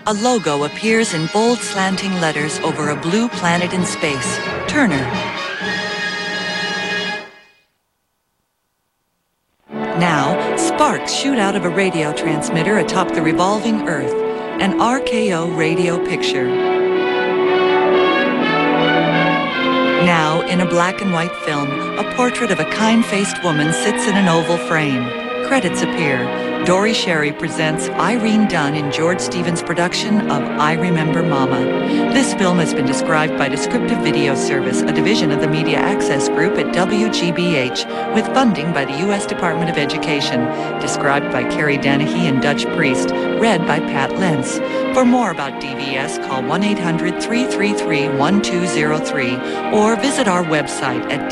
A logo appears in bold slanting letters over a blue planet in space. Turner. Now, sparks shoot out of a radio transmitter atop the revolving Earth. An RKO radio picture. Now, in a black and white film, a portrait of a kind-faced woman sits in an oval frame. Credits appear. Dory Sherry presents Irene Dunn in George Stevens' production of I Remember Mama. This film has been described by Descriptive Video Service, a division of the Media Access Group at WGBH, with funding by the U.S. Department of Education. Described by Carrie Dennehy and Dutch Priest. Read by Pat Lentz. For more about DVS, call 1-800-333-1203 or visit our website at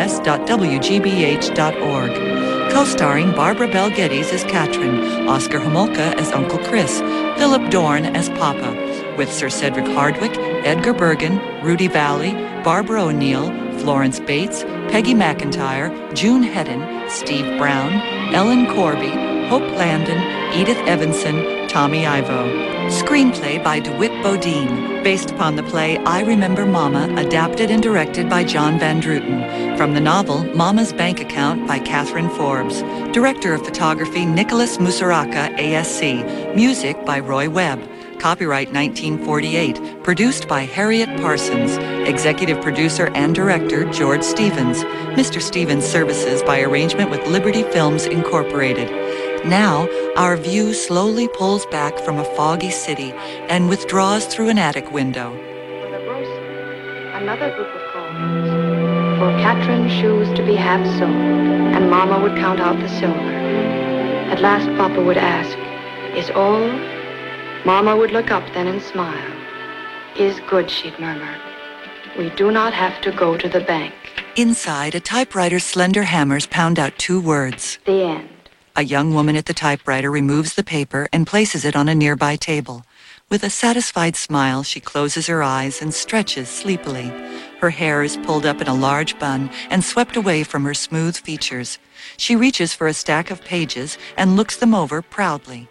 dvs.wgbh.org. Co-starring Barbara Bel Geddes as Katrin, Oscar Homolka as Uncle Chris, Philip Dorn as Papa, with Sir Cedric Hardwicke, Edgar Bergen, Rudy Valley, Barbara O'Neill, Florence Bates, Peggy McIntyre, June Hedden, Steve Brown, Ellen Corby, Hope Landon, Edith Evanson, Tommy Ivo. Screenplay by DeWitt Bodine, based upon the play I Remember Mama, adapted and directed by John Van Druten. From the novel Mama's Bank Account by Catherine Forbes. Director of Photography Nicholas Musaraka, ASC. Music by Roy Webb. Copyright 1948. Produced by Harriet Parsons. Executive producer and director George Stevens. Mr. Stevens services by arrangement with Liberty Films Incorporated. Now, our view slowly pulls back from a foggy city and withdraws through an attic window. For the grocer, another group of coins. For Katrin shoes to be half sold, and Mama would count out the silver. At last, Papa would ask, "Is all?" Mama would look up then and smile. "Is good," she'd murmur. "We do not have to go to the bank." Inside, a typewriter's slender hammers pound out 2 words. The end. A young woman at the typewriter removes the paper and places it on a nearby table. With a satisfied smile, she closes her eyes and stretches sleepily. Her hair is pulled up in a large bun and swept away from her smooth features. She reaches for a stack of pages and looks them over proudly.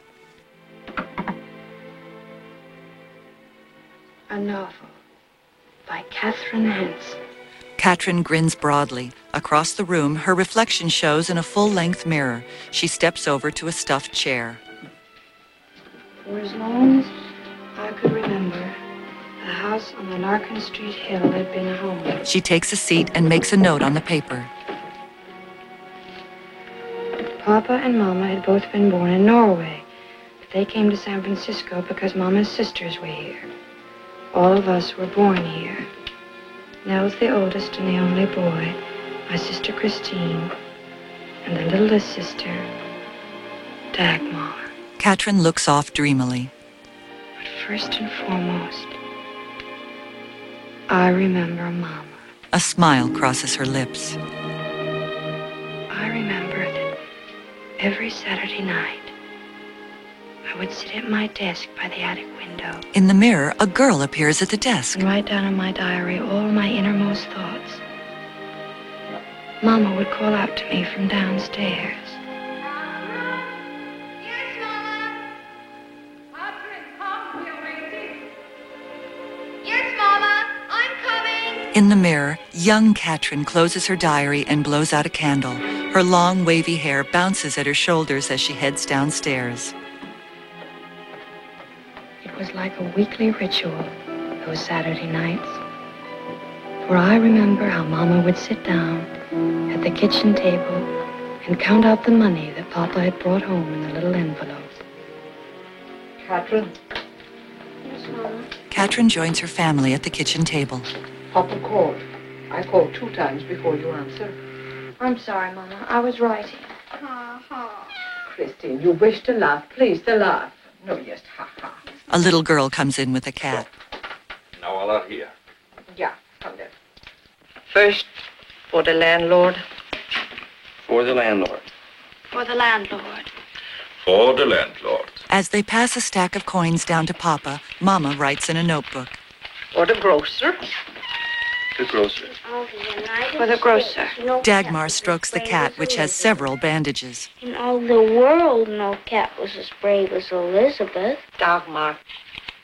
A novel by Catherine Henson. Katrin grins broadly. Across the room, her reflection shows in a full-length mirror. She steps over to a stuffed chair. For as long as I could remember, the house on the Larkin Street hill had been a home. She takes a seat and makes a note on the paper. Papa and Mama had both been born in Norway, but they came to San Francisco because Mama's sisters were here. All of us were born here. Nell's the oldest and the only boy, my sister Christine, and the littlest sister, Dagmar. Katrin looks off dreamily. But first and foremost, I remember Mama. A smile crosses her lips. I remember that every Saturday night, I would sit at my desk by the attic window. In the mirror, a girl appears at the desk. And write down in my diary all my innermost thoughts. Mama would call out to me from downstairs. Mama? Yes, Mama? Katrin, come, we're waiting. Yes, Mama, I'm coming. In the mirror, young Katrin closes her diary and blows out a candle. Her long, wavy hair bounces at her shoulders as she heads downstairs. It was like a weekly ritual, those Saturday nights. For I remember how Mama would sit down at the kitchen table and count out the money that Papa had brought home in the little envelope. Katrin, Yes, Mama. Katrin joins her family at the kitchen table. Papa called. I called 2 times before you answered. I'm sorry, Mama. I was writing. Ha, ha. Christine, you wish to laugh. Please, to laugh. No, yes, ha. A little girl comes in with a cat. Now all out here. Yeah, come there. First, for the landlord. For the landlord. For the landlord. For the landlord. As they pass a stack of coins down to Papa, Mama writes in a notebook. For the grocer. The grocer. For the grocer. Dagmar strokes the cat, which has several bandages. In all the world, no cat was as brave as Elizabeth. Dagmar.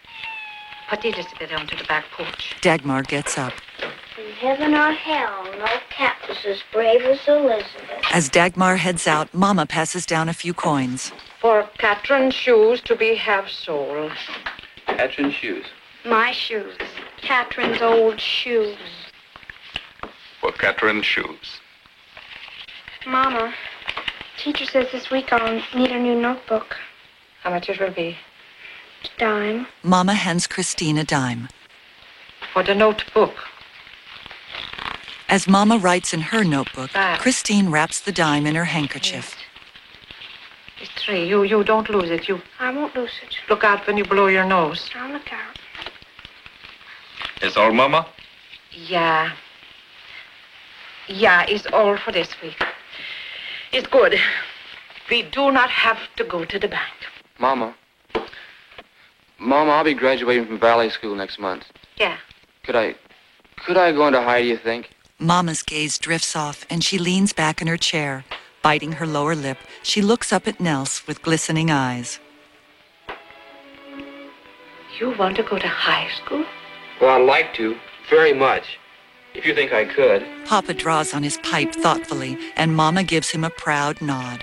Put Elizabeth onto the back porch. Dagmar gets up. In heaven or hell, no cat was as brave as Elizabeth. As Dagmar heads out, Mama passes down a few coins. For Catherine shoes to be half-soled. Catherine shoes. My shoes. Catherine's old shoes. For Catherine shoes. Mama, teacher says this week I'll need a new notebook. How much it will be? A dime. Mama hands Christine a dime. For the notebook. As Mama writes in her notebook, Back. Christine wraps the dime in her handkerchief. It's 3. You don't lose it. You I won't lose it. look out when you blow your nose. I'll look out. Is all, Mama? Yeah. Yeah, it's all for this week. It's good. We do not have to go to the bank. Mama, I'll be graduating from ballet school next month. Yeah. Could I go into high, do you think? Mama's gaze drifts off, and she leans back in her chair. Biting her lower lip, she looks up at Nels with glistening eyes. You want to go to high school? Well, I'd like to, very much, if you think I could. Papa draws on his pipe thoughtfully, and Mama gives him a proud nod.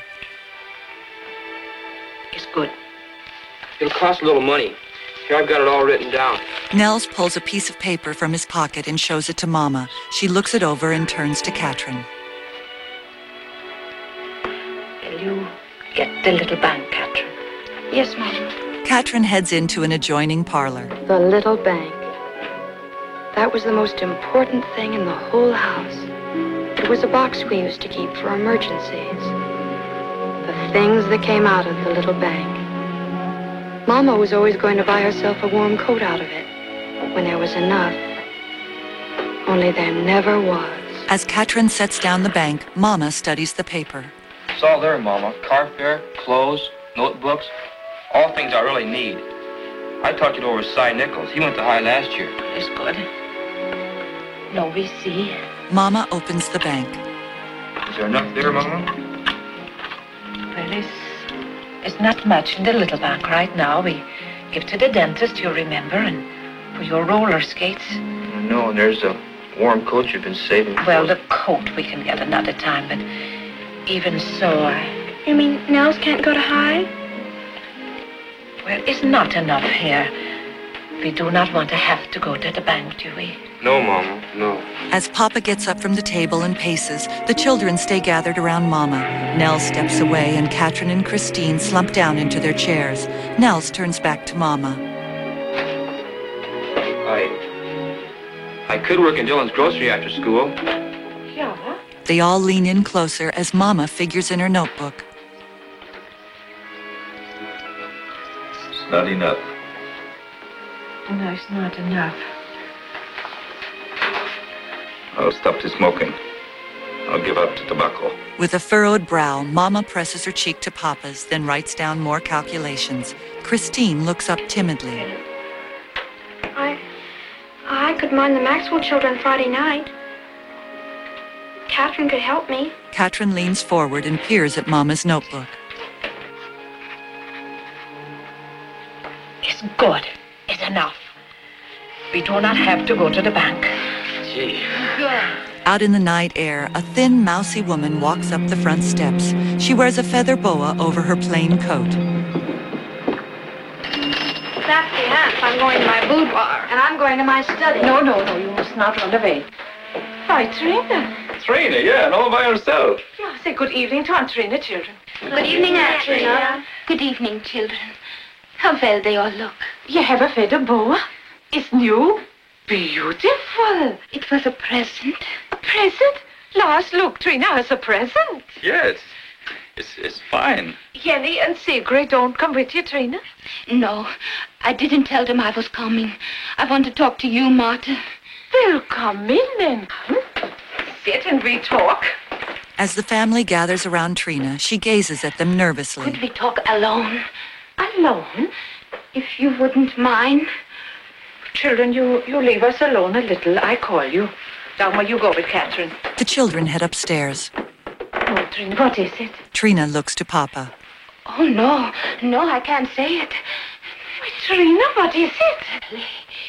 It's good. It'll cost a little money. Here, I've got it all written down. Nels pulls a piece of paper from his pocket and shows it to Mama. She looks it over and turns to Katrin. Will you get the little bank, Catherine? Yes, Mama. Katrin heads into an adjoining parlor. The little bank. That was the most important thing in the whole house. It was a box we used to keep for emergencies. The things that came out of the little bank. Mama was always going to buy herself a warm coat out of it when there was enough. Only there never was. As Katrin sets down the bank, Mama studies the paper. It's all there, Mama. Carfare, clothes, notebooks, all things I really need. I talked it over with Cy Nichols. He went to high last year. It's good. No, we see. Mama opens the bank. Is there enough there, Mama? Well, it's not much in the little bank right now. We give to the dentist, you remember, and for your roller skates. No, and there's a warm coat you've been saving. Well, the coat we can get another time, but even so, You mean Nels can't go to high? well, it's not enough here. We do not want to have to go to the bank, do we? No, Mama, no. As Papa gets up from the table and paces, the children stay gathered around Mama. Nels steps away, and Katrin and Christine slump down into their chairs. Nels turns back to Mama. I could work in Dylan's grocery after school. Yeah. They all lean in closer as Mama figures in her notebook. It's not enough. No, it's not enough. I'll stop the smoking. I'll give up to tobacco. With a furrowed brow, Mama presses her cheek to Papa's, then writes down more calculations. Christine looks up timidly. I could mind the Maxwell children Friday night. Catherine could help me. Katrin leans forward and peers at Mama's notebook. It's good. It's enough. We do not have to go to the bank. Gee. Out in the night air, a thin, mousy woman walks up the front steps. She wears a feather boa over her plain coat. That's the aunt. I'm going to my boudoir. And I'm going to my study. No, you must not run away. Hi, Trina. Trina, yeah, and all by herself. Yeah, say good evening to Aunt Trina, children. Good evening, Aunt Trina. Good evening, children. How well they all look. You have a feather boa? It's new? Beautiful. It was a present. A present? Lars, look, Trina has a present. Yes, it's fine. Jenny and Sigrid don't come with you, Trina? No, I didn't tell them I was coming. I want to talk to you, Martha. They'll come in then. Sit and we talk. As the family gathers around Trina, she gazes at them nervously. Could we talk alone? Alone? If you wouldn't mind. Children, you leave us alone a little. I call you. Dagmar, you go with Catherine. The children head upstairs. Oh, Trina, what is it? Trina looks to Papa. Oh, no, I can't say it. Trina, what is it?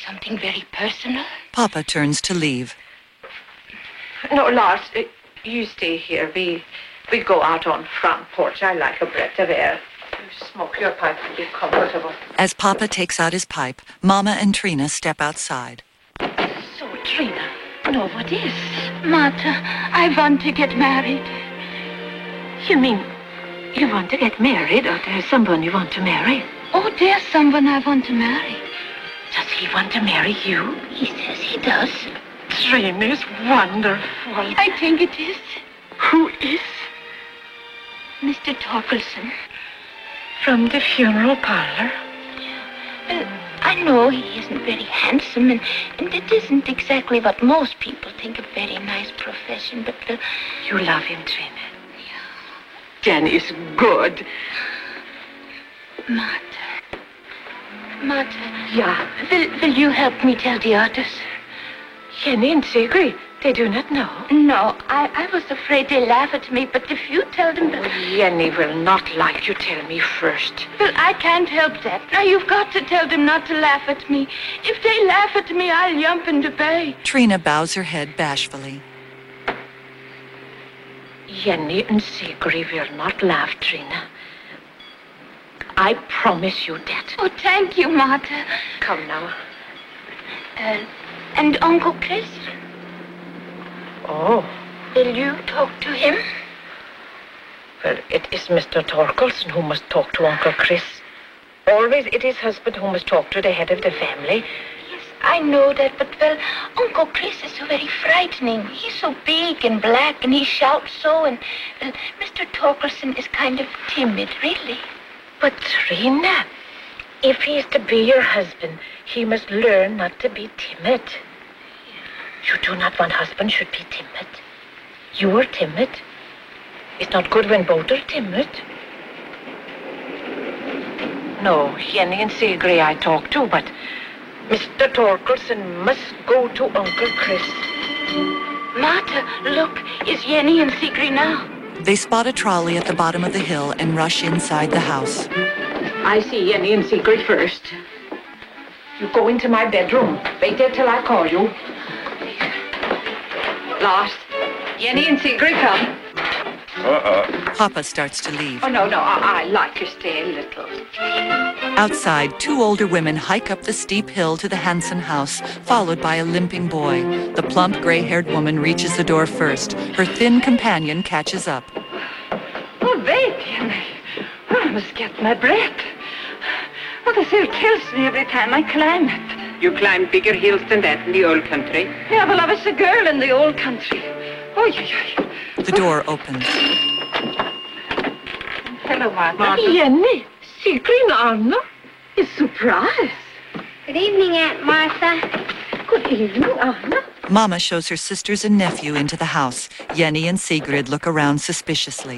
something very personal? Papa turns to leave. No, Lars, you stay here. We go out on front porch. I like a breath of air. You smoke your pipe and be comfortable. As Papa takes out his pipe, Mama and Trina step outside. So, Trina, no, what is? Martha, I want to get married. You mean you want to get married, or there's someone you want to marry? Oh, there's someone I want to marry. Does he want to marry you? He says he does. Trina is wonderful. I think it is. Who is? Mr. Torkelson. From the funeral parlor? Well, I know he isn't very handsome, and it isn't exactly what most people think a very nice profession, but, well... You love him, Trina? Jenny's good. Martha. Yeah? Will you help me tell the others? Jenny and Sigrid, they do not know. No, I was afraid they'd laugh at me, but if you tell them... Jenny will not like you tell me first. Well, I can't help that. Now, you've got to tell them not to laugh at me. If they laugh at me, I'll jump into bed. Trina bows her head bashfully. Jenny and Sigrid will not laugh, Trina. I promise you that. Oh, thank you, Martha. Come now. And Uncle Chris? Oh. Will you talk to him? Well, it is Mr. Torkelson who must talk to Uncle Chris. Always it is husband who must talk to the head of the family. Yes, I know that, but, well, Uncle Chris is so very frightening. He's so big and black, and he shouts so, and, well, Mr. Torkelson is kind of timid, really. But, Trina, if he is to be your husband, he must learn not to be timid. You do not want husband should be timid. You are timid. It's not good when both are timid. No, Jenny and Sigrid I talk to, but Mr. Torkelson must go to Uncle Chris. Martha, look, is Jenny and Sigrid now? They spot a trolley at the bottom of the hill and rush inside the house. I see Jenny and Sigrid first. You go into my bedroom. Wait there till I call you. Lars, Jenny and Sigrid come. Papa starts to leave. Oh, no, I like to stay a little. Outside, two older women hike up the steep hill to the Hansen house, followed by a limping boy. The plump, gray-haired woman reaches the door first. Her thin companion catches up. Oh, wait, Jenny. I must get my breath. Oh, the hill kills me every time I climb it. You climb bigger hills than that in the old country? Yeah, well, I was a girl in the old country. Oh, yeah. The door opens. Hello, Martha. Jenny, Sigrid Anna is surprised. Good evening, Aunt Martha. Good evening, Anna. Mama shows her sisters and nephew into the house. Jenny and Sigrid look around suspiciously.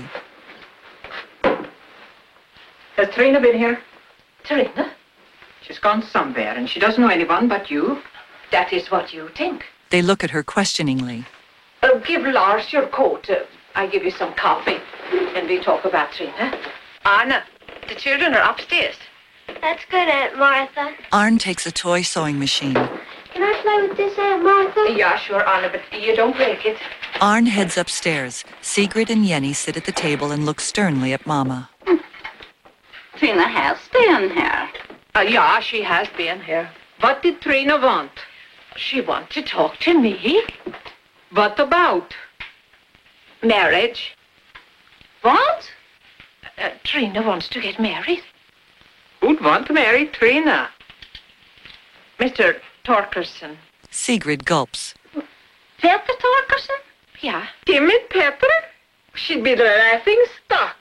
Has Trina been here? Trina? She's gone somewhere, and she doesn't know anyone but you. That is what you think. They look at her questioningly. Give Lars your coat. I give you some coffee, and we talk about Trina. Anna, the children are upstairs. That's good, Aunt Martha. Arn takes a toy sewing machine. Can I play with this, Aunt Martha? Yeah, sure, Anna, but you don't break it. Arn heads upstairs. Sigrid and Jenny sit at the table and look sternly at Mama. Trina has been here. Yeah, she has been here. What did Trina want? She wants to talk to me. What about? Marriage. What? Trina wants to get married. Who'd want to marry Trina? Mr. Torkelson. Sigrid gulps. Peter Torkelson? Yeah. Timid Petter? She'd be the laughing stock.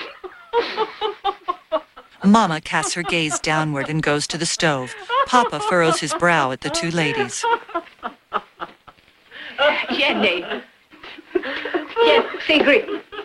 Mama casts her gaze downward and goes to the stove. Papa furrows his brow at the two ladies. Jenny. Yes, Sigrid.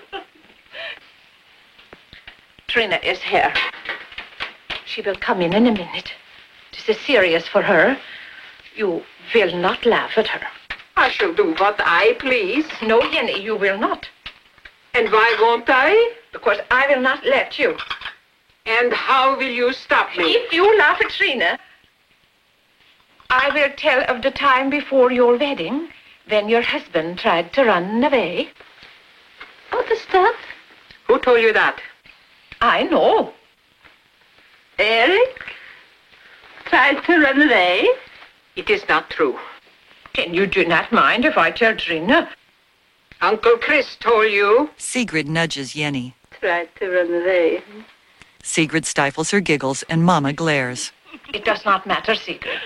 Trina is here. She will come in a minute. This is serious for her. You will not laugh at her. I shall do what I please. No, Jenny, you will not. And why won't I? Because I will not let you. And how will you stop me? If you laugh at Trina, I will tell of the time before your wedding when your husband tried to run away. What is that? Who told you that? I know. Eric tried to run away? It is not true. And you do not mind if I tell Trina? Uncle Chris told you. Sigrid nudges Jenny. Tried to run away. Sigrid stifles her giggles and Mama glares. It does not matter, Sigrid.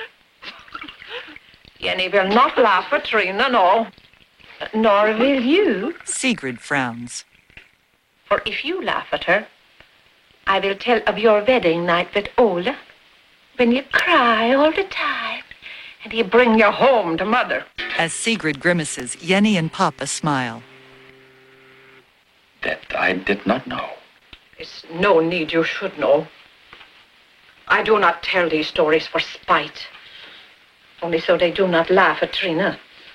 Jenny will not laugh at Trina, no. Nor will you. Sigrid frowns. For if you laugh at her, I will tell of your wedding night with Ola, when you cry all the time, and he bring you home to Mother. As Sigrid grimaces, Jenny and Papa smile. That I did not know. There's no need you should know. I do not tell these stories for spite, only so they do not laugh at Trina.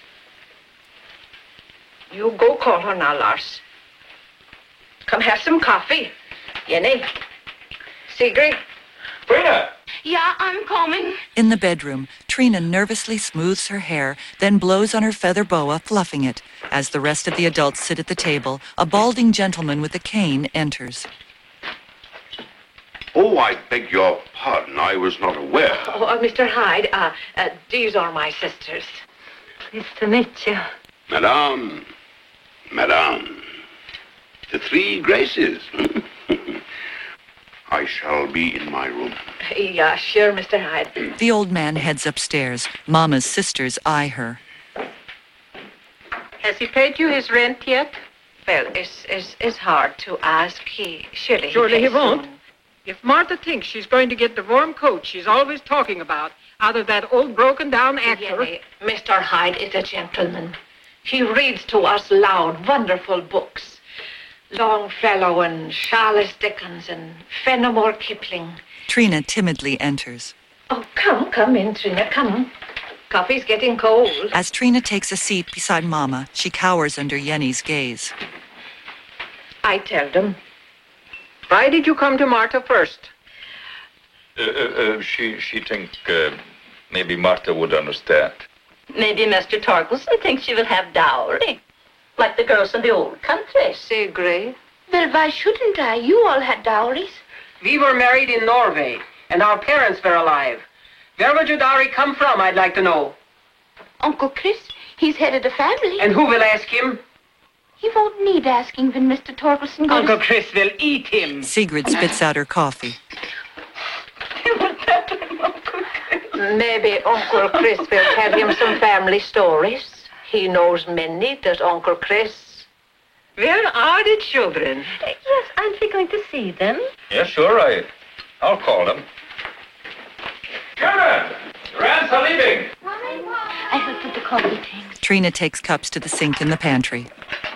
You go call her now, Lars. Come have some coffee. Jenny. Sigrid. Trina! Yeah, I'm coming. In the bedroom, Trina nervously smooths her hair, then blows on her feather boa, fluffing it. As the rest of the adults sit at the table, a balding gentleman with a cane enters. Oh, I beg your pardon. I was not aware. Oh, Mr. Hyde, these are my sisters. Nice to meet you. Madame, the three graces. I shall be in my room. Yeah, sure, Mr. Hyde. The old man heads upstairs. Mama's sisters eye her. Has he paid you his rent yet? Well, it's hard to ask. Surely he pays won't. soon. If Martha thinks she's going to get the warm coat she's always talking about out of that old broken-down actor... Jenny, Mr. Hyde is a gentleman. He reads to us loud, wonderful books. Longfellow and Charles Dickens and Fenimore Kipling. Trina timidly enters. Oh, come in, Trina, come. Coffee's getting cold. As Trina takes a seat beside Mama, she cowers under Jenny's gaze. I tell them. Why did you come to Martha first? She think maybe Martha would understand. Maybe Mr. Torkelson thinks she will have dowry, like the girls in the old country. Sigrid. Well, why shouldn't I? You all had dowries. We were married in Norway, and our parents were alive. Where would your dowry come from, I'd like to know? Uncle Chris, he's head of the family. And who will ask him? He won't need asking when Mr. Torkelson goes... Uncle Chris will eat him. Sigrid spits out her coffee. Maybe Uncle Chris will tell him some family stories. He knows many, does Uncle Chris. Where are the children? Yes, aren't we going to see them? Yeah, sure, I'll call them. Karen! Your aunts are leaving! I will put the coffee things. Trina takes cups to the sink in the pantry.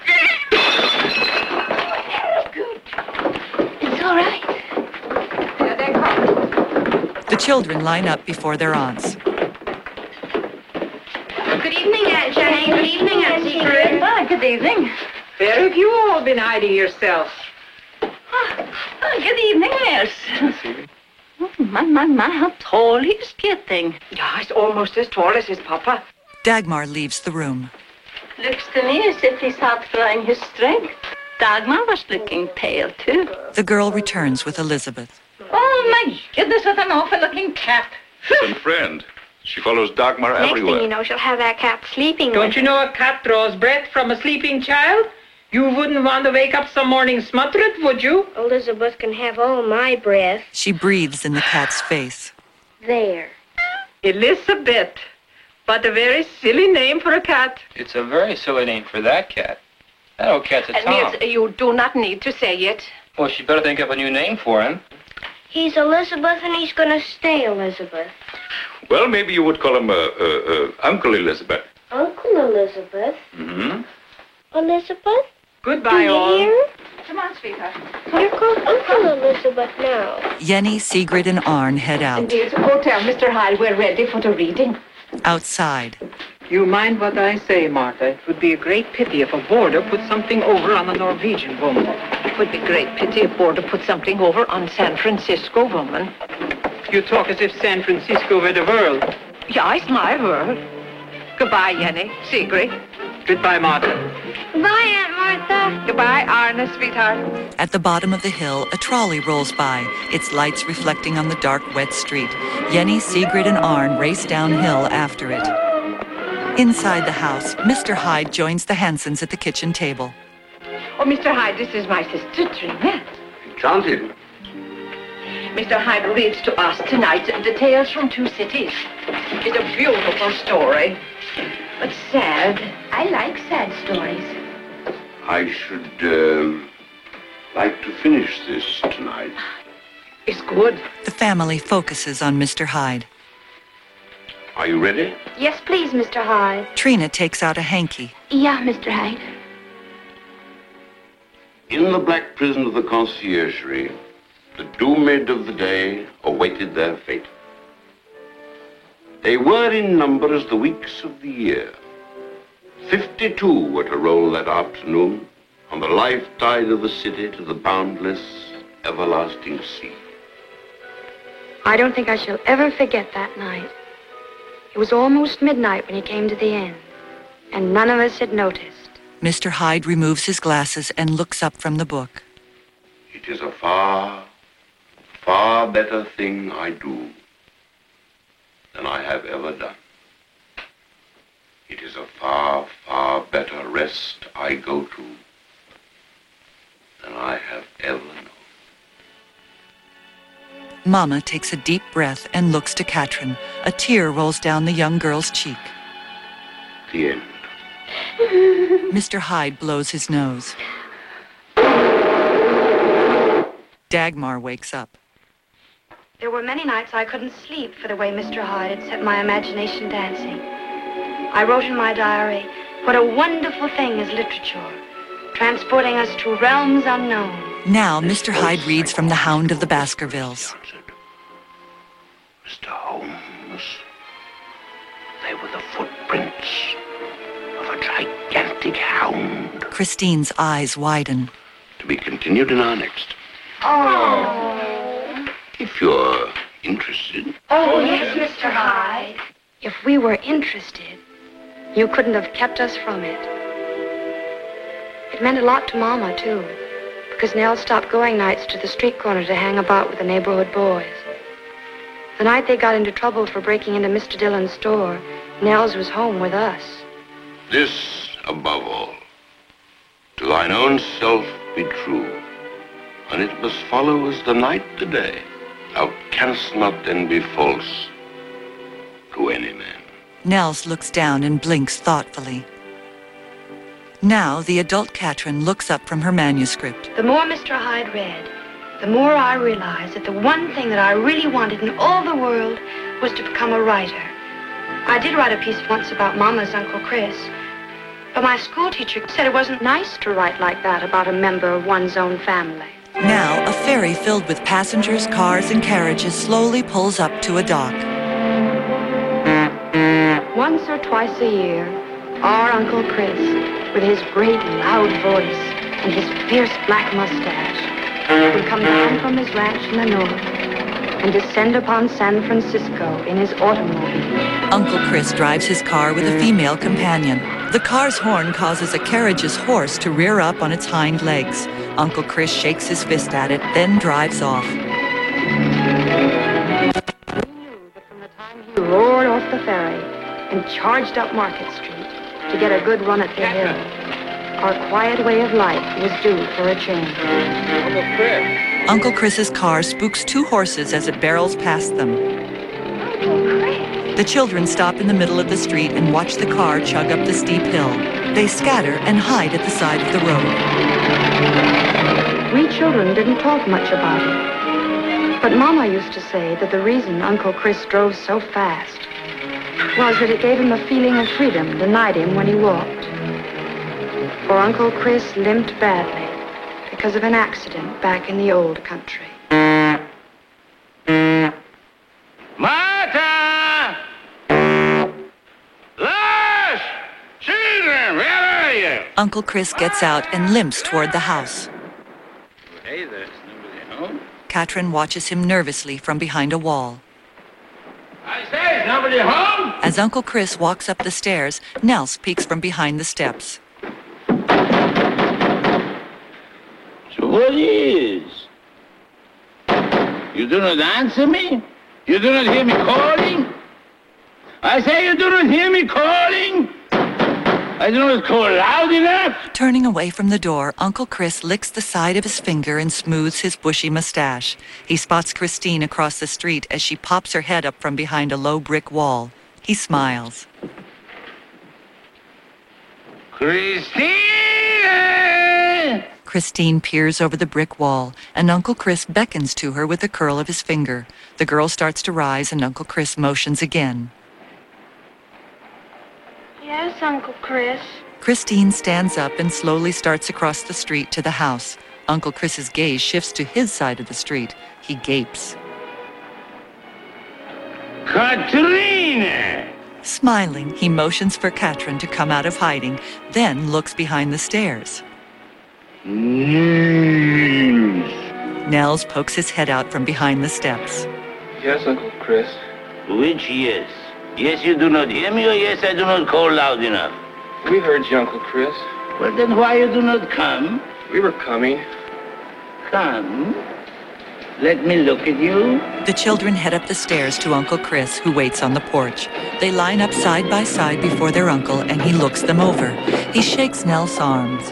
It's all right. Here they come. The children line up before their aunts. Good evening, Aunt Jenny. Good evening, Aunt Sigrid. Good evening. Where have you all been hiding yourselves? Good evening, Nurse. Oh, my, how tall he's getting. Yeah, he's almost as tall as his papa. Dagmar leaves the room. Looks to me as if he's outgrowing his strength. Dagmar was looking pale, too. The girl returns with Elizabeth. Oh, my goodness, what an awful-looking cat. Some friend. She follows Dagmar Next everywhere. thing you know, she'll have that cat sleeping Don't with you know a cat draws breath from a sleeping child? You wouldn't want to wake up some morning smothered, would you? Elizabeth can have all my breath. She breathes in the cat's face. There. Elizabeth. But a very silly name for a cat. It's a very silly name for that cat. That old cat's a Tom. Nils, you do not need to say it. Well, she better think of a new name for him. He's Elizabeth, and he's going to stay Elizabeth. Well, maybe you would call him Uncle Elizabeth. Uncle Elizabeth? Mm-hmm. Elizabeth? Goodbye, Do all. you hear? Come on, sweetheart. You're called Uncle Elizabeth now. Jenny, Sigrid, and Arn head out. Nils, go tell Mr. Hyde we're ready for the reading. Outside, You mind what I say, Martha? It would be a great pity if a boarder put something over on a Norwegian woman. It would be great pity if Border put something over on San Francisco woman. You talk as if San Francisco were the world. Yes, my word. Goodbye, Jenny. Sigrid. Goodbye, Martha. Goodbye, Aunt Martha. Goodbye, Arna, sweetheart. At the bottom of the hill, a trolley rolls by, its lights reflecting on the dark, wet street. Jenny, Sigrid, and Arn race downhill after it. Inside the house, Mr. Hyde joins the Hansons at the kitchen table. Oh, Mr. Hyde, this is my sister, Trina. Enchanted. Mr. Hyde reads to us tonight the Tales from Two Cities. It's a beautiful story, but sad. I like sad stories. I should like to finish this tonight. It's good. The family focuses on Mr. Hyde. Are you ready? Yes, please, Mr. Hyde. Trina takes out a hanky. Yeah, Mr. Hyde. In the black prison of the conciergerie, the doomed of the day awaited their fate. They were in number as the weeks of the year. 52 were to roll that afternoon on the life tide of the city to the boundless, everlasting sea. I don't think I shall ever forget that night. It was almost midnight when he came to the inn, and none of us had noticed. Mr. Hyde removes his glasses and looks up from the book. It is a far, far better thing I do than I have ever done. It is a far, far better rest I go to than I have ever known. Mama takes a deep breath and looks to Katrin. A tear rolls down the young girl's cheek. The end. Mr. Hyde blows his nose. Dagmar wakes up. There were many nights I couldn't sleep for the way Mr. Hyde had set my imagination dancing. I wrote in my diary, what a wonderful thing is literature, transporting us to realms unknown. Now, Mr. Hyde reads from The Hound of the Baskervilles. Mr. Holmes, they were the footprints of a gigantic hound. Christine's eyes widen. To be continued in our next. Oh. If you're interested. Oh, yes, Mr. Hyde. If we were interested, you couldn't have kept us from it. It meant a lot to Mama, too, because Nell stopped going nights to the street corner to hang about with the neighborhood boys. The night they got into trouble for breaking into Mr. Dillon's store, Nels was home with us. This, above all, to thine own self be true, and it must follow as the night the day. Thou canst not then be false to any man. Nels looks down and blinks thoughtfully. Now, the adult Katrin looks up from her manuscript. The more Mr. Hyde read, the more I realized that the one thing that I really wanted in all the world was to become a writer. I did write a piece once about Mama's Uncle Chris, but my school teacher said it wasn't nice to write like that about a member of one's own family. Now, a ferry filled with passengers, cars, and carriages slowly pulls up to a dock. Once or twice a year, our Uncle Chris, with his great loud voice and his fierce black mustache, would come down from his ranch in the north and descend upon San Francisco in his automobile. Uncle Chris drives his car with a female companion. The car's horn causes a carriage's horse to rear up on its hind legs. Uncle Chris shakes his fist at it, then drives off. We knew that from the time he roared off the ferry and charged up Market Street to get a good run at the hill, our quiet way of life was due for a change. Uncle Chris. Uncle Chris's car spooks two horses as it barrels past them. Uncle Chris! The children stop in the middle of the street and watch the car chug up the steep hill. They scatter and hide at the side of the road. We children didn't talk much about it, but Mama used to say that the reason Uncle Chris drove so fast was that it gave him a feeling of freedom denied him when he walked. For Uncle Chris limped badly because of an accident back in the old country. Martha! Lass! Children, where are you? Uncle Chris gets out and limps toward the house. Hey, there's nobody home. Katrin watches him nervously from behind a wall. I say, is nobody home? As Uncle Chris walks up the stairs, Nels peeks from behind the steps. So what is? You do not answer me? You do not hear me calling? I say you do not hear me calling? I do not call loud enough? Turning away from the door, Uncle Chris licks the side of his finger and smooths his bushy mustache. He spots Christine across the street as she pops her head up from behind a low brick wall. He smiles. Christine! Christine peers over the brick wall, and Uncle Chris beckons to her with a curl of his finger. The girl starts to rise, and Uncle Chris motions again. Yes, Uncle Chris. Christine stands up and slowly starts across the street to the house. Uncle Chris's gaze shifts to his side of the street. He gapes. Katrina! Smiling, he motions for Katrin to come out of hiding, then looks behind the stairs. Nels pokes his head out from behind the steps. Yes, Uncle Chris. Which yes? Yes, you do not hear me, or yes, I do not call loud enough? We heard you, Uncle Chris. Well, then why you do not come? We were coming. Come. Let me look at you. The children head up the stairs to Uncle Chris, who waits on the porch. They line up side by side before their uncle, and he looks them over. He shakes Nels' arms.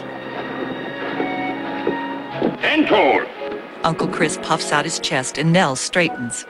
Enter. Uncle Chris puffs out his chest, and Nels straightens.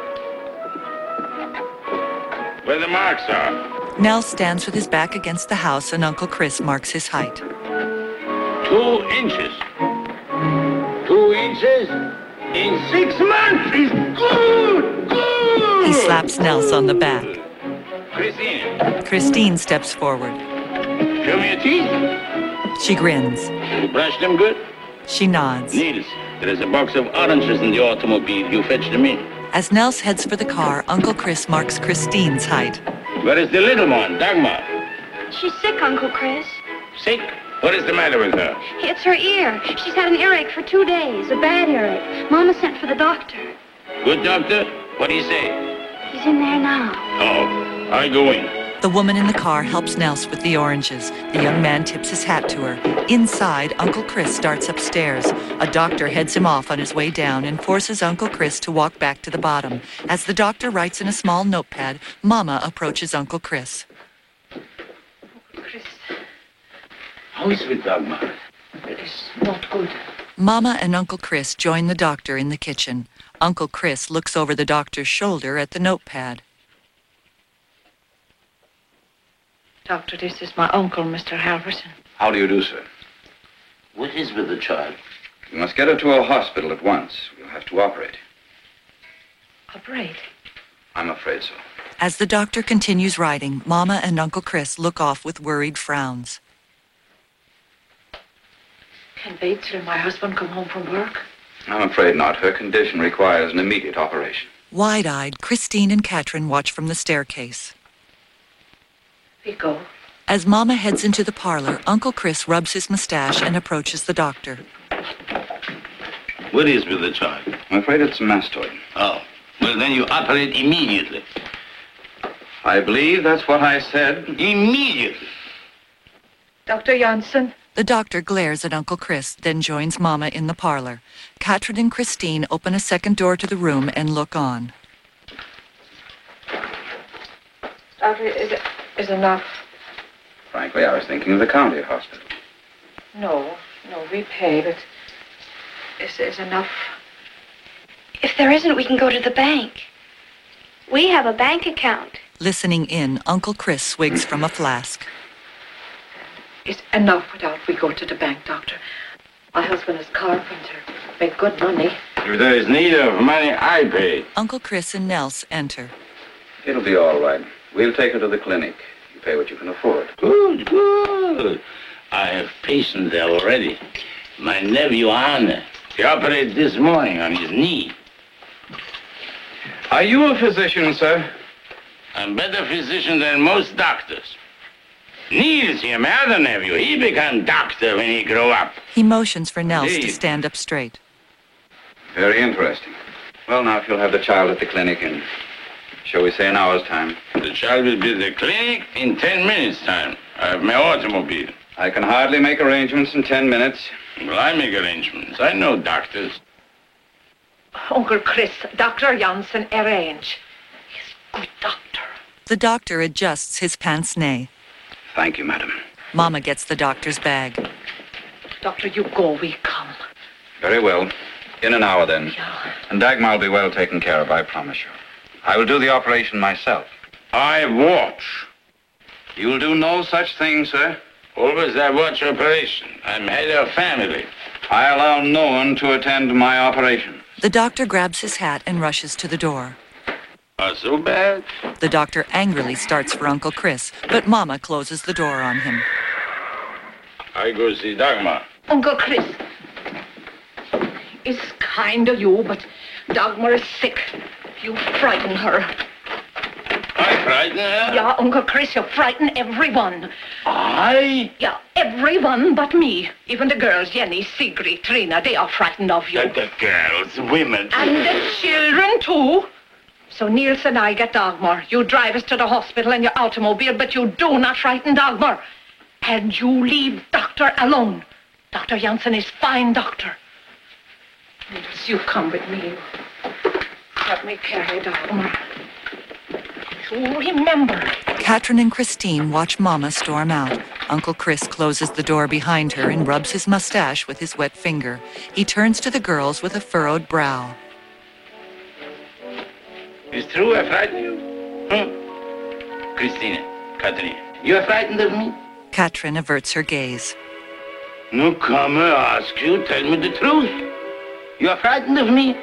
Where the marks are? Nels stands with his back against the house, and Uncle Chris marks his height. 2 inches. 2 inches in 6 months is good, good. He slaps Nels on the back. Christine. Christine steps forward. Show me your teeth. She grins. You brush them good? She nods. Niels, there is a box of oranges in the automobile. You fetch them in. As Nels heads for the car, Uncle Chris marks Christine's height. Where is the little one, Dagmar? She's sick, Uncle Chris. Sick? What is the matter with her? It's her ear. She's had an earache for 2 days, a bad earache. Mama sent for the doctor. Good doctor? What do you say? He's in there now. Oh, I go in. The woman in the car helps Nels with the oranges. The young man tips his hat to her. Inside, Uncle Chris starts upstairs. A doctor heads him off on his way down and forces Uncle Chris to walk back to the bottom. As the doctor writes in a small notepad, Mama approaches Uncle Chris. Chris, How is it with Dagmar? it is not good. Mama and Uncle Chris join the doctor in the kitchen. Uncle Chris looks over the doctor's shoulder at the notepad. Doctor, this is my uncle, Mr. Halverson. How do you do, sir? What is with the child? You must get her to a hospital at once. We'll have to operate. Operate? I'm afraid so. As the doctor continues writing, Mama and Uncle Chris look off with worried frowns. Can wait till my husband come home from work? I'm afraid not. Her condition requires an immediate operation. Wide-eyed, Christine and Katrin watch from the staircase. We go. As Mama heads into the parlor, Uncle Chris rubs his mustache and approaches the doctor. What is with the child? I'm afraid it's a mastoid. Oh, well, then you operate immediately. I believe that's what I said. Immediately. Dr. Janssen? The doctor glares at Uncle Chris, then joins Mama in the parlor. Katrin and Christine open a second door to the room and look on. Doctor, is enough? Frankly, I was thinking of the county hospital. No, we pay, but is enough? If there isn't, we can go to the bank. We have a bank account. Listening in, Uncle Chris swigs from a flask. It's enough without we go to the bank, Doctor. My husband is carpenter. Make good money. If there is need of money, I pay. Uncle Chris and Nels enter. It'll be all right. We'll take her to the clinic. You pay what you can afford. Good, good. I have patients there already. My nephew, Arne. He operated this morning on his knee. Are you a physician, sir? I'm a better physician than most doctors. Niels here, my other nephew, he become doctor when he grow up. He motions for Nels to Indeed. stand up straight. Very interesting. Well, now, if you'll have the child at the clinic in Shall we say an hour's time? The child will be at the clinic in 10 minutes' time. I have my automobile. I can hardly make arrangements in 10 minutes. Well, I make arrangements. I know doctors. Uncle Chris, Dr. Janssen arrange. He's a good doctor. The doctor adjusts his pince-nez. Thank you, madam. Mama gets the doctor's bag. Doctor, you go, we come. Very well. In an hour, then. Yeah. And Dagmar will be well taken care of, I promise you. I will do the operation myself. I watch. You will do no such thing, sir. Always I watch operation. I'm head of family. I allow no one to attend my operation. The doctor grabs his hat and rushes to the door. So bad? The doctor angrily starts for Uncle Chris, but Mama closes the door on him. I go see Dagmar. Uncle Chris, it's kind of you, but Dagmar is sick. You frighten her. I frighten her? Yeah, Uncle Chris, you frighten everyone. I? Yeah, everyone but me. Even the girls, Jenny, Sigrid, Trina, they are frightened of you. The girls, women. And the children, too. So Niels and I get Dagmar. You drive us to the hospital in your automobile, but you do not frighten Dagmar. And you leave Doctor alone. Dr. Janssen is fine doctor. Niels, you come with me. Let me carry Dagmar. You remember. Katrin and Christine watch Mama storm out. Uncle Chris closes the door behind her and rubs his mustache with his wet finger. He turns to the girls with a furrowed brow. It's true I frighten you? Huh? Christine, Katrin, you are frightened of me? Katrin averts her gaze. No, come, I ask you, tell me the truth. You are frightened of me?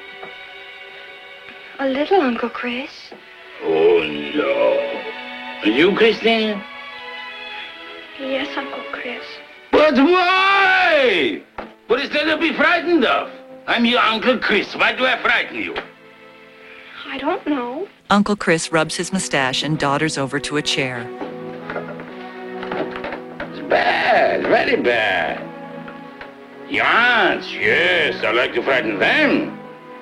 A little, Uncle Chris. Oh, no. And you, Christine? Yes, Uncle Chris. But why? What is there to be frightened of? I'm your Uncle Chris. Why do I frighten you? I don't know. Uncle Chris rubs his mustache and dodders over to a chair. It's bad, very bad. Your aunts, yes, I like to frighten them.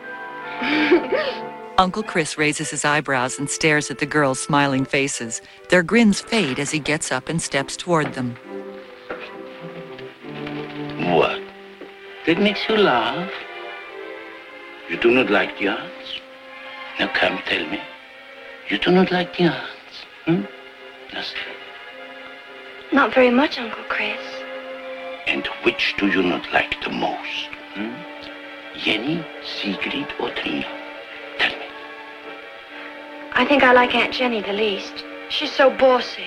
Uncle Chris raises his eyebrows and stares at the girls' smiling faces. Their grins fade as he gets up and steps toward them. What? That makes you laugh? You do not like the aunts? Now come, tell me. You do not like the aunts, hmm? Now say. Not very much, Uncle Chris. And which do you not like the most? Hmm? Jenny, Sigrid, or Trina? Tell me. I think I like Aunt Jenny the least. She's so bossy.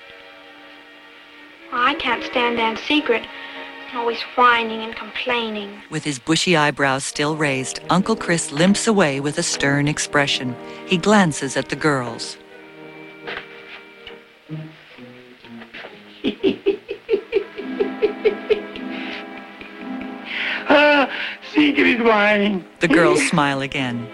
Well, I can't stand Aunt Sigrid. Always whining and complaining. With his bushy eyebrows still raised, Uncle Chris limps away with a stern expression. He glances at the girls. Sigrid whining. The girls smile again.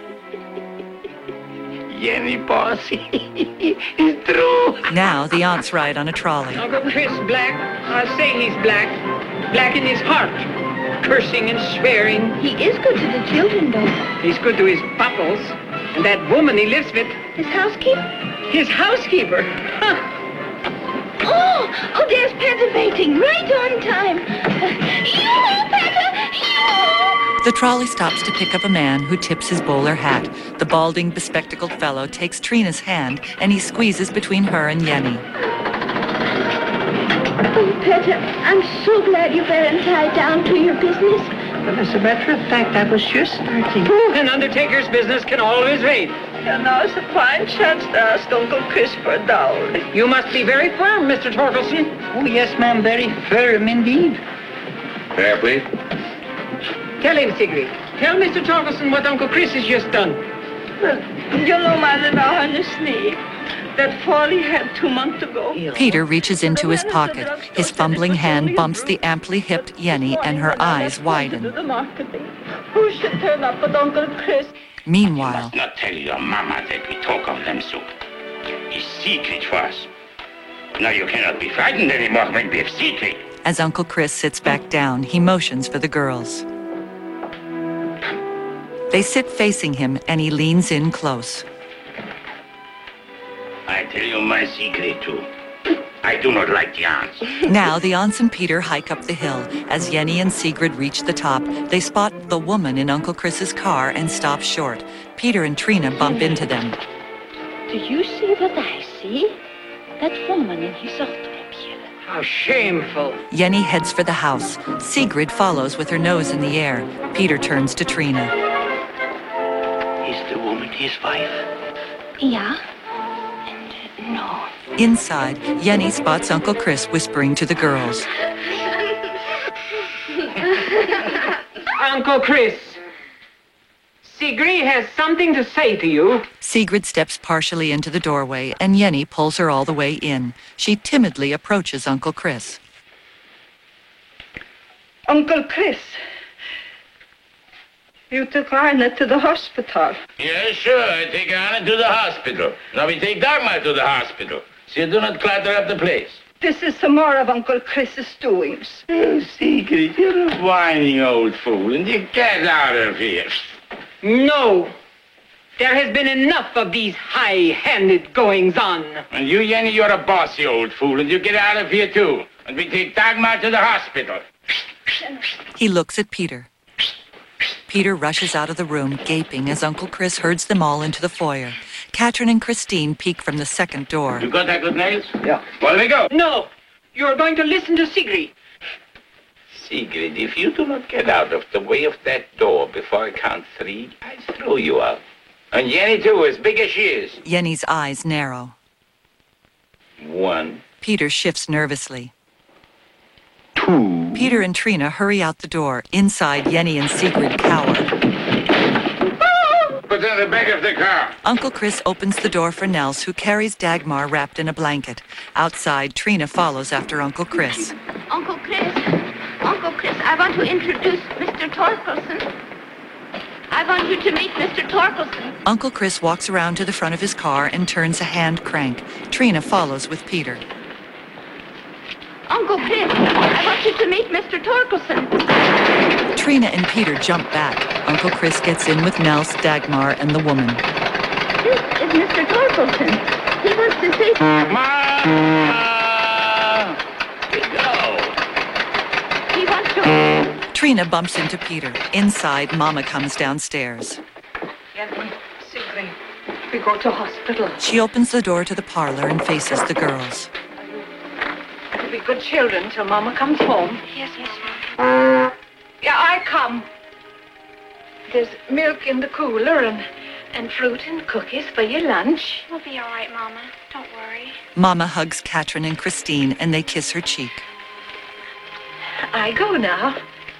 Jenny bossy. It's true. Now the aunts ride on a trolley. Uncle Chris black. I'll say he's black. Black in his heart. Cursing and swearing. He is good to the children, though. He's good to his pupples. And that woman he lives with. His housekeeper? His housekeeper. Huh. Oh, there's Petter waiting right on time. Yoo-hoo, Petter! Yoo-hoo! The trolley stops to pick up a man who tips his bowler hat. The balding, bespectacled fellow takes Trina's hand, and he squeezes between her and Jenny. Oh, Petter, I'm so glad you weren't tied down to your business. Well, as a matter of fact, I was just starting. An undertaker's business can always wait. And now's a fine chance to ask Uncle Chris for a dowry. You must be very firm, Mr. Torkelson. Oh, yes, ma'am, very firm indeed. Fair, please. Tell him, Sigrid. Tell Mr. Torkelson what Uncle Chris has just done. Well, you know, Mother, now on his knee. That fall he had 2 months ago. Peter reaches into his pocket. His fumbling hand bumps the amply hipped Jenny, and her eyes widen. Who should turn up but Uncle Chris? Meanwhile, You must not tell your mama that we talk of them so. It's secret for us. Now you cannot be frightened anymore when we have secret. as Uncle Chris sits back down, he motions for the girls. They sit facing him, and he leans in close. I tell you my secret, too. I do not like the aunts. Now the aunts and Peter hike up the hill. As Jenny and Sigrid reach the top, they spot the woman in Uncle Chris's car and stop short. Peter and Trina bump into them. Do you see what I see? That woman in his automobile. How shameful. Jenny heads for the house. Sigrid follows with her nose in the air. Peter turns to Trina. Is the woman his wife? Yeah? And no. Inside, Jenny spots Uncle Chris whispering to the girls. Uncle Chris, Sigrid has something to say to you. Sigrid steps partially into the doorway, and Jenny pulls her all the way in. She timidly approaches Uncle Chris. Uncle Chris, you took Arne to the hospital. Yes, sure. I take Arne to the hospital. Now we take Dagmar to the hospital. So you do not clutter up the place. This is some more of Uncle Chris's doings. Oh, Sigrid, you're a whining old fool, and you get out of here. No. There has been enough of these high-handed goings-on. And you, Jenny, you're a bossy old fool, and you get out of here, too. And we take Dagmar to the hospital. He looks at Peter. Peter rushes out of the room, gaping as Uncle Chris herds them all into the foyer. Katrin and Christine peek from the second door. You got that good nails? Yeah. Well, we go. No. You're going to listen to Sigrid. Sigrid, if you do not get out of the way of that door before I count 3, I throw you out. And Jenny, too, as big as she is. Jenny's eyes narrow. 1. Peter shifts nervously. 2. Peter and Trina hurry out the door. Inside, Jenny and Sigrid cower. Put in the back of the car. Uncle Chris opens the door for Nels, who carries Dagmar wrapped in a blanket. Outside, Trina follows after Uncle Chris. Uncle Chris, I want to introduce Mr. Torkelson. I want you to meet Mr. Torkelson. Uncle Chris walks around to the front of his car and turns a hand crank. Trina follows with Peter. Uncle Chris, I want you to meet Mr. Torkelson. Trina and Peter jump back. Uncle Chris gets in with Nels, Dagmar, and the woman. This is Mr. Torkelson. He wants to say... He wants to... Trina bumps into Peter. Inside, Mama comes downstairs. Jenny, Sigrid, we go to hospital. She opens the door to the parlor and faces the girls. We'll be good children till Mama comes home. Yes, Mama. Yeah, I come. There's milk in the cooler and fruit and cookies for your lunch. We'll be all right, Mama. Don't worry. Mama hugs Katrin and Christine, and they kiss her cheek. I go now.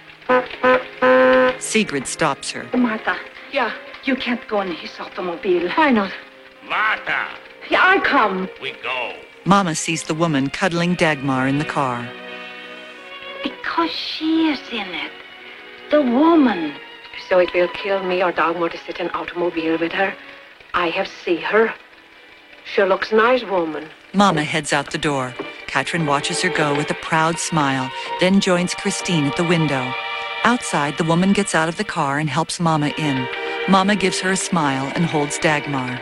Sigrid stops her. Martha. Yeah, you can't go in his automobile. Why not? Martha. Yeah, I come. We go. Mama sees the woman cuddling Dagmar in the car. Because she is in it. The woman. So it will kill me or Dagmar to sit in automobile with her. I have seen her. She looks nice woman. Mama heads out the door. Katrin watches her go with a proud smile, then joins Christine at the window. Outside, the woman gets out of the car and helps Mama in. Mama gives her a smile and holds Dagmar.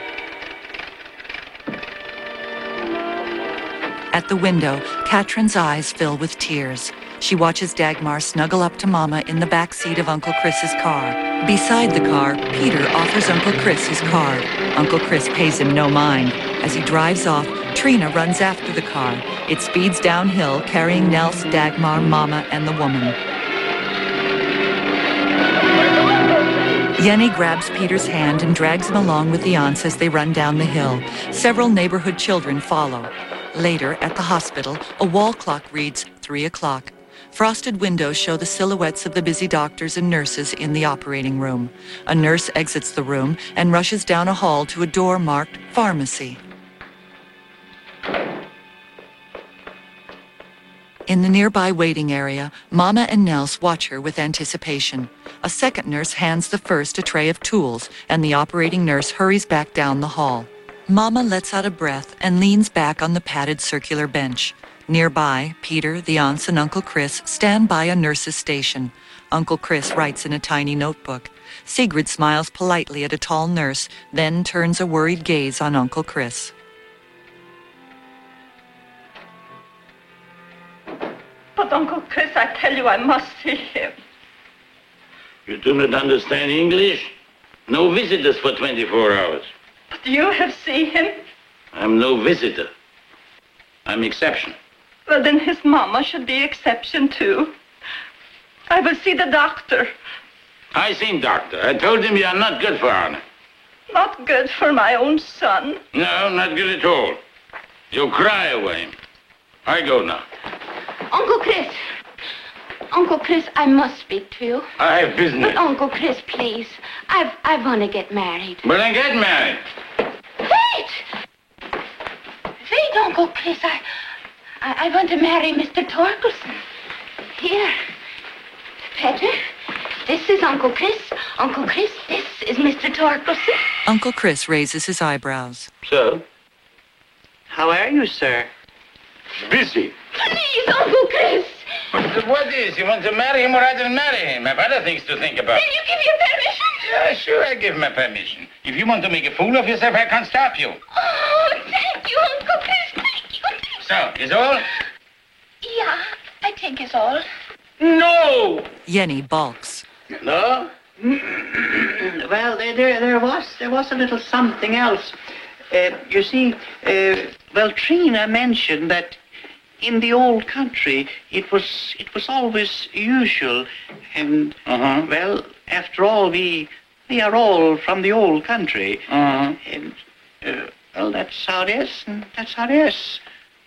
At the window, Katrin's eyes fill with tears. She watches Dagmar snuggle up to Mama in the back seat of Uncle Chris's car. Beside the car, Peter offers Uncle Chris his card. Uncle Chris pays him no mind. As he drives off, Trina runs after the car. It speeds downhill, carrying Nels, Dagmar, Mama, and the woman. Jenny grabs Peter's hand and drags him along with the aunts as they run down the hill. Several neighborhood children follow. Later, at the hospital, a wall clock reads 3 o'clock. Frosted windows show the silhouettes of the busy doctors and nurses in the operating room. A nurse exits the room and rushes down a hall to a door marked Pharmacy. In the nearby waiting area, Mama and Nels watch her with anticipation. A second nurse hands the first a tray of tools, and the operating nurse hurries back down the hall. Mama lets out a breath and leans back on the padded circular bench. Nearby, Peter, the aunts, and Uncle Chris stand by a nurse's station. Uncle Chris writes in a tiny notebook. Sigrid smiles politely at a tall nurse, then turns a worried gaze on Uncle Chris. I tell you, I must see him. You do not understand English? No visitors for 24 hours. But you have seen him? I'm no visitor. I'm exception. Well, then his mama should be exception, too. I will see the doctor. I seen doctor. I told him you are not good for Arne. Not good for my own son. No, not good at all. You'll cry away. I go now. Uncle Chris. Uncle Chris, I must speak to you. I have business. But Uncle Chris, please. I want to get married. Well, then get married. Wait! Wait, Uncle Chris. I want to marry Mr. Torkelson. Here. Petter, this is Uncle Chris. Uncle Chris, this is Mr. Torkelson. Uncle Chris raises his eyebrows. So? How are you, sir? Busy. Please, Uncle Chris. What is? You want to marry him or I don't marry him? I have other things to think about. Will you give me permission? Yeah, sure, I give my permission. If you want to make a fool of yourself, I can't stop you. Oh, thank you, Uncle Chris. Thank you. So, is all? Yeah, I think it's all. No! Yenny balks. No? Well, there was a little something else. You see, Trina mentioned that in the old country it was always usual, and well, after all, we are all from the old country, and well, that's how it is, and that's how it is.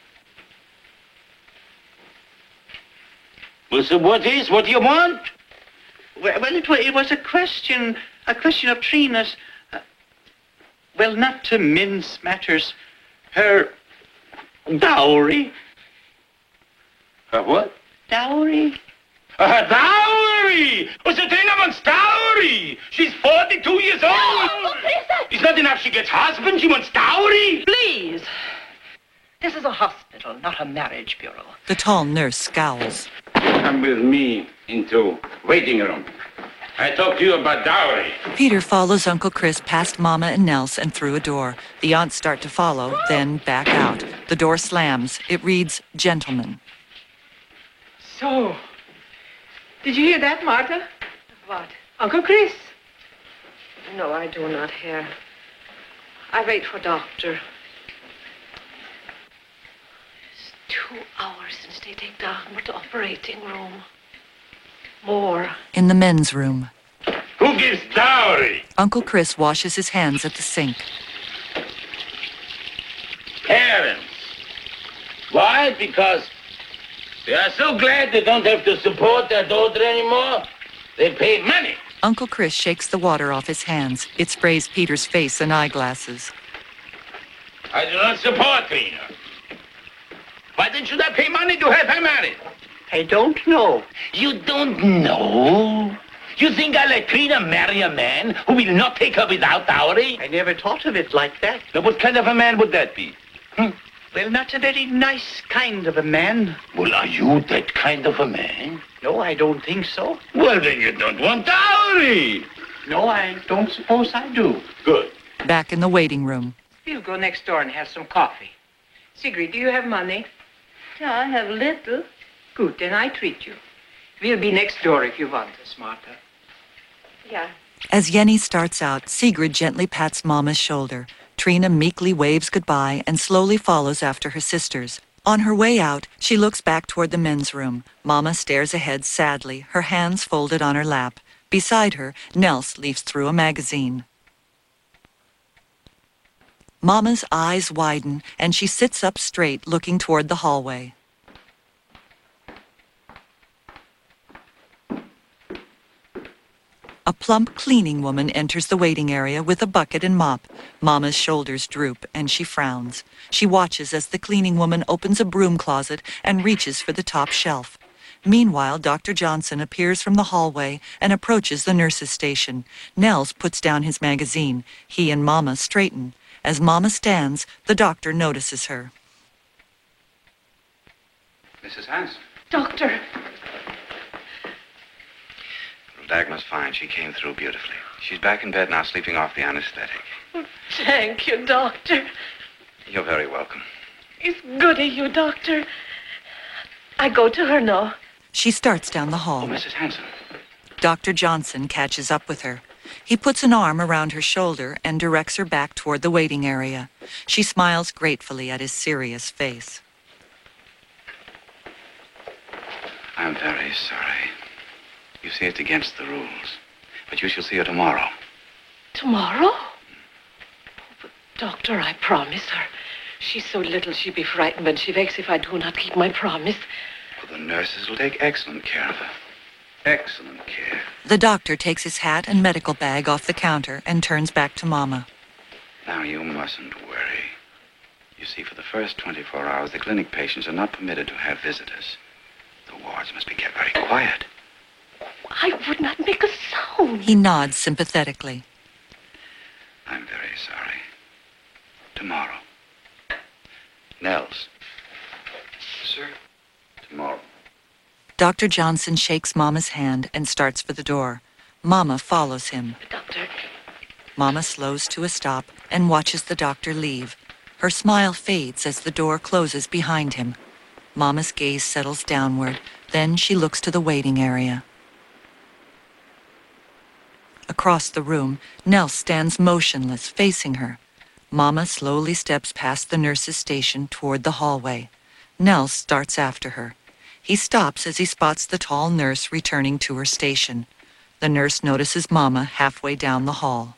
Well, so what is? What do you want? Well, it was a question of Trina's. Well, not to mince matters, her dowry. Her what? Dowry. Her dowry! Oh, so Trina wants dowry! She's 42 years old! It's not enough she gets husband, she wants dowry! Please. This is a hospital, not a marriage bureau. The tall nurse scowls. Come with me into waiting room. I talk to you about dowry. Peter follows Uncle Chris past Mama and Nels and through a door. The aunts start to follow, then back out. The door slams. It reads, gentlemen. So, did you hear that, Martha? What? Uncle Chris. No, I do not hear. I wait for doctor. It's 2 hours since they take Dagmar to operating room. More. In the men's room. Who gives dowry? Uncle Chris washes his hands at the sink. Parents. Why? Because they are so glad they don't have to support their daughter anymore. They pay money. Uncle Chris shakes the water off his hands. It sprays Peter's face and eyeglasses. I do not support Trina. Why then should I pay money to have her married? I don't know. You don't know? You think I'll let Trina marry a man who will not take her without dowry? I never thought of it like that. Now, what kind of a man would that be? Well, not a very nice kind of a man. Well, are you that kind of a man? No, I don't think so. Well, then you don't want dowry. No, I don't suppose I do. Good. Back in the waiting room. We'll go next door and have some coffee. Sigrid, do you have money? Yeah, I have little. Good, then I treat you. We'll be next door if you want us, Martha. Yeah. As Yenny starts out, Sigrid gently pats Mama's shoulder. Trina meekly waves goodbye and slowly follows after her sisters. On her way out, she looks back toward the men's room. Mama stares ahead sadly, her hands folded on her lap. Beside her, Nels leafs through a magazine. Mama's eyes widen, and she sits up straight, looking toward the hallway. A plump cleaning woman enters the waiting area with a bucket and mop. Mama's shoulders droop, and she frowns. She watches as the cleaning woman opens a broom closet and reaches for the top shelf. Meanwhile, Dr. Johnson appears from the hallway and approaches the nurse's station. Nels puts down his magazine. He and Mama straighten. As Mama stands, the doctor notices her. Mrs. Hanson. Doctor. Dagmar's fine. She came through beautifully. She's back in bed now, sleeping off the anesthetic. Thank you, Doctor. You're very welcome. It's good of you, Doctor. I go to her now. She starts down the hall. Oh, Mrs. Hanson. Dr. Johnson catches up with her. He puts an arm around her shoulder and directs her back toward the waiting area. She smiles gratefully at his serious face. I'm very sorry. You see, it's against the rules. But you shall see her tomorrow. Tomorrow? Oh, but doctor, I promise her. She's so little she'd be frightened when she wakes if I do not keep my promise. Well, the nurses will take excellent care of her. Excellent care. The doctor takes his hat and medical bag off the counter and turns back to Mama. Now, you mustn't worry. You see, for the first 24 hours, the clinic patients are not permitted to have visitors. The wards must be kept very quiet. I would not make a sound. He nods sympathetically. I'm very sorry. Tomorrow. Nels. Sir? Tomorrow. Dr. Johnson shakes Mama's hand and starts for the door. Mama follows him. Doctor. Mama slows to a stop and watches the doctor leave. Her smile fades as the door closes behind him. Mama's gaze settles downward. Then she looks to the waiting area. Across the room, Nels stands motionless, facing her. Mama slowly steps past the nurse's station toward the hallway. Nels starts after her. He stops as he spots the tall nurse returning to her station. The nurse notices Mama halfway down the hall.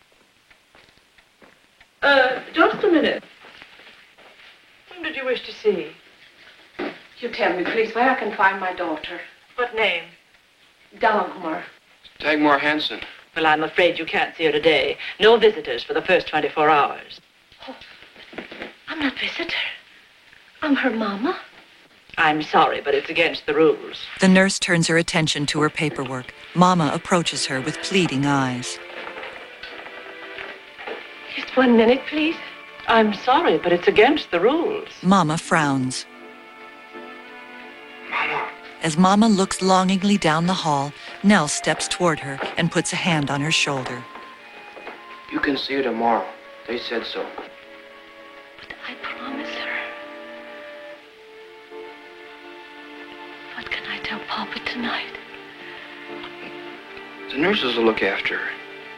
Just a minute. Whom did you wish to see? You tell me, please, where I can find my daughter. What name? Dagmar. Dagmar Hanson. Well, I'm afraid you can't see her today. No visitors for the first 24 hours. Oh, I'm not visitor. I'm her mama. I'm sorry, but it's against the rules. The nurse turns her attention to her paperwork. Mama approaches her with pleading eyes. Just 1 minute, please. I'm sorry, but it's against the rules. Mama frowns. Mama. As Mama looks longingly down the hall, Nell steps toward her and puts a hand on her shoulder. You can see her tomorrow. They said so. But I promise her. What can I tell Papa tonight? The nurses will look after her.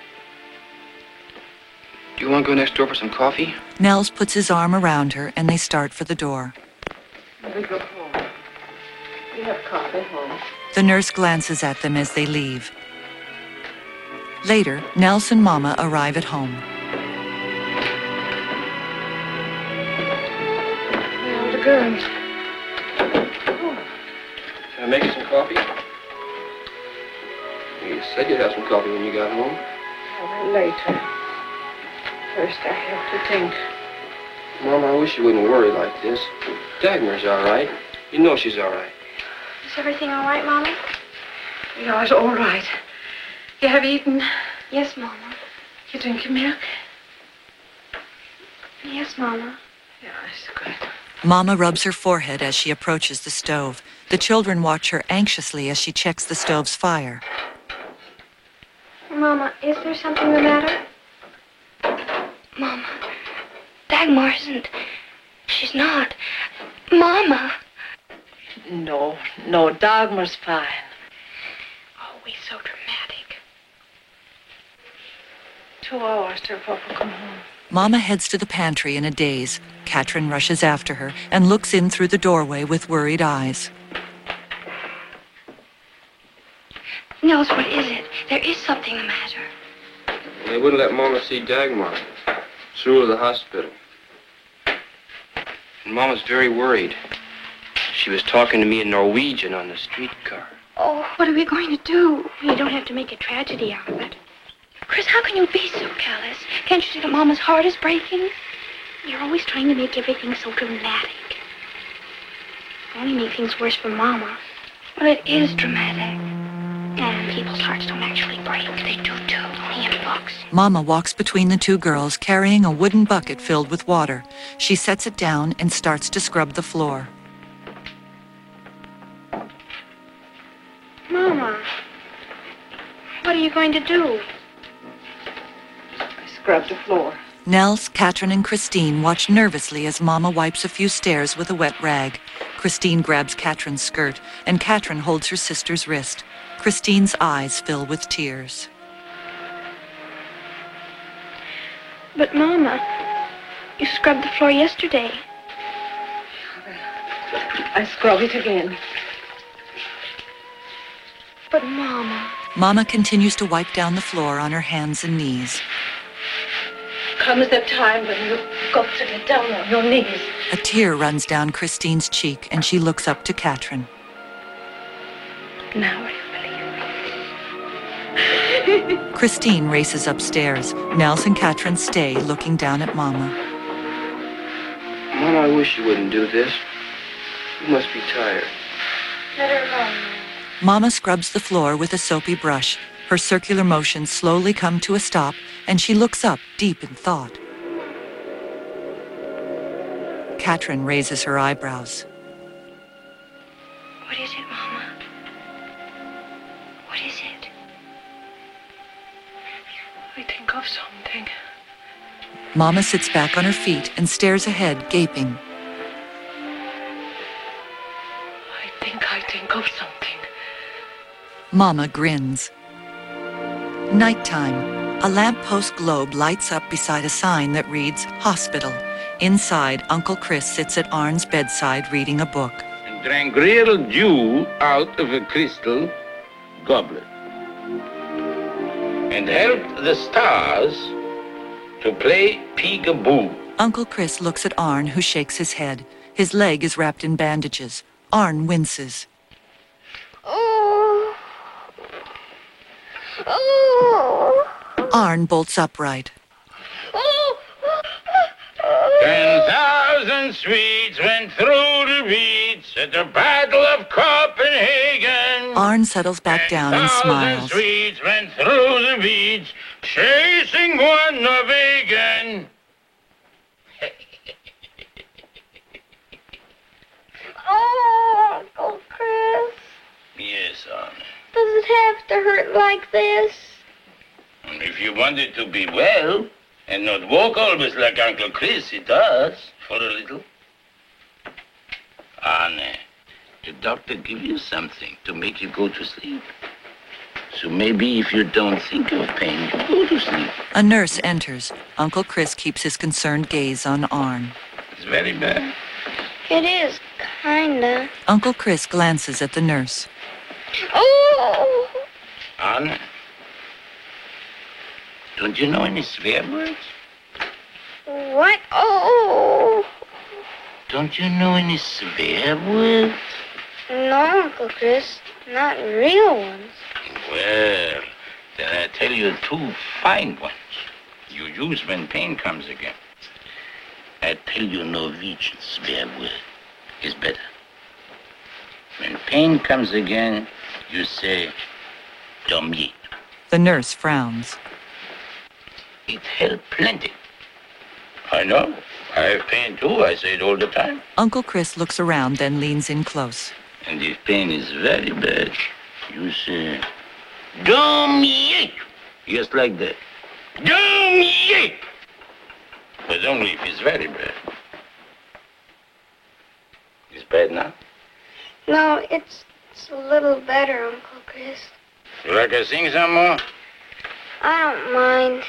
Do you want to go next door for some coffee? Nels puts his arm around her and they start for the door. We go home. We have coffee home. The nurse glances at them as they leave. Later, Nels and Mama arrive at home. All the girls. Can I make you some coffee? You said you'd have some coffee when you got home. Oh, later. First, I have to think. Mama, I wish you wouldn't worry like this. Dagmar's all right. You know she's all right. Is everything all right, Mama? Yeah, it's all right. You have eaten? Yes, Mama. You drink your milk? Yes, Mama. Yeah, it's good. Mama rubs her forehead as she approaches the stove. The children watch her anxiously as she checks the stove's fire. Mama, is there something the matter? Mama, Dagmar isn't. She's not. Mama! No, Dagmar's fine. Always so dramatic. 2 hours till Papa come home. Mama heads to the pantry in a daze. Katrin rushes after her and looks in through the doorway with worried eyes. Nels, what is it? There is something the matter. They wouldn't let Mama see Dagmar. It's rule of the hospital. And Mama's very worried. She was talking to me in Norwegian on the streetcar. Oh, what are we going to do? You don't have to make a tragedy out of it. Chris, how can you be so callous? Can't you see that Mama's heart is breaking? You're always trying to make everything so dramatic. Only make things worse for Mama. Well, it is dramatic. And people's hearts don't actually break. They do too, only in books. Mama walks between the two girls carrying a wooden bucket filled with water. She sets it down and starts to scrub the floor. Mama, what are you going to do? I scrubbed the floor. Nels, Katrin, and Christine watch nervously as Mama wipes a few stairs with a wet rag. Christine grabs Katrin's skirt, and Katrin holds her sister's wrist. Christine's eyes fill with tears. But, Mama, you scrubbed the floor yesterday. I scrub it again. But, Mama... Mama continues to wipe down the floor on her hands and knees. Comes the time when you've got to get down on your knees. A tear runs down Christine's cheek, and she looks up to Katrin. Now I believe. Christine races upstairs. Nels and Katrin stay, looking down at Mama. Mama, I wish you wouldn't do this. You must be tired. Let her alone. Mama scrubs the floor with a soapy brush. Her circular motions slowly come to a stop, and she looks up, deep in thought. Katrin raises her eyebrows. What is it, Mama? What is it? I think of something. Mama sits back on her feet and stares ahead, gaping. I think of something. Mama grins. Nighttime. A lamppost globe lights up beside a sign that reads Hospital. Inside, Uncle Chris sits at Arne's bedside reading a book. And drank real dew out of a crystal goblet. And helped the stars to play peekaboo. Uncle Chris looks at Arne, who shakes his head. His leg is wrapped in bandages. Arne winces. Oh. Oh. Arne bolts upright. 10,000 Swedes went through the reeds at the Battle of Copenhagen. Arne settles back down and 10,000 smiles. Swedes went through the reeds, chasing one Norwegian. Oh, Uncle Chris. Yes, Arne. Does it have to hurt like this? And if you want it to be well, and not walk always like Uncle Chris, it does, for a little. Arne, the doctor give you something to make you go to sleep. So maybe if you don't think of pain, you go to sleep. A nurse enters. Uncle Chris keeps his concerned gaze on Arne. It's very bad. It is, kinda. Uncle Chris glances at the nurse. Oh! Arne, don't you know any swear words? What? Oh! Don't you know any swear words? No, Uncle Chris. Not real ones. Well, then I tell you two fine ones you use when pain comes again. I tell you Norwegian swear word is better. When pain comes again, you say, Domje. The nurse frowns. It helped plenty. I know. I have pain too. I say it all the time. Uncle Chris looks around, then leans in close. And if pain is very bad, you say, Domje. Just like that. Domje. But only if it's very bad. It's bad now? No, it's a little better, Uncle Chris. You like I sing some more? I don't mind.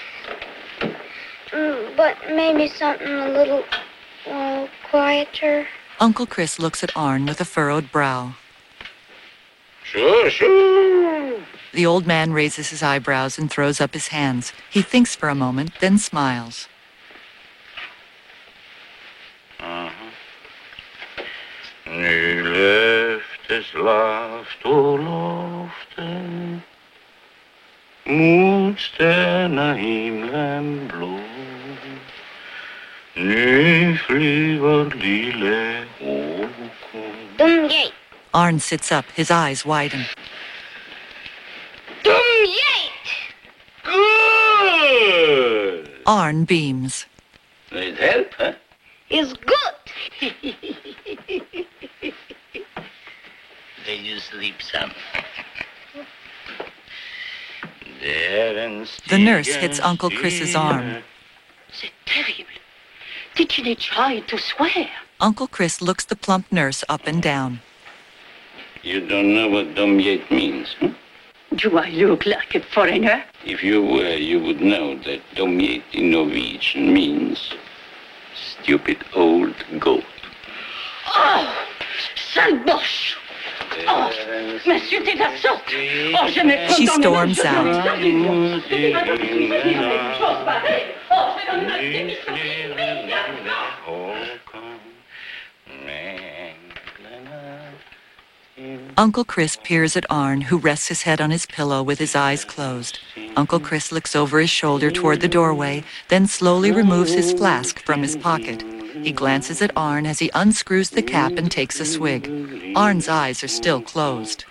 But maybe something a little quieter. Uncle Chris looks at Arne with a furrowed brow. Sure, sure. The old man raises his eyebrows and throws up his hands. He thinks for a moment, then smiles. Nu löftes laft och loften mot stjärnahimlen blå. Nu flyger lille Håkon. Domje! Arne sits up, his eyes widen. Domje! Good! Arne beams. It help, huh? Is good. Then you sleep some. There and The nurse hits Uncle Chris's arm. Sit Did she try to swear? Uncle Chris looks the plump nurse up and down. You don't know what Domjait means, hmm? Do I look like a foreigner? If you were, you would know that Domjait in Norwegian means stupid old goat. Oh, sale boche! Oh, monsieur, t'es la sorte! Oh, je me She storms out. Uncle Chris peers at Arn, who rests his head on his pillow with his eyes closed. Uncle Chris looks over his shoulder toward the doorway, then slowly removes his flask from his pocket. He glances at Arn as he unscrews the cap and takes a swig. Arn's eyes are still closed.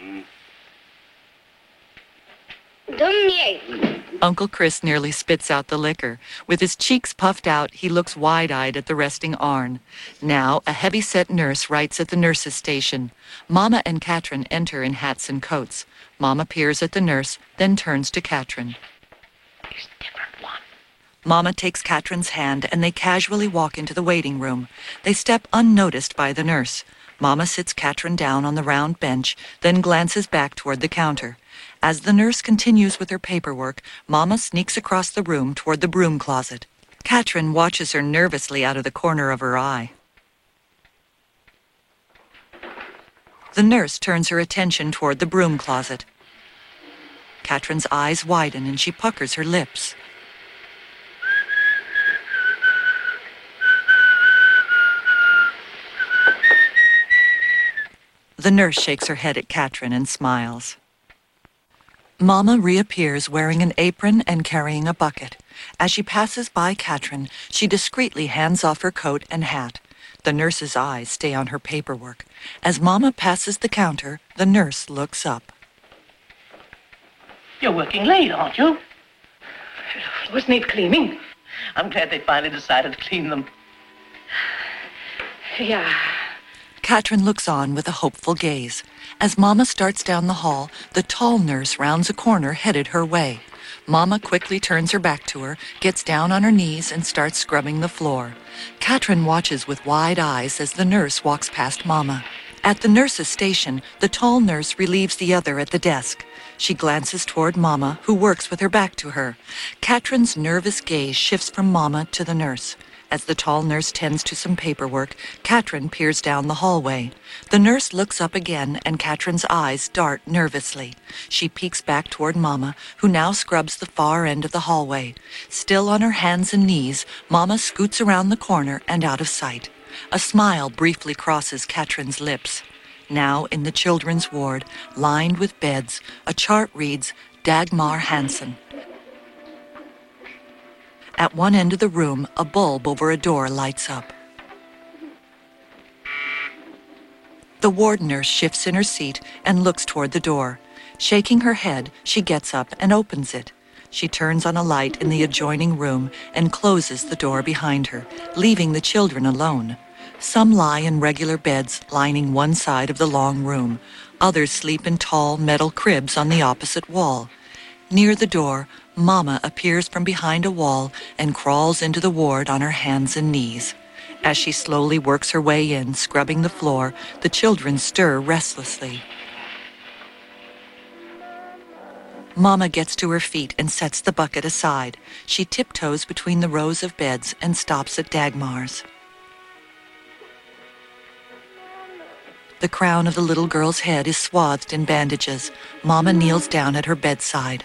Uncle Chris nearly spits out the liquor. With his cheeks puffed out, he looks wide-eyed at the resting Arn. Now, a heavy-set nurse writes at the nurse's station. Mama and Katrin enter in hats and coats. Mama peers at the nurse, then turns to Katrin. There's a different one. Mama takes Katrin's hand, and they casually walk into the waiting room. They step unnoticed by the nurse. Mama sits Katrin down on the round bench, then glances back toward the counter. As the nurse continues with her paperwork, Mama sneaks across the room toward the broom closet. Katrin watches her nervously out of the corner of her eye. The nurse turns her attention toward the broom closet. Katrin's eyes widen and she puckers her lips. The nurse shakes her head at Katrin and smiles. Mama reappears wearing an apron and carrying a bucket. As she passes by Katrin, she discreetly hands off her coat and hat. The nurse's eyes stay on her paperwork. As Mama passes the counter, the nurse looks up. You're working late, aren't you? Wasn't it cleaning? I'm glad they finally decided to clean them. Yeah. Katrin looks on with a hopeful gaze. As Mama starts down the hall, the tall nurse rounds a corner headed her way. Mama quickly turns her back to her, gets down on her knees, and starts scrubbing the floor. Katrin watches with wide eyes as the nurse walks past Mama. At the nurse's station, the tall nurse relieves the other at the desk. She glances toward Mama, who works with her back to her. Katrin's nervous gaze shifts from Mama to the nurse. As the tall nurse tends to some paperwork, Katrin peers down the hallway. The nurse looks up again, and Katrin's eyes dart nervously. She peeks back toward Mama, who now scrubs the far end of the hallway. Still on her hands and knees, Mama scoots around the corner and out of sight. A smile briefly crosses Katrin's lips. Now, in the children's ward, lined with beds, a chart reads, Dagmar Hansen. At one end of the room, a bulb over a door lights up. The ward nurse shifts in her seat and looks toward the door. Shaking her head, she gets up and opens it. She turns on a light in the adjoining room and closes the door behind her, leaving the children alone. Some lie in regular beds lining one side of the long room. Others sleep in tall metal cribs on the opposite wall. Near the door, Mama appears from behind a wall and crawls into the ward on her hands and knees. As she slowly works her way in, scrubbing the floor, the children stir restlessly. Mama gets to her feet and sets the bucket aside. She tiptoes between the rows of beds and stops at Dagmar's. The crown of the little girl's head is swathed in bandages. Mama kneels down at her bedside.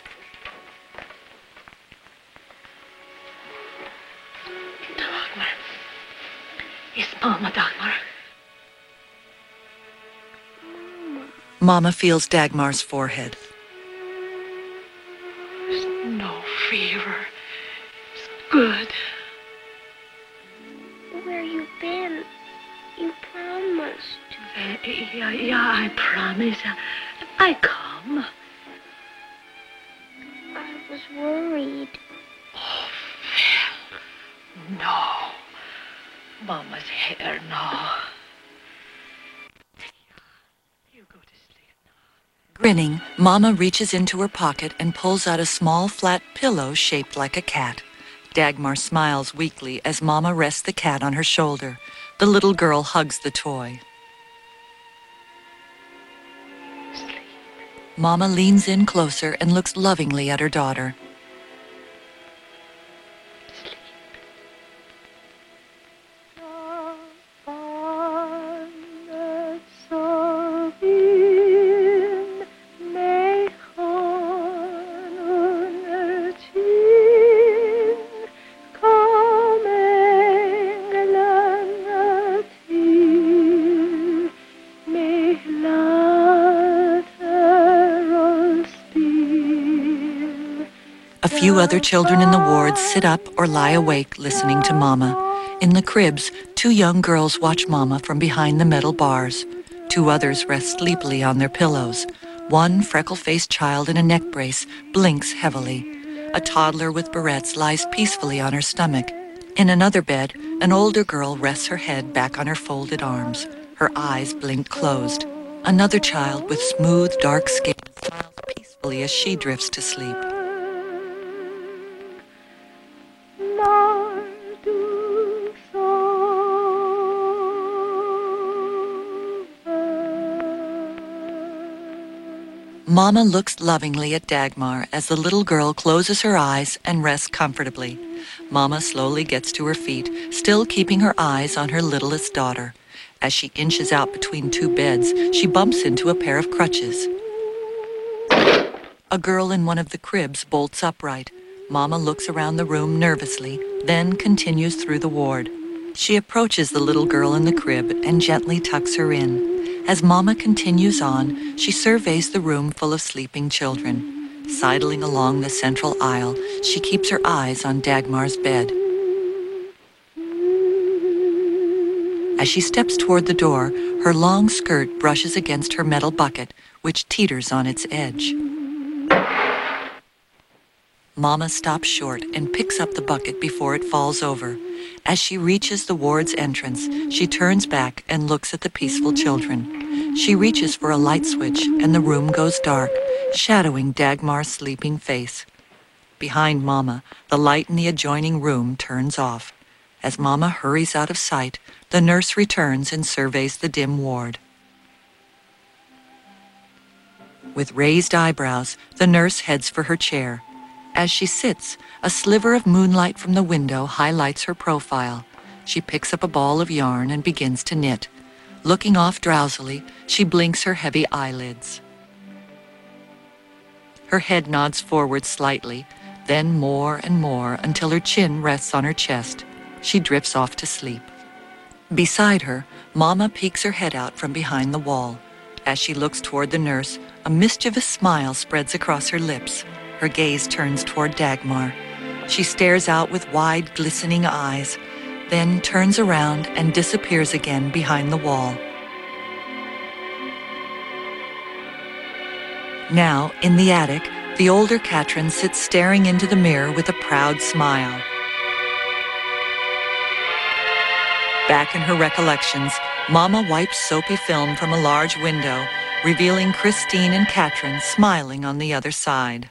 Dagmar. Is Mama Dagmar? Mama feels Dagmar's forehead. There's no fever. It's good. Where you been? You promised. Yeah, I promise. I come. I was worried. Oh, Phil. No. Mama's hair, no. You go to sleep now. Grinning, Mama reaches into her pocket and pulls out a small flat pillow shaped like a cat. Dagmar smiles weakly as Mama rests the cat on her shoulder. The little girl hugs the toy. Sleep. Mama leans in closer and looks lovingly at her daughter. A few other children in the wards sit up or lie awake listening to Mama. In the cribs, 2 young girls watch Mama from behind the metal bars. 2 others rest sleepily on their pillows. One freckle-faced child in a neck brace blinks heavily. A toddler with barrettes lies peacefully on her stomach. In another bed, an older girl rests her head back on her folded arms. Her eyes blink closed. Another child with smooth, dark skin smiles peacefully as she drifts to sleep. Mama looks lovingly at Dagmar as the little girl closes her eyes and rests comfortably. Mama slowly gets to her feet, still keeping her eyes on her littlest daughter. As she inches out between 2 beds, she bumps into a pair of crutches. A girl in one of the cribs bolts upright. Mama looks around the room nervously, then continues through the ward. She approaches the little girl in the crib and gently tucks her in. As Mama continues on, she surveys the room full of sleeping children. Sidling along the central aisle, she keeps her eyes on Dagmar's bed. As she steps toward the door, her long skirt brushes against her metal bucket, which teeters on its edge. Mama stops short and picks up the bucket before it falls over. As she reaches the ward's entrance, she turns back and looks at the peaceful children. She reaches for a light switch and the room goes dark, shadowing Dagmar's sleeping face. Behind Mama, the light in the adjoining room turns off. As Mama hurries out of sight, the nurse returns and surveys the dim ward. With raised eyebrows, the nurse heads for her chair. As she sits, a sliver of moonlight from the window highlights her profile. She picks up a ball of yarn and begins to knit. Looking off drowsily, she blinks her heavy eyelids. Her head nods forward slightly, then more and more until her chin rests on her chest. She drifts off to sleep. Beside her, Mama peeks her head out from behind the wall. As she looks toward the nurse, a mischievous smile spreads across her lips. Her gaze turns toward Dagmar. She stares out with wide, glistening eyes, then turns around and disappears again behind the wall. Now, in the attic, the older Katrin sits staring into the mirror with a proud smile. Back in her recollections, Mama wipes soapy film from a large window, revealing Christine and Katrin smiling on the other side.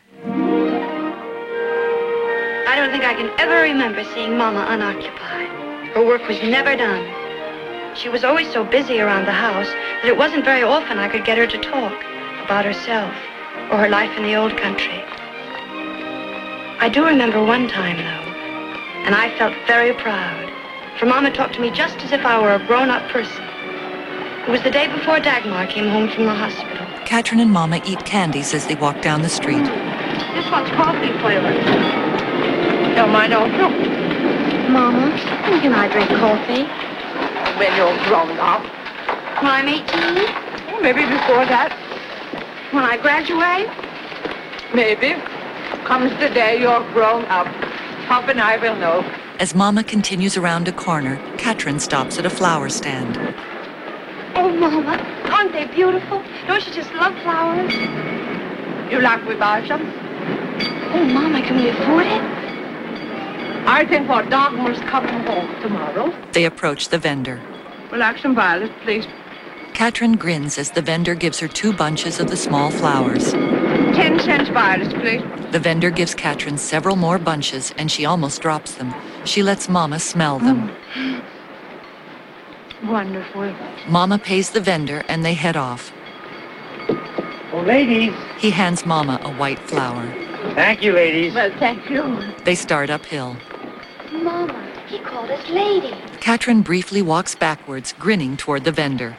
I don't think I can ever remember seeing Mama unoccupied. Her work was never done. She was always so busy around the house that it wasn't very often I could get her to talk about herself or her life in the old country. I do remember one time, though, and I felt very proud, for Mama talked to me just as if I were a grown-up person. It was the day before Dagmar came home from the hospital. Katrin and Mama eat candies as they walk down the street. This one's coffee flavored. No, mine also. Mama, when can I drink coffee? When you're grown up. When I'm 18? Well, maybe before that. When I graduate? Maybe. Comes the day you're grown up. Pop and I will know. As Mama continues around a corner, Katrin stops at a flower stand. Oh, Mama, aren't they beautiful? Don't you just love flowers? You like we buy some? Oh, Mama, can we afford it? I think for Dagmar's coming home tomorrow. They approach the vendor. We'll like some violets, please. Katrin grins as the vendor gives her 2 bunches of the small flowers. 10-cent bars, please. The vendor gives Katrin several more bunches, and she almost drops them. She lets Mama smell them. Wonderful. Mama pays the vendor, and they head off. Oh, ladies. He hands Mama a white flower. Thank you, ladies. Well, thank you. They start uphill. Mama, he called us lady. Katrin briefly walks backwards, grinning toward the vendor.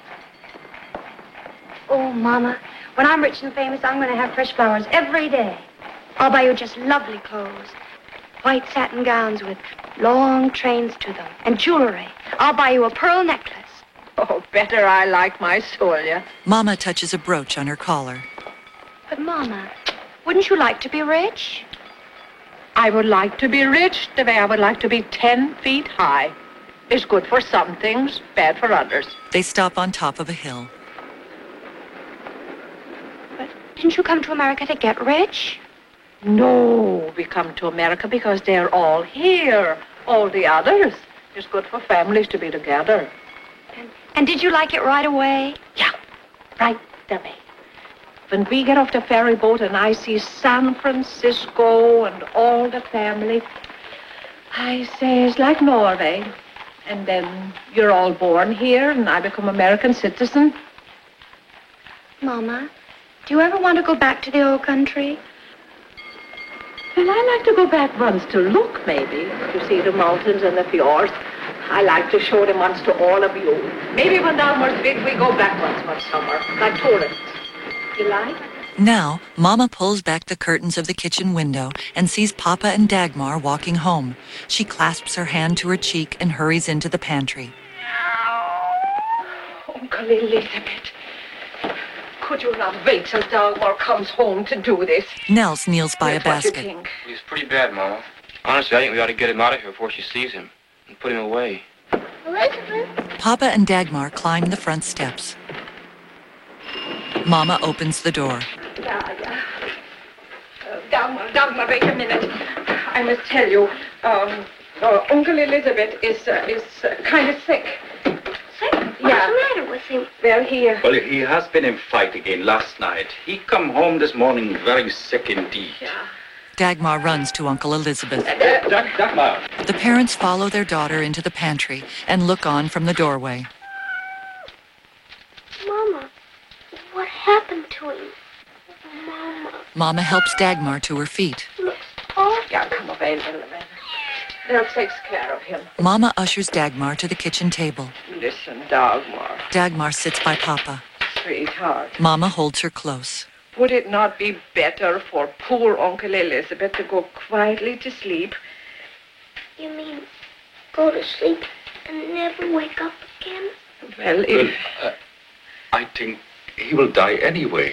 Oh, Mama, when I'm rich and famous, I'm going to have fresh flowers every day. I'll buy you just lovely clothes. White satin gowns with long trains to them. And jewelry. I'll buy you a pearl necklace. Oh, better I like my Solia. Mama touches a brooch on her collar. But, Mama, wouldn't you like to be rich? I would like to be rich the way I would like to be 10 feet high. It's good for some things, bad for others. They stop on top of a hill. But didn't you come to America to get rich? No, we come to America because they're all here. All the others. It's good for families to be together. And did you like it right away? Yeah, right away. When we get off the ferry boat and I see San Francisco and all the family, I say it's like Norway. And then you're all born here and I become American citizen. Mama, do you ever want to go back to the old country? Well, I like to go back once to look, maybe, to see the mountains and the fjords. I like to show them once to all of you. Maybe when Dagmar's big, we go back once one summer, like tourists. You like? Now, Mama pulls back the curtains of the kitchen window and sees Papa and Dagmar walking home. She clasps her hand to her cheek and hurries into the pantry. Uncle Elizabeth, could you not wait till Dagmar comes home to do this? Nels kneels by a What you basket. think? He's pretty bad, Mama. Honestly, I think we ought to get him out of here before she sees him and put him away. Elizabeth? Papa and Dagmar climb the front steps. Mama opens the door. Dagmar, wait a minute. I must tell you, Uncle Elizabeth is kind of sick. Sick? What's Yeah. the matter with him? Well, Well, he has been in fight again last night. He come home this morning very sick indeed. Dagmar runs to Uncle Elizabeth. Dagmar. The parents follow their daughter into the pantry and look on from the doorway. Mama, what happened to him? Mama, Mama helps Dagmar to her feet. looks awful. Yeah, come away, little man. Nell takes care of him. Mama ushers Dagmar to the kitchen table. Listen, Dagmar, Dagmar sits by Papa. sweetheart. Mama holds her close. Would it not be better for poor Uncle Elizabeth to go quietly to sleep? You mean go to sleep and never wake up again? Well, if... I think he will die anyway.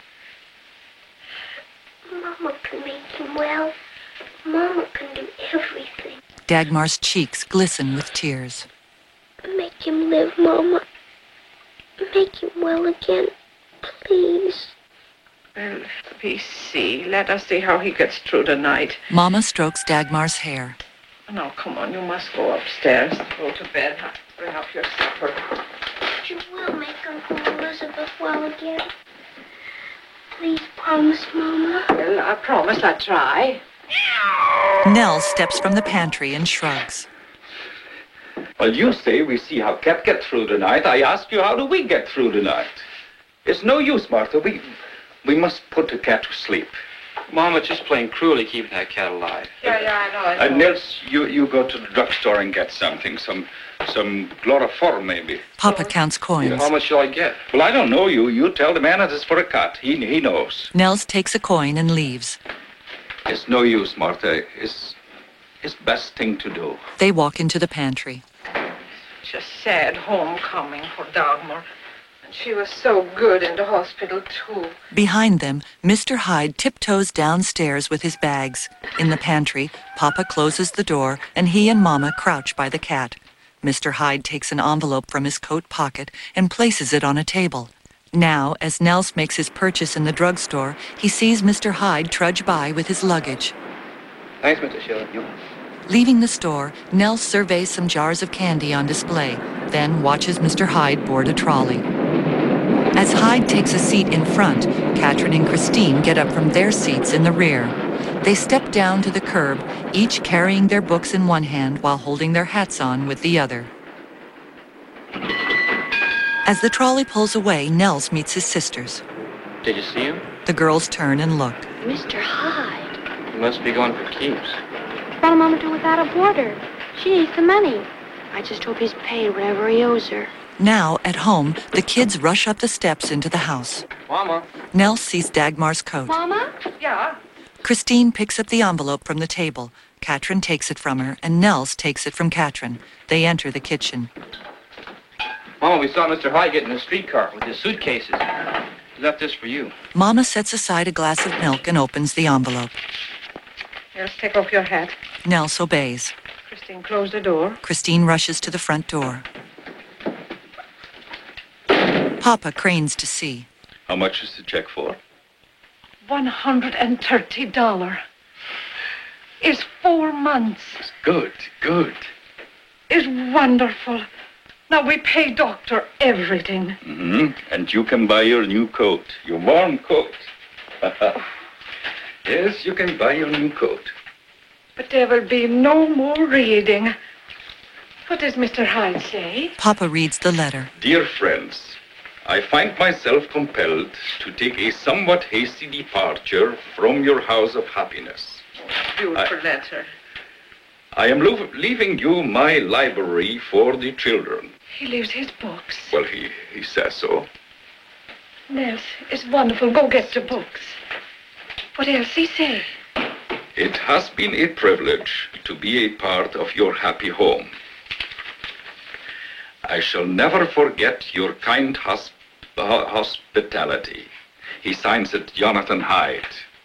Mama can make him well. Mama can do everything. Dagmar's cheeks glisten with tears. Make him live, Mama. Make him well again, please. Well, we see. Let us see how he gets through the night. Mama strokes Dagmar's hair. Now, come on, you must go upstairs. Go to bed. Bring up your supper. You will make Uncle Elizabeth well again. Please promise, Mama. Well, I promise I'll try. Nell steps from the pantry and shrugs. Well, you say we see how Cat get through the night. I ask you, how do we get through the night? It's no use, Martha. We must put the cat to sleep. Mama, just plain cruelly keeping that cat alive. Yeah, I know. And Nils, you go to the drugstore and get something. Some chloroform, maybe. Papa counts coins. How much shall I get? Well, I don't know. You tell the man it is for a cat. He knows. Nels takes a coin and leaves. It's no use, Martha. It's best thing to do. They walk into the pantry. Just sad homecoming for Dagmar. And she was so good in the hospital, too. Behind them, Mr. Hyde tiptoes downstairs with his bags. In the pantry, Papa closes the door, and he and Mama crouch by the cat. Mr. Hyde takes an envelope from his coat pocket and places it on a table. Now, as Nels makes his purchase in the drugstore, he sees Mr. Hyde trudge by with his luggage. Thanks, Mr. Schiller. Leaving the store, Nels surveys some jars of candy on display, then watches Mr. Hyde board a trolley. As Hyde takes a seat in front, Katrin and Christine get up from their seats in the rear. They step down to the curb, each carrying their books in one hand while holding their hats on with the other. As the trolley pulls away, Nels meets his sisters. Did you see him? The girls turn and look. Mr. Hyde. He must be going for keeps. What'll Mama do without a boarder? She needs the money. I just hope he's paid whatever he owes her. Now, at home, the kids rush up the steps into the house. Mama. Nels sees Dagmar's coat. Mama? Yeah? Christine picks up the envelope from the table. Katrin takes it from her, and Nels takes it from Katrin. They enter the kitchen. Mama, we saw Mr. Hyde get in a streetcar with his suitcases. He left this for you. Mama sets aside a glass of milk and opens the envelope. Yes, take off your hat. Nels obeys. Christine, close the door. Christine rushes to the front door. Papa cranes to see. How much is the check for? $130. It's 4 months. Good, good. It's wonderful. Now we pay doctor everything. Mm-hmm. And you can buy your new coat, your warm coat. Yes, you can buy your new coat. But there will be no more reading. What does Mr. Hyde say? Papa reads the letter. Dear friends, I find myself compelled to take a somewhat hasty departure from your house of happiness. Beautiful letter. I am leaving you my library for the children. He leaves his books. Well, he says so. Nels, it's wonderful. Go get the books. What else he say? It has been a privilege to be a part of your happy home. I shall never forget your kind hospitality. He signs it Jonathan Hyde.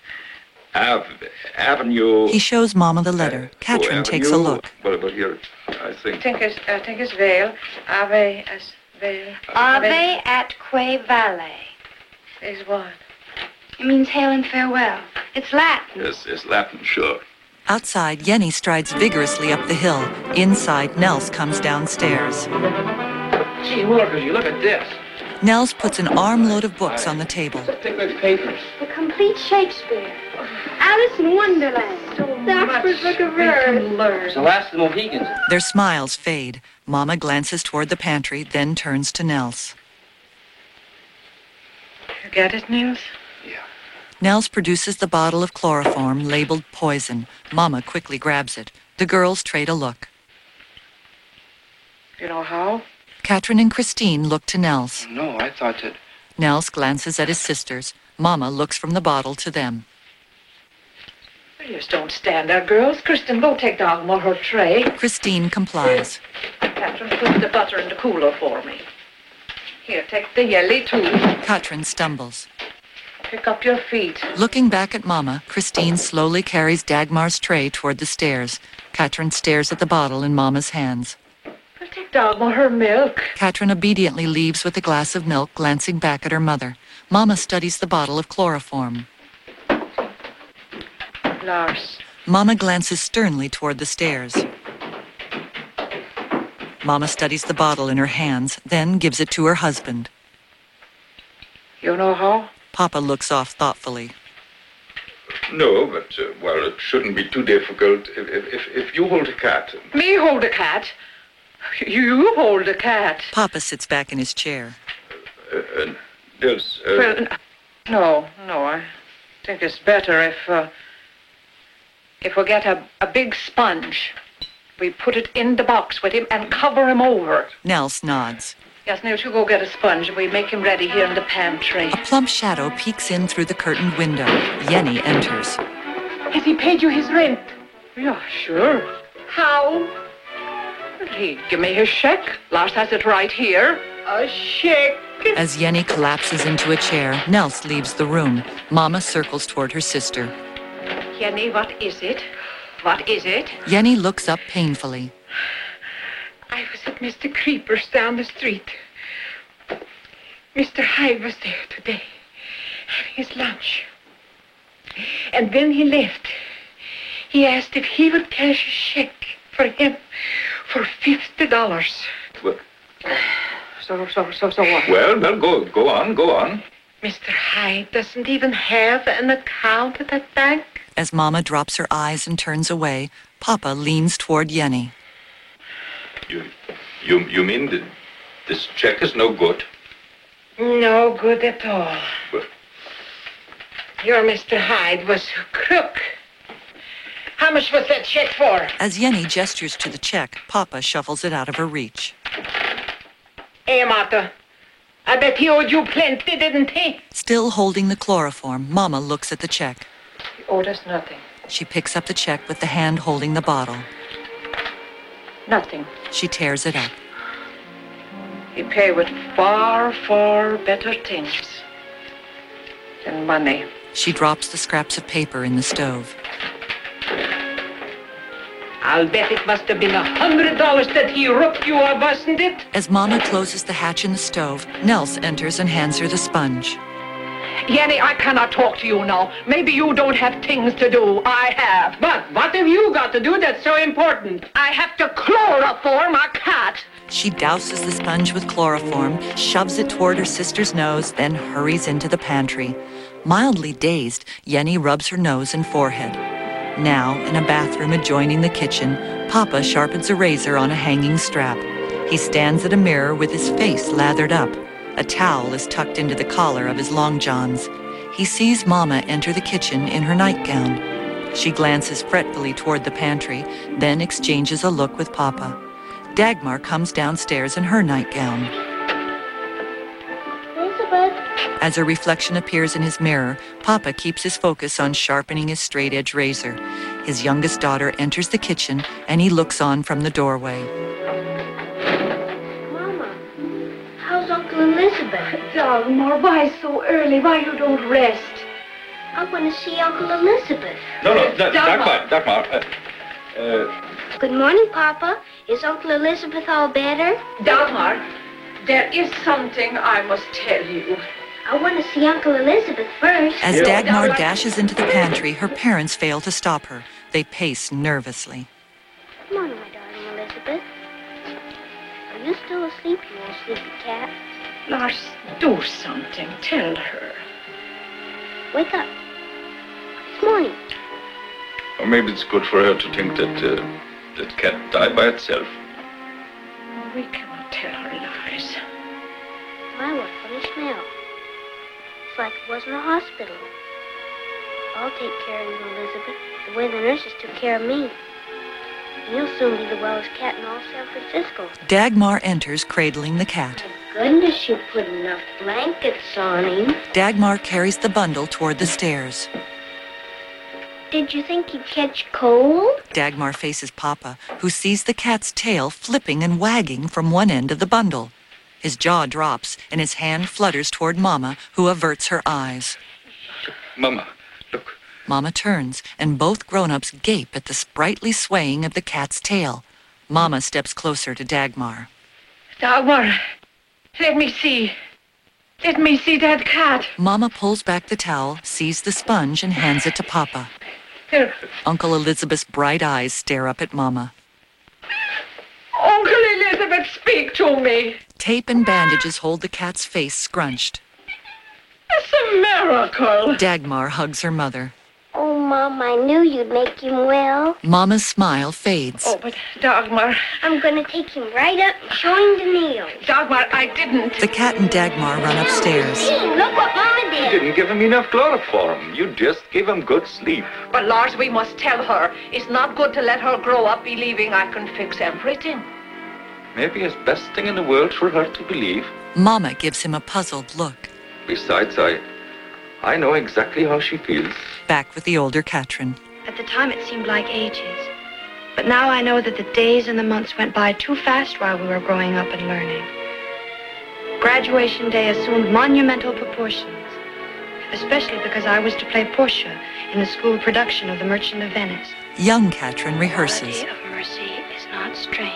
Avenue... He shows Mama the letter. Katrin takes a look. But here, I think it's Vale. Ave as Vale. Ave atque Vale. Is what? It means hail and farewell. It's Latin. Yes, it's Latin, sure. Outside, Jenny strides vigorously up the hill. Inside, Nels comes downstairs. Gee, Willikers, you look at this. Nels puts an armload of books on the table. Take those papers. The complete Shakespeare. Alice in Wonderland. The Oxford Book of Verse. It's the last of the Mohegans. Their smiles fade. Mama glances toward the pantry, then turns to Nels. You get it, Nels? Nels produces the bottle of chloroform labeled poison. Mama quickly grabs it. The girls trade a look. You know how? Katrin and Christine look to Nels. No, I thought that... Nels glances at his sisters. Mama looks from the bottle to them. Well, you just don't stand there, girls. Kristen, go take Dagmar her tray. Christine complies. Katrin, put the butter in the cooler for me. Here, take the jelly, too. Katrin stumbles. Pick up your feet. Looking back at Mama, Christine slowly carries Dagmar's tray toward the stairs. Katrin stares at the bottle in Mama's hands. Well, take Dagmar her milk. Katrin obediently leaves with a glass of milk, glancing back at her mother. Mama studies the bottle of chloroform. Lars. Mama glances sternly toward the stairs. Mama studies the bottle in her hands, then gives it to her husband. You know how? Papa looks off thoughtfully. No, but, well, it shouldn't be too difficult. If you hold a cat... Me hold a cat? You hold a cat. Papa sits back in his chair. There's... Well, no, I think it's better if we get a big sponge. We put it in the box with him and cover him over. Nels nods. Yes, Nels, you go get a sponge and we make him ready here in the pantry. A plump shadow peeks in through the curtained window. Jenny enters. Has he paid you his rent? Yeah, sure. How? Well, he give me his check. Lars has it right here. A check. As Jenny collapses into a chair, Nels leaves the room. Mama circles toward her sister. Jenny, what is it? What is it? Jenny looks up painfully. I was at Mr. Creeper's down the street. Mr. Hyde was there today, having his lunch. And when he left, he asked if he would cash a check for him for $50. What? So what? Well, go on. Mr. Hyde doesn't even have an account at that bank. As Mama drops her eyes and turns away, Papa leans toward Yenny. You mean that this check is no good? No good at all. Well, Your Mr. Hyde was a crook. How much was that check for? As Yenny gestures to the check, Papa shuffles it out of her reach. Hey, Martha. I bet he owed you plenty, didn't he? Still holding the chloroform, Mama looks at the check. He owed us nothing. She picks up the check with the hand holding the bottle. Nothing. She tears it up. He paid with far, far better things than money. She drops the scraps of paper in the stove. I'll bet it must have been $100 that he rooked you of, wasn't it? As Mama closes the hatch in the stove, Nels enters and hands her the sponge. Yenny, I cannot talk to you now. Maybe you don't have things to do. I have. But what have you got to do that's so important? I have to chloroform a cat. She douses the sponge with chloroform, shoves it toward her sister's nose, then hurries into the pantry. Mildly dazed, Yenny rubs her nose and forehead. Now, in a bathroom adjoining the kitchen, Papa sharpens a razor on a hanging strap. He stands at a mirror with his face lathered up. A towel is tucked into the collar of his long johns. He sees Mama enter the kitchen in her nightgown. She glances fretfully toward the pantry, then exchanges a look with Papa. Dagmar comes downstairs in her nightgown. Elizabeth. As her reflection appears in his mirror, Papa keeps his focus on sharpening his straight-edge razor. His youngest daughter enters the kitchen, and he looks on from the doorway. Mama, how's Uncle Elizabeth? Dagmar, why so early? Why you don't rest? I want to see Uncle Elizabeth. No, Dagmar. Good morning, Papa. Is Uncle Elizabeth all better? Dagmar, there is something I must tell you. I want to see Uncle Elizabeth first. As Dagmar dashes into the pantry, her parents fail to stop her. They pace nervously. Come on, my darling Elizabeth. Are you still asleep, you old sleepy cat? Lars, do something. Tell her. Wake up. It's morning. Or maybe it's good for her to think that cat died by itself. We cannot tell her lies. My, what funny smell. It's like it was in a hospital. I'll take care of you, Elizabeth, the way the nurses took care of me. And you'll soon be the wellest cat in all San Francisco. Dagmar enters, cradling the cat. Goodness, you put enough blankets on him. Dagmar carries the bundle toward the stairs. Did you think he'd catch cold? Dagmar faces Papa, who sees the cat's tail flipping and wagging from one end of the bundle. His jaw drops, and his hand flutters toward Mama, who averts her eyes. Mama, look. Mama turns, and both grown-ups gape at the sprightly swaying of the cat's tail. Mama steps closer to Dagmar. Dagmar, let me see. Let me see that cat. Mama pulls back the towel, sees the sponge, and hands it to Papa. Here. Uncle Elizabeth's bright eyes stare up at Mama. Uncle Elizabeth, speak to me. Tape and bandages hold the cat's face scrunched. It's a miracle. Dagmar hugs her mother. Oh, Mom, I knew you'd make him well. Mama's smile fades. Oh, but Dagmar... I'm going to take him right up and show him the nails. Dagmar, I didn't. The cat and Dagmar run upstairs. See, look what Mama did. You didn't give him enough chloroform. You just gave him good sleep. But, Lars, we must tell her. It's not good to let her grow up believing I can fix everything. Maybe it's the best thing in the world for her to believe. Mama gives him a puzzled look. Besides, I know exactly how she feels. Back with the older Katrin. At the time, it seemed like ages. But now I know that the days and the months went by too fast while we were growing up and learning. Graduation day assumed monumental proportions, especially because I was to play Portia in the school production of The Merchant of Venice. Young Katrin rehearses. The quality of mercy is not strained.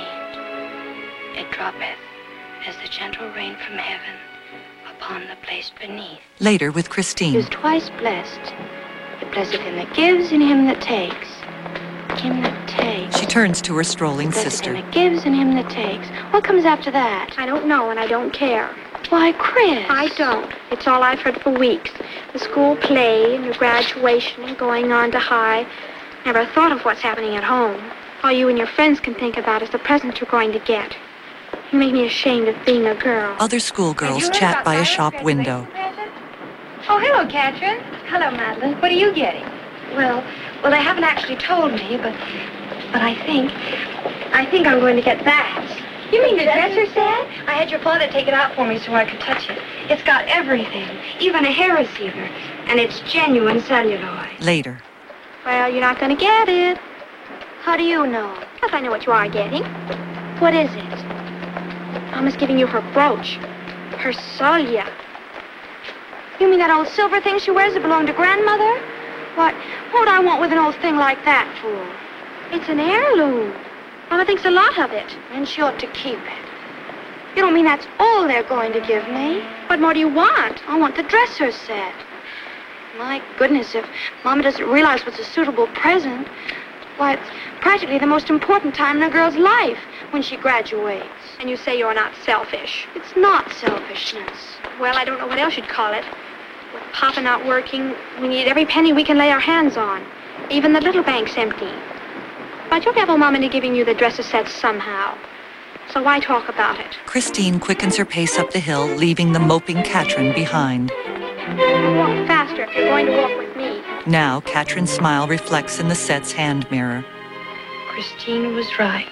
It droppeth as the gentle rain from heaven upon the place beneath. Later with He Christine. is twice blessed. The blessed him that gives and him that takes. him that takes. She turns to her strolling There's sister. him that gives and him that takes. What comes after that? I don't know, and I don't care. Why, Chris. I don't. It's all I've heard for weeks. The school play and the graduation and going on to high. Never thought of what's happening at home. All you and your friends can think about is the present you're going to get. You make me ashamed of being a girl. Other schoolgirls chat by a shop window. Oh, hello, Katrin. Hello, Madeline. What are you getting? Well, they haven't actually told me, but I think I'm going to get that. You mean the dresser set? I had your father take it out for me so I could touch it. It's got everything, even a hair receiver, and it's genuine celluloid. Later. Well, you're not going to get it. How do you know? Yes, I know what you are getting. What is it? Mama's giving you her brooch. Her solia. You mean that old silver thing she wears that belonged to Grandmother? What would I want with an old thing like that for? It's an heirloom. Mama thinks a lot of it. And she ought to keep it. You don't mean that's all they're going to give me? What more do you want? I want the dresser set. My goodness, if Mama doesn't realize what's a suitable present, why, it's practically the most important time in a girl's life when she graduates. And you say you're not selfish. It's not selfishness. Well, I don't know what else you'd call it. With Papa not working, we need every penny we can lay our hands on. Even the little bank's empty. But you'll get old Mama into giving you the dresser set somehow. So why talk about it? Christine quickens her pace up the hill, leaving the moping Katrin behind. Walk faster if you're going to walk with me. Now, Katrin's smile reflects in the set's hand mirror. Christine was right.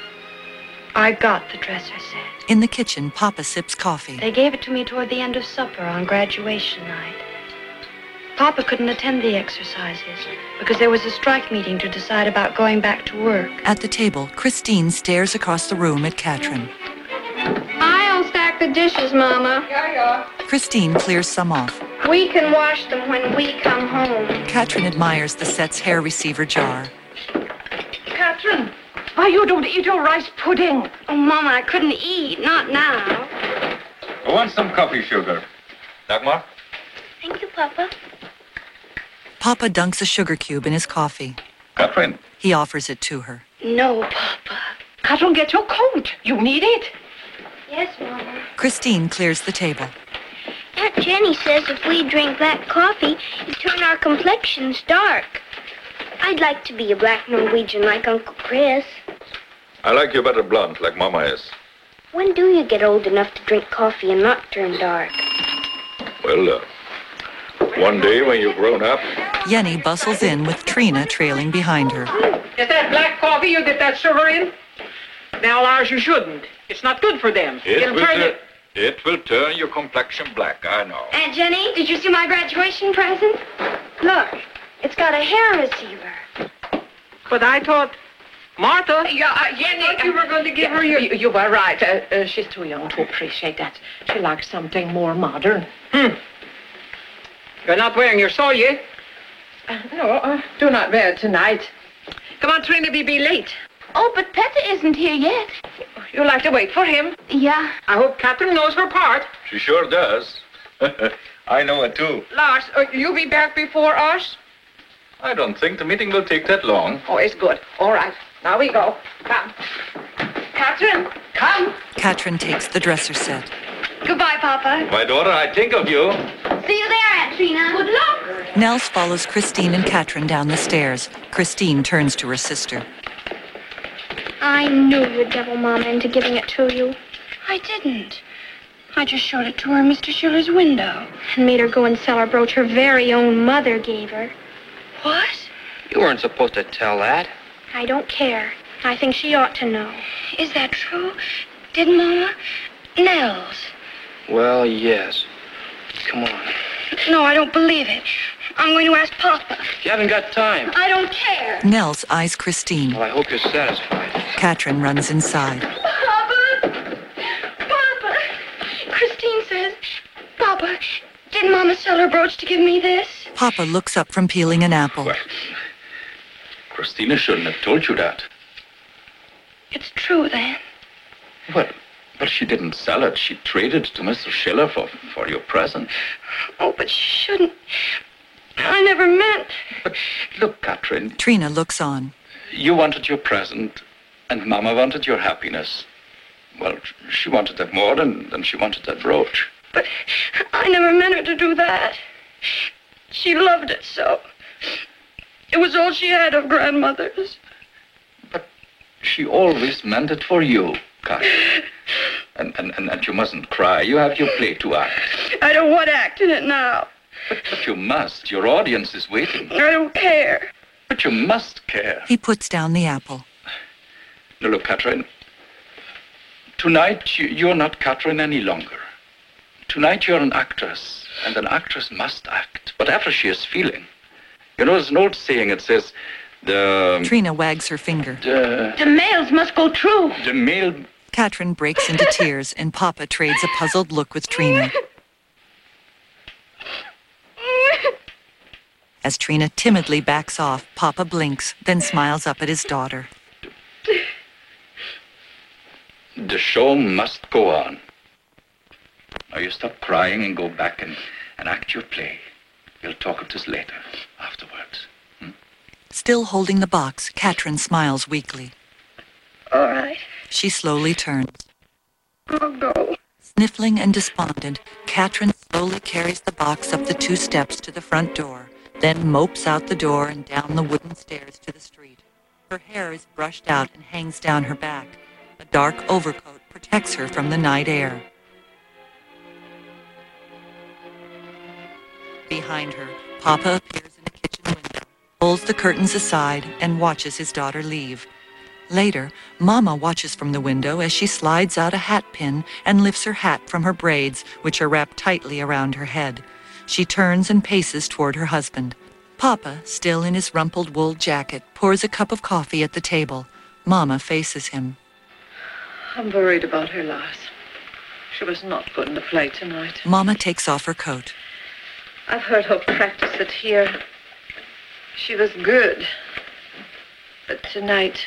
I got the dresser set. In the kitchen, Papa sips coffee. They gave it to me toward the end of supper on graduation night. Papa couldn't attend the exercises because there was a strike meeting to decide about going back to work. At the table, Christine stares across the room at Katrin. I'll stack the dishes, Mama. Yeah. Christine clears some off. We can wash them when we come home. Katrin admires the set's hair receiver jar. Katrin, why you don't eat your rice pudding? Oh, Mama, I couldn't eat. Not now. I want some coffee, sugar. Dagmar? Thank you, Papa. Papa dunks a sugar cube in his coffee. Katrin. He offers it to her. No, Papa. Katrin, get your coat. You need it. Yes, Mama. Christine clears the table. Aunt Jenny says if we drink black coffee, it turn our complexions dark. I'd like to be a black Norwegian like Uncle Chris. I like you better blonde, like Mama is. When do you get old enough to drink coffee and not turn dark? Well, one day when you're grown up. Jenny bustles in with Trina trailing behind her. Is that black coffee you get that sugar in? Now, Lars, you shouldn't. It's not good for them. It will turn your complexion black, I know. Aunt Jenny, did you see my graduation present? Look, it's got a hair receiver. But I thought, Martha. Jenny, I thought you were going to give her your... You were right. She's too young to appreciate that. She likes something more modern. You're not wearing your solie. No, do not wear it tonight. Come on, Trina, be late. Oh, but Petta isn't here yet. You like to wait for him? Yeah. I hope Catherine knows her part. She sure does. I know it too. Lars, you be back before us? I don't think the meeting will take that long. Oh, it's good. All right. Now we go. Come. Catherine, come. Katrin takes the dresser set. Goodbye, Papa. My daughter, I think of you. See you there, Aunt Trina. Good luck. Nels follows Christine and Katrin down the stairs. Christine turns to her sister. I knew you'd devil Mama into giving it to you. I didn't. I just showed it to her in Mr. Schiller's window. And made her go and sell her brooch her very own mother gave her. What? You weren't supposed to tell that. I don't care. I think she ought to know. Is that true? Did Mama? Nels. Well, yes. Come on. No, I don't believe it. I'm going to ask Papa. You haven't got time. I don't care. Nels eyes Christine. Well, I hope you're satisfied. Katrin runs inside. Papa! Papa! Christine says, Papa, did Mama sell her brooch to give me this? Papa looks up from peeling an apple. Well, Christina shouldn't have told you that. It's true, then. Well, but she didn't sell it. She traded to Mr. Schiller for your present. Oh, but she shouldn't. I never meant. But look, Katrin. Trina looks on. You wanted your present, and Mama wanted your happiness. Well, she wanted that more than she wanted that brooch. But I never meant her to do that. She loved it so. It was all she had of grandmother's. But she always meant it for you, Katrin. And you mustn't cry. You have your play to act. I don't want to act in it now. But you must. Your audience is waiting. I don't care. But you must care. He puts down the apple. Now look, Katrin. Tonight, you're not Katrin any longer. Tonight, you're an actress, and an actress must act, whatever she is feeling. You know, there's an old saying, it says, Trina wags her finger. The males must go true. The male... Katrin breaks into tears, and Papa trades a puzzled look with Trina. As Trina timidly backs off, Papa blinks, then smiles up at his daughter. The show must go on. Now you stop crying and go back and act your play. We'll talk of this later, afterwards. Still holding the box, Katrin smiles weakly. All right. She slowly turns. I'll go. Sniffling and despondent, Katrin slowly carries the box up the 2 steps to the front door, then mopes out the door and down the wooden stairs to the street. Her hair is brushed out and hangs down her back. A dark overcoat protects her from the night air. Behind her, Papa appears in the kitchen window, pulls the curtains aside, and watches his daughter leave. Later, Mama watches from the window as she slides out a hat pin and lifts her hat from her braids, which are wrapped tightly around her head. She turns and paces toward her husband. Papa, still in his rumpled wool jacket, pours a cup of coffee at the table. Mama faces him. I'm worried about her, Lars. She was not good in the play tonight. Mama takes off her coat. I've heard her practice it here. She was good. But tonight,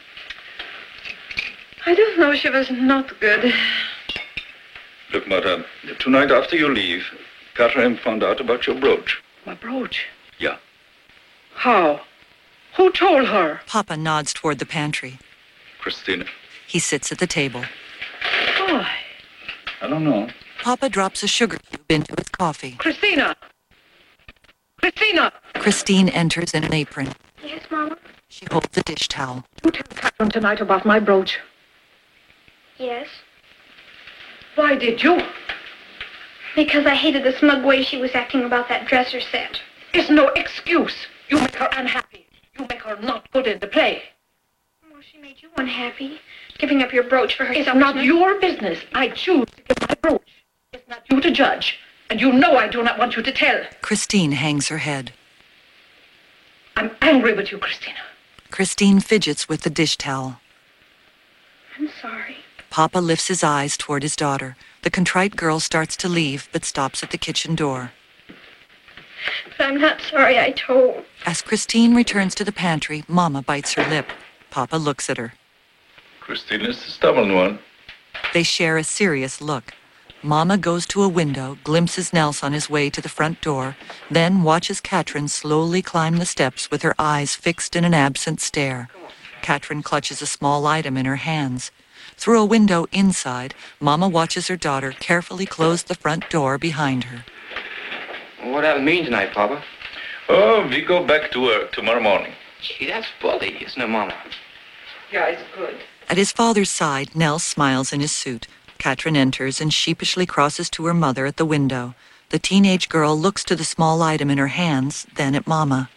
I don't know, she was not good. Look, Mother, tonight after you leave, Katrin found out about your brooch. My brooch? Yeah. How? Who told her? Papa nods toward the pantry. Christina. He sits at the table. Why? I don't know. Papa drops a sugar cube into his coffee. Christina! Christina! Christine enters in an apron. Yes, Mama? She holds a dish towel. You tell Katrin tonight about my brooch. Yes. Why did you? Because I hated the smug way she was acting about that dresser set. It's no excuse. You make her unhappy. You make her not good in the play. Well, she made you unhappy, giving up your brooch for her It's selfishness. not your business. I choose to give my brooch. It's not you to judge. And you know I do not want you to tell. Christine hangs her head. I'm angry with you, Christina. Christine fidgets with the dish towel. I'm sorry. Papa lifts his eyes toward his daughter. The contrite girl starts to leave, but stops at the kitchen door. But I'm not sorry I told. As Christine returns to the pantry, Mama bites her lip. Papa looks at her. Christine is the stubborn one. They share a serious look. Mama goes to a window, glimpses Nels on his way to the front door, then watches Katrin slowly climb the steps with her eyes fixed in an absent stare. Katrin clutches a small item in her hands. Through a window inside, Mama watches her daughter carefully close the front door behind her. What that mean tonight, Papa? Oh, we go back to work tomorrow morning. Gee, that's bully, isn't it, Mama? Yeah, it's good. At his father's side, Nels smiles in his suit. Katrin enters and sheepishly crosses to her mother at the window. The teenage girl looks to the small item in her hands, then at Mama.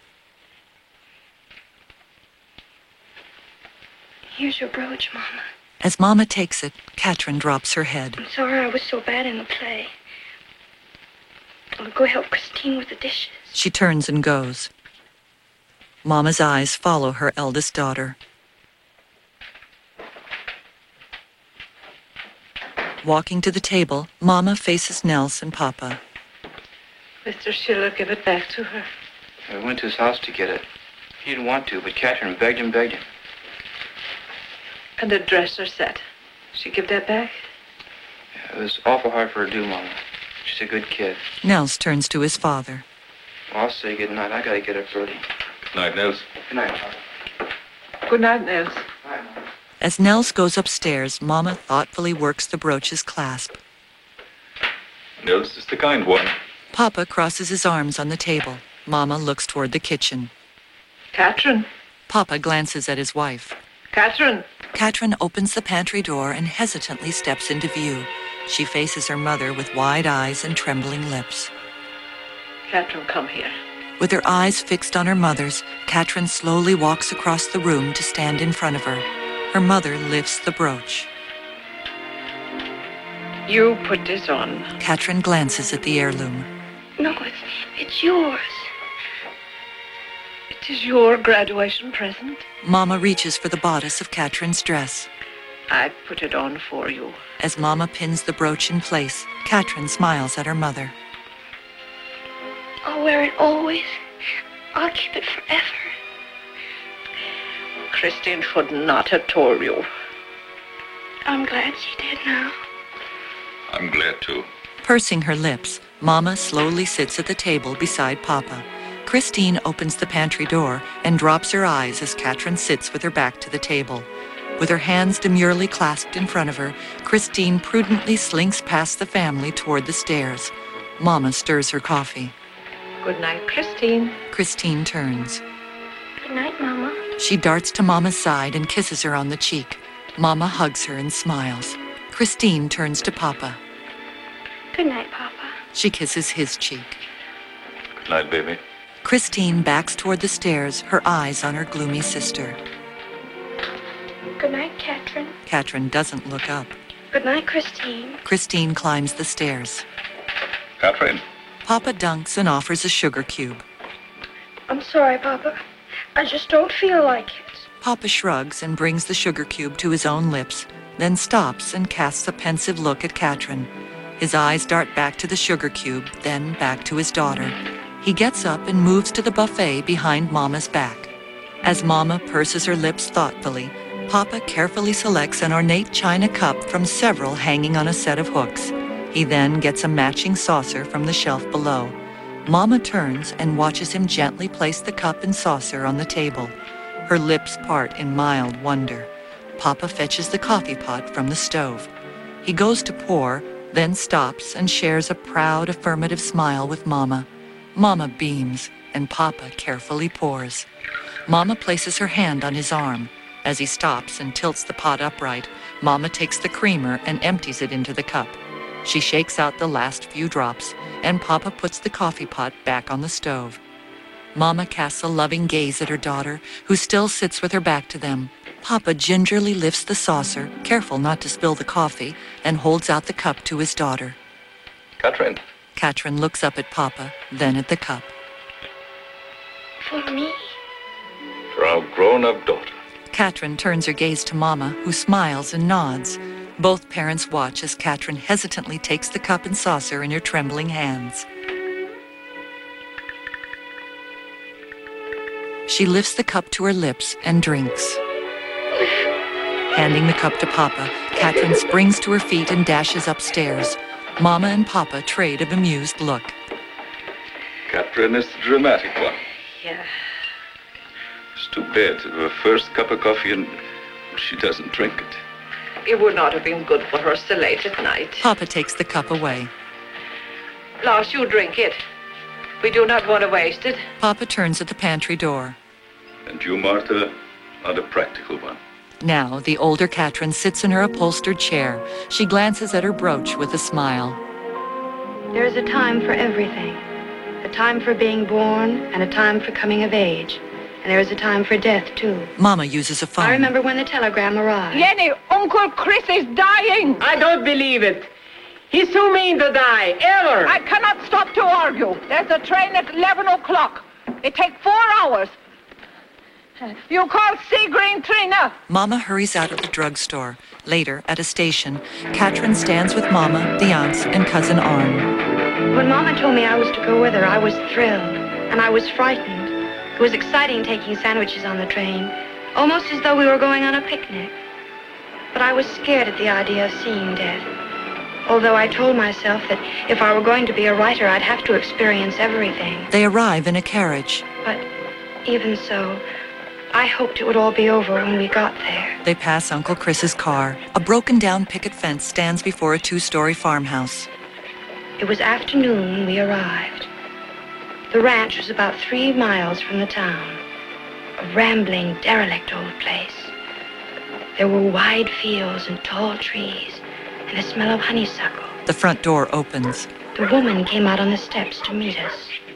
Here's your brooch, Mama. As Mama takes it, Katrin drops her head. I'm sorry I was so bad in the play. I'll go help Christine with the dishes. She turns and goes. Mama's eyes follow her eldest daughter. Walking to the table, Mama faces Nels and Papa. Mr. Schiller, give it back to her. I went to his house to get it. He didn't want to, but Katrin begged him. And the dresser set. She give that back? Yeah, it was awful hard for her to do, Mama. She's a good kid. Nels turns to his father. Well, I'll say good night. I gotta get up early. Good night, Nels. Good night, Papa. Good night, Nels. As Nels goes upstairs, Mama thoughtfully works the brooch's clasp. Nels is the kind one. Papa crosses his arms on the table. Mama looks toward the kitchen. Katrin. Papa glances at his wife. Katrin. Katrin opens the pantry door and hesitantly steps into view. She faces her mother with wide eyes and trembling lips. Katrin, come here. With her eyes fixed on her mother's, Katrin slowly walks across the room to stand in front of her. Her mother lifts the brooch. You put this on. Katrin glances at the heirloom. No, it's yours. It is your graduation present. Mama reaches for the bodice of Katrin's dress. I put it on for you. As Mama pins the brooch in place, Katrin smiles at her mother. I'll wear it always. I'll keep it forever. Christine should not have told you. I'm glad she did now. I'm glad too. Pursing her lips, Mama slowly sits at the table beside Papa. Christine opens the pantry door and drops her eyes as Katrin sits with her back to the table. With her hands demurely clasped in front of her, Christine prudently slinks past the family toward the stairs. Mama stirs her coffee. Good night, Christine. Christine turns. Good night, Mama. She darts to Mama's side and kisses her on the cheek. Mama hugs her and smiles. Christine turns to Papa. Good night, Papa. She kisses his cheek. Good night, baby. Christine backs toward the stairs, her eyes on her gloomy sister. Good night, Katrin. Katrin doesn't look up. Good night, Christine. Christine climbs the stairs. Katrin. Papa dunks and offers a sugar cube. I'm sorry, Papa. I just don't feel like it. Papa shrugs and brings the sugar cube to his own lips, then stops and casts a pensive look at Katrin. His eyes dart back to the sugar cube, then back to his daughter. He gets up and moves to the buffet behind Mama's back. As Mama purses her lips thoughtfully, Papa carefully selects an ornate china cup from several hanging on a set of hooks. He then gets a matching saucer from the shelf below. Mama turns and watches him gently place the cup and saucer on the table. Her lips part in mild wonder. Papa fetches the coffee pot from the stove. He goes to pour, then stops and shares a proud, affirmative smile with Mama. Mama beams, and Papa carefully pours. Mama places her hand on his arm. As he stops and tilts the pot upright, Mama takes the creamer and empties it into the cup. She shakes out the last few drops, and Papa puts the coffee pot back on the stove. Mama casts a loving gaze at her daughter, who still sits with her back to them. Papa gingerly lifts the saucer, careful not to spill the coffee, and holds out the cup to his daughter. Katrin. Katrin looks up at Papa, then at the cup. For me? For our grown-up daughter. Katrin turns her gaze to Mama, who smiles and nods. Both parents watch as Katrin hesitantly takes the cup and saucer in her trembling hands. She lifts the cup to her lips and drinks. Handing the cup to Papa, Katrin springs to her feet and dashes upstairs. Mama and Papa trade a bemused look. Katrin is the dramatic one. Yeah. It's too bad. Her first cup of coffee and she doesn't drink it. It would not have been good for her so late at night. Papa takes the cup away. Lars, you drink it. We do not want to waste it. Papa turns at the pantry door. And you, Martha, are the practical one. Now, the older Katrin sits in her upholstered chair. She glances at her brooch with a smile. There is a time for everything. A time for being born and a time for coming of age. And there is a time for death, too. Mama uses a phone. I remember when the telegram arrived. Jenny, Uncle Chris is dying. I don't believe it. He's too mean to die, ever. I cannot stop to argue. There's a train at 11 o'clock. It takes 4 hours. You call Seagreen, Trina? Mama hurries out of the drugstore. Later, at a station, Katrin stands with Mama, the aunts, and Cousin Arn. When Mama told me I was to go with her, I was thrilled. And I was frightened. It was exciting taking sandwiches on the train, almost as though we were going on a picnic. But I was scared at the idea of seeing death. Although I told myself that if I were going to be a writer, I'd have to experience everything. They arrive in a carriage. But even so, I hoped it would all be over when we got there. They pass Uncle Chris's car. A broken-down picket fence stands before a 2-story farmhouse. It was afternoon when we arrived. The ranch was about 3 miles from the town. A rambling, derelict old place. There were wide fields and tall trees and the smell of honeysuckle. The front door opens. The woman came out on the steps to meet us.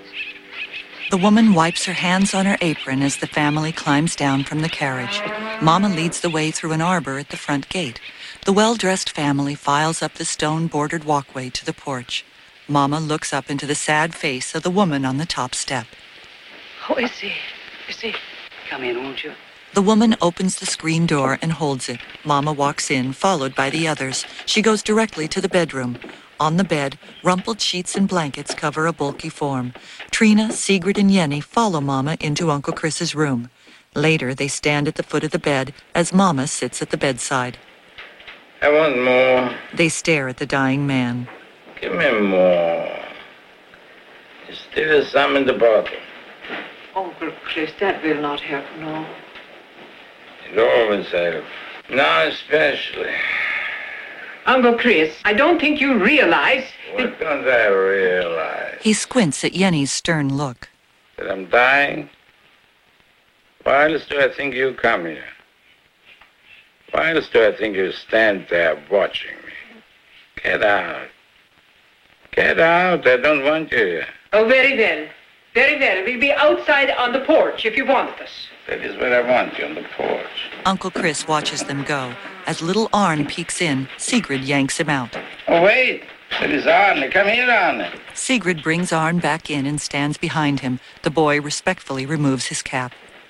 The woman wipes her hands on her apron as the family climbs down from the carriage. Mama leads the way through an arbor at the front gate. The well-dressed family files up the stone-bordered walkway to the porch. Mama looks up into the sad face of the woman on the top step. Who is he? Is he? Come in, won't you? The woman opens the screen door and holds it. Mama walks in, followed by the others. She goes directly to the bedroom. On the bed, rumpled sheets and blankets cover a bulky form. Trina, Sigrid, and Jenny follow Mama into Uncle Chris's room. Later, they stand at the foot of the bed as Mama sits at the bedside. I want more. They stare at the dying man. Give me more. There's still some in the bottle. Uncle Chris, that will not help, no. It always helps. Now especially. Uncle Chris, I don't think you realize... What don't I realize? He squints at Jenny's stern look. That I'm dying? Why else do I think you come here? Why else do I think you stand there watching me? Get out. Get out. I don't want you here. Oh, very well. Very well. We'll be outside on the porch if you want us. That is where I want you, on the porch. Uncle Chris watches them go. As little Arne peeks in, Sigrid yanks him out. Oh, wait. That is Arne. Come here, Arne. Sigrid brings Arne back in and stands behind him. The boy respectfully removes his cap.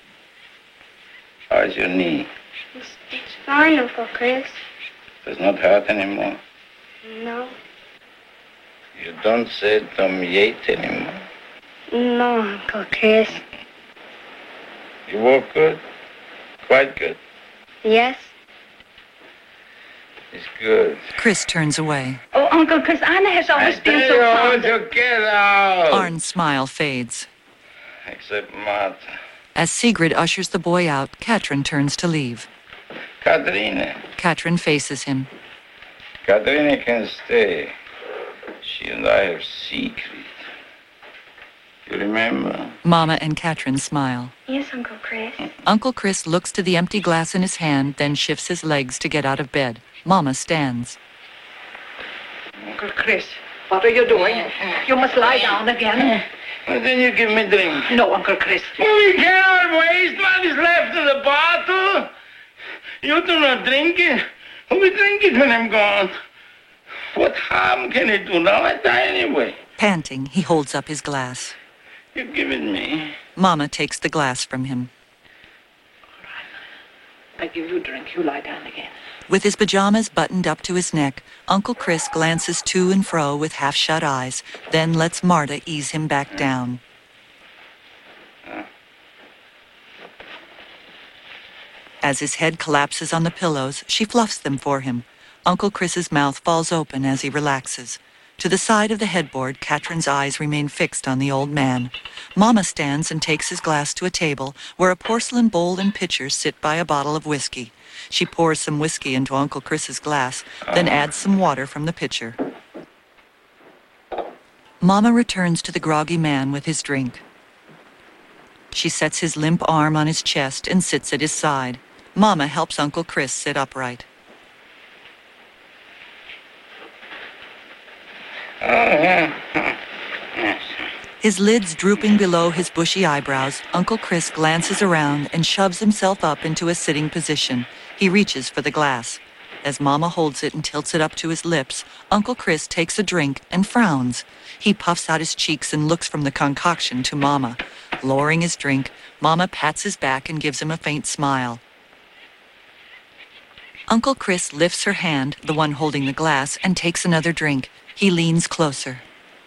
How's your knee? It's fine, Uncle Chris. Does not hurt anymore? No. You don't say Tom Yates anymore? No, Uncle Chris. You walk good? Quite good? Yes? It's good. Chris turns away. Oh, Uncle Chris, Anna has always been so fond of... You get out! Arne's smile fades. Except Martha. As Sigrid ushers the boy out, Katrin turns to leave. Katrine. Katrin faces him. Katrine can stay. She and I have secret. You remember? Mama and Katrin smile. Yes, Uncle Chris. Uncle Chris looks to the empty glass in his hand, then shifts his legs to get out of bed. Mama stands. Uncle Chris, what are you doing? You must lie down again. Well, then you give me drink. No, Uncle Chris. We cannot waste what is left in the bottle. You do not drink it. Who will drink it when I'm gone? What harm can it do? Now I die anyway. Panting, he holds up his glass. You give it me. Mama takes the glass from him. All right. I give you a drink. You lie down again. With his pajamas buttoned up to his neck, Uncle Chris glances to and fro with half-shut eyes, then lets Marta ease him back down. As his head collapses on the pillows, she fluffs them for him. Uncle Chris's mouth falls open as he relaxes. To the side of the headboard, Katrin's eyes remain fixed on the old man. Mama stands and takes his glass to a table where a porcelain bowl and pitcher sit by a bottle of whiskey. She pours some whiskey into Uncle Chris's glass, then adds some water from the pitcher. Mama returns to the groggy man with his drink. She sets his limp arm on his chest and sits at his side. Mama helps Uncle Chris sit upright. His lids drooping below his bushy eyebrows, Uncle Chris glances around and shoves himself up into a sitting position. He reaches for the glass. As Mama holds it and tilts it up to his lips, Uncle Chris takes a drink and frowns. He puffs out his cheeks and looks from the concoction to Mama. Lowering his drink, Mama pats his back and gives him a faint smile. Uncle Chris lifts her hand, the one holding the glass, and takes another drink. He leans closer.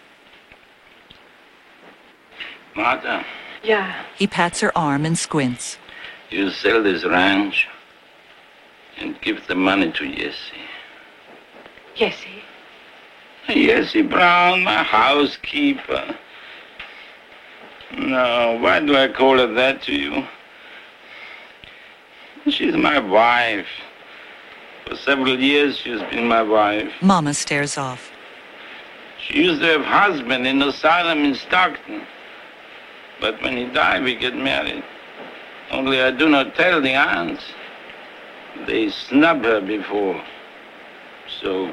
Martha. Yeah. He pats her arm and squints. You sell this ranch and give the money to Jessie. Jessie? Jessie Brown, my housekeeper. No, why do I call her that to you? She's my wife. For several years, she's been my wife. Mama stares off. She used to have a husband in the asylum in Stockton. But when he died, we get married. Only I do not tell the aunts. They snub her before. So,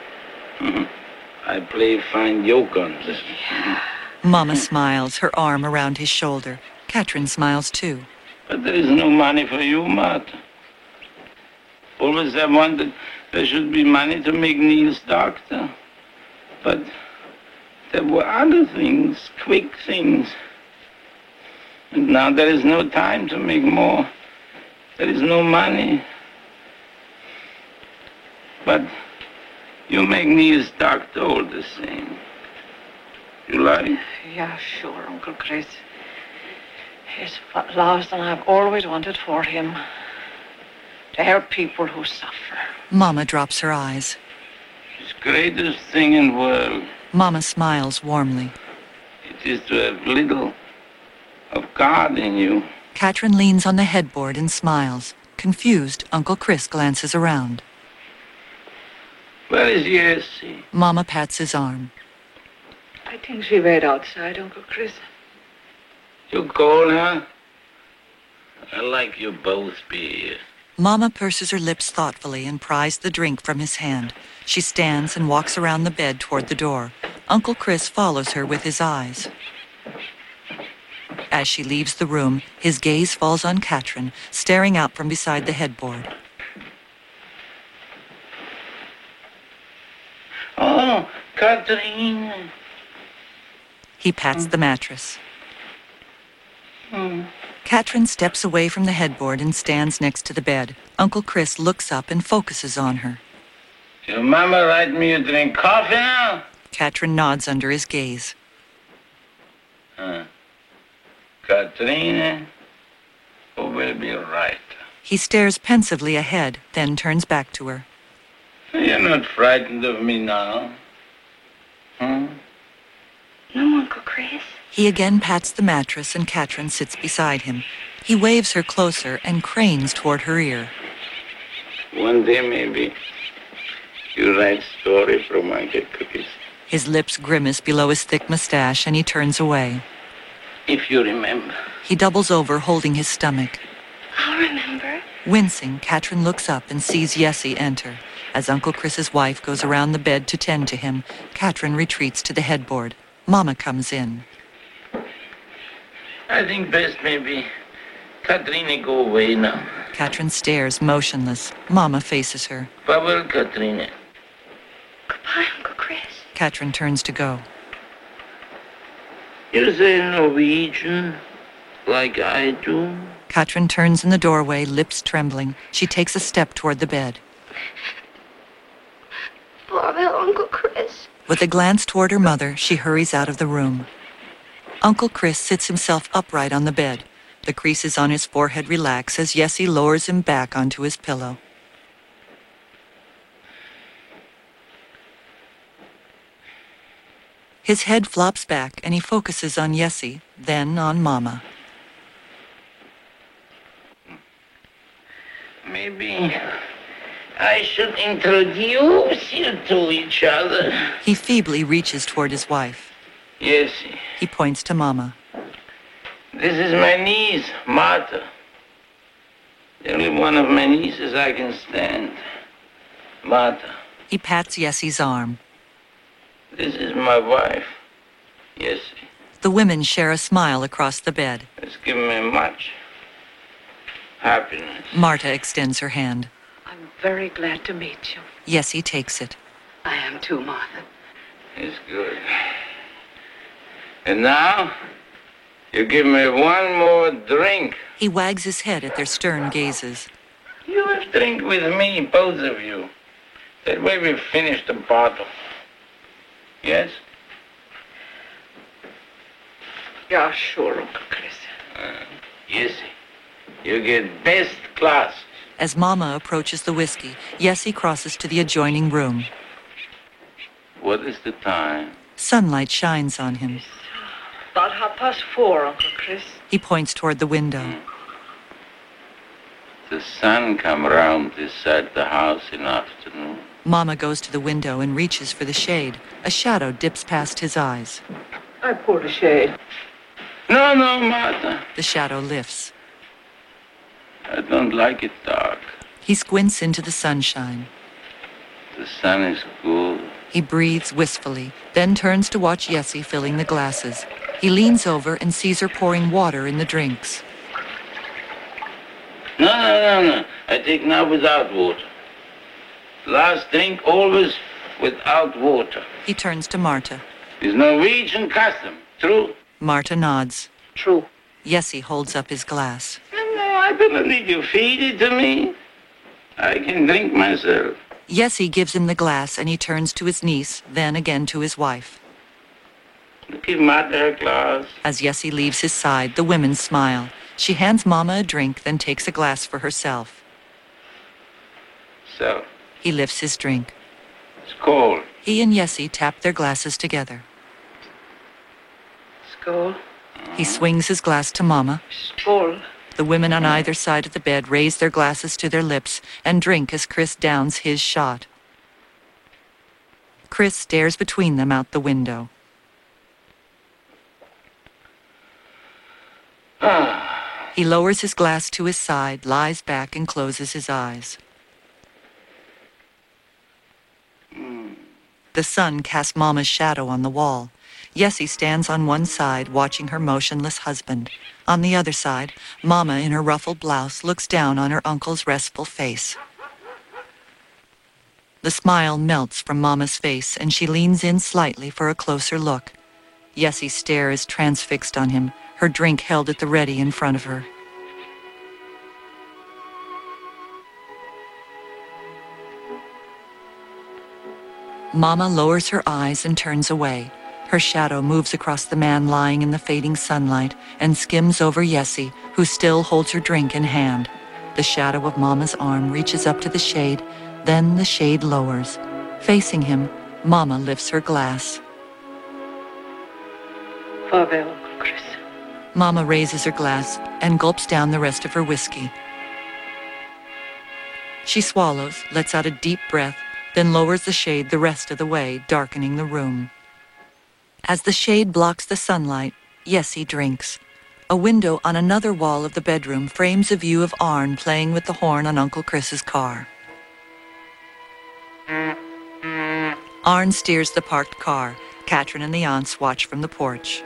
I play fine yoke on them. Mama smiles, her arm around his shoulder. Katrin smiles too. But there is no money for you, Martha. Always I wanted there should be money to make Niels doctor. But there were other things, quick things. And now there is no time to make more. There is no money. But you make Niels doctor all the same. You like? Yeah, sure, Uncle Chris. It's what last and I've always wanted for him. To help people who suffer. Mama drops her eyes. It's the greatest thing in the world. Mama smiles warmly. It is to have little of God in you. Katrin leans on the headboard and smiles. Confused, Uncle Chris glances around. Where is Jessie? Mama pats his arm. I think she wait outside, Uncle Chris. You call her? I like you both be here. Mama purses her lips thoughtfully and pries the drink from his hand. She stands and walks around the bed toward the door. Uncle Chris follows her with his eyes. As she leaves the room, his gaze falls on Katrin, staring out from beside the headboard. Oh, Katrin. He pats the mattress. Katrin steps away from the headboard and stands next to the bed. Uncle Chris looks up and focuses on her. Your mama write me you drink coffee now? Katrin nods under his gaze. Katrina, who will be right? He stares pensively ahead, then turns back to her. You're not frightened of me now? No, Uncle Chris. He again pats the mattress and Katrin sits beside him. He waves her closer and cranes toward her ear. One day maybe you write story from Uncle Chris. His lips grimace below his thick mustache and he turns away. If you remember. He doubles over, holding his stomach. I'll remember. Wincing, Katrin looks up and sees Jessie enter. As Uncle Chris's wife goes around the bed to tend to him, Katrin retreats to the headboard. Mama comes in. I think best maybe Katrina go away now. Katrin stares, motionless. Mama faces her. Farewell, Katrina. Goodbye, Uncle Chris. Katrin turns to go. You say Norwegian, like I do? Katrin turns in the doorway, lips trembling. She takes a step toward the bed. Farewell, Uncle Chris. With a glance toward her mother, she hurries out of the room. Uncle Chris sits himself upright on the bed. The creases on his forehead relax as Jessie lowers him back onto his pillow. His head flops back and he focuses on Jessie, then on Mama. Maybe I should introduce you to each other. He feebly reaches toward his wife. Jessie. He points to Mama. This is my niece, Martha. The only one of my nieces I can stand. Martha. He pats Jessie's arm. This is my wife, Jessie. The women share a smile across the bed. It's given me much happiness. Marta extends her hand. I'm very glad to meet you. Jessie takes it. I am too, Martha. It's good. And now, you give me one more drink. He wags his head at their stern gazes. You have drink with me, both of you. That way we finish the bottle. Yes? Yeah, sure, Uncle Chris. Jessie, you get best class. As Mama approaches the whiskey, Jessie crosses to the adjoining room. What is the time? Sunlight shines on him. About 4:30, Uncle Chris. He points toward the window. The sun come round this side the house in afternoon. Mama goes to the window and reaches for the shade. A shadow dips past his eyes. I pulled the shade. No, Martha. The shadow lifts. I don't like it dark. He squints into the sunshine. The sun is good. He breathes wistfully, then turns to watch Jessie filling the glasses. He leans over and sees her pouring water in the drinks. No. I take now without water. Last drink always without water. He turns to Marta. It's Norwegian custom. True? Marta nods. True. Jessie holds up his glass. No, I don't need you feed it to me. I can drink myself. Jessie gives him the glass and he turns to his niece, then again to his wife. Give Martha her glass. As Jessie leaves his side, the women smile. She hands Mama a drink, then takes a glass for herself. So? He lifts his drink. It's cold. He and Jessie tap their glasses together. Skål. He swings his glass to Mama. Skål. The women on either side of the bed raise their glasses to their lips and drink as Chris downs his shot. Chris stares between them out the window. He lowers his glass to his side, lies back, and closes his eyes. The sun casts Mama's shadow on the wall. Jessie stands on one side, watching her motionless husband. On the other side, Mama, in her ruffled blouse, looks down on her uncle's restful face. The smile melts from Mama's face, and she leans in slightly for a closer look. Jessie's stare is transfixed on him, her drink held at the ready in front of her. Mama lowers her eyes and turns away. Her shadow moves across the man lying in the fading sunlight and skims over Jessie, who still holds her drink in hand. The shadow of Mama's arm reaches up to the shade, then the shade lowers. Facing him, Mama lifts her glass. Farewell, Uncle Chris. Mama raises her glass and gulps down the rest of her whiskey. She swallows, lets out a deep breath, then lowers the shade the rest of the way, darkening the room. As the shade blocks the sunlight, Jessie drinks. A window on another wall of the bedroom frames a view of Arn playing with the horn on Uncle Chris's car. Arn steers the parked car. Katrin and the aunts watch from the porch.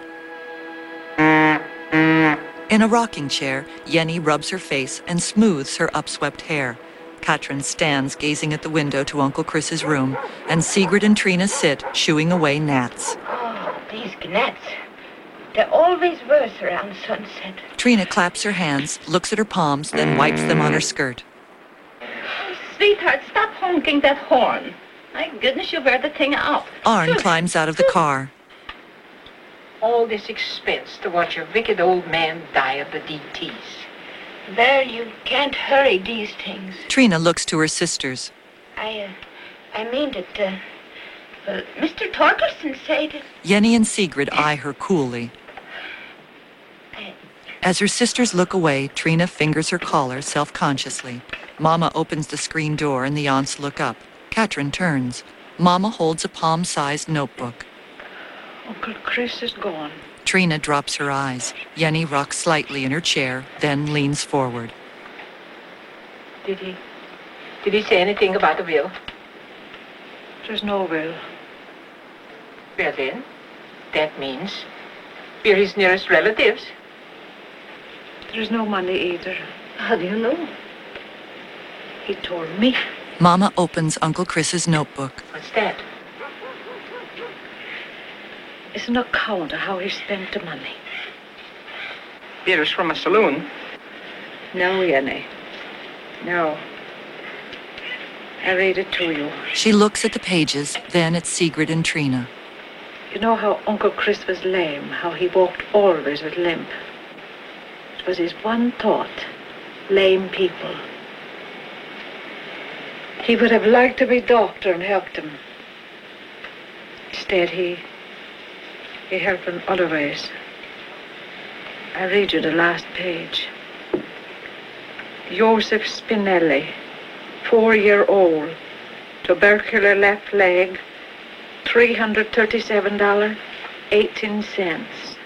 In a rocking chair, Jenny rubs her face and smooths her upswept hair. Katrin stands gazing at the window to Uncle Chris's room, and Sigrid and Trina sit, shooing away gnats. Oh, these gnats. They're always worse around sunset. Trina claps her hands, looks at her palms, then wipes them on her skirt. Sweetheart, stop honking that horn. My goodness, you wear the thing out. Arn climbs out of the car. All this expense to watch a wicked old man die of the DTs. There, you can't hurry these things. Trina looks to her sisters. I mean that, Mr. Torkelson said... Jenny and Sigrid eye her coolly. As her sisters look away, Trina fingers her collar self-consciously. Mama opens the screen door and the aunts look up. Katrin turns. Mama holds a palm-sized notebook. Uncle Chris is gone. Trina drops her eyes. Jenny rocks slightly in her chair, then leans forward. Did he say anything about the will? There's no will. Well then, that means we're his nearest relatives. There's no money either. How do you know? He told me. Mama opens Uncle Chris's notebook. What's that? It's an account of how he spent the money. It was from a saloon. No, Jenny. No. I read it to you. She looks at the pages, then at Sigrid and Trina. You know how Uncle Chris was lame, how he walked always with limp. It was his one thought, lame people. He would have liked to be doctor and helped them. Instead, he helped in other ways. I read you the last page. Joseph Spinelli, 4-year-old, tubercular left leg, $337.18.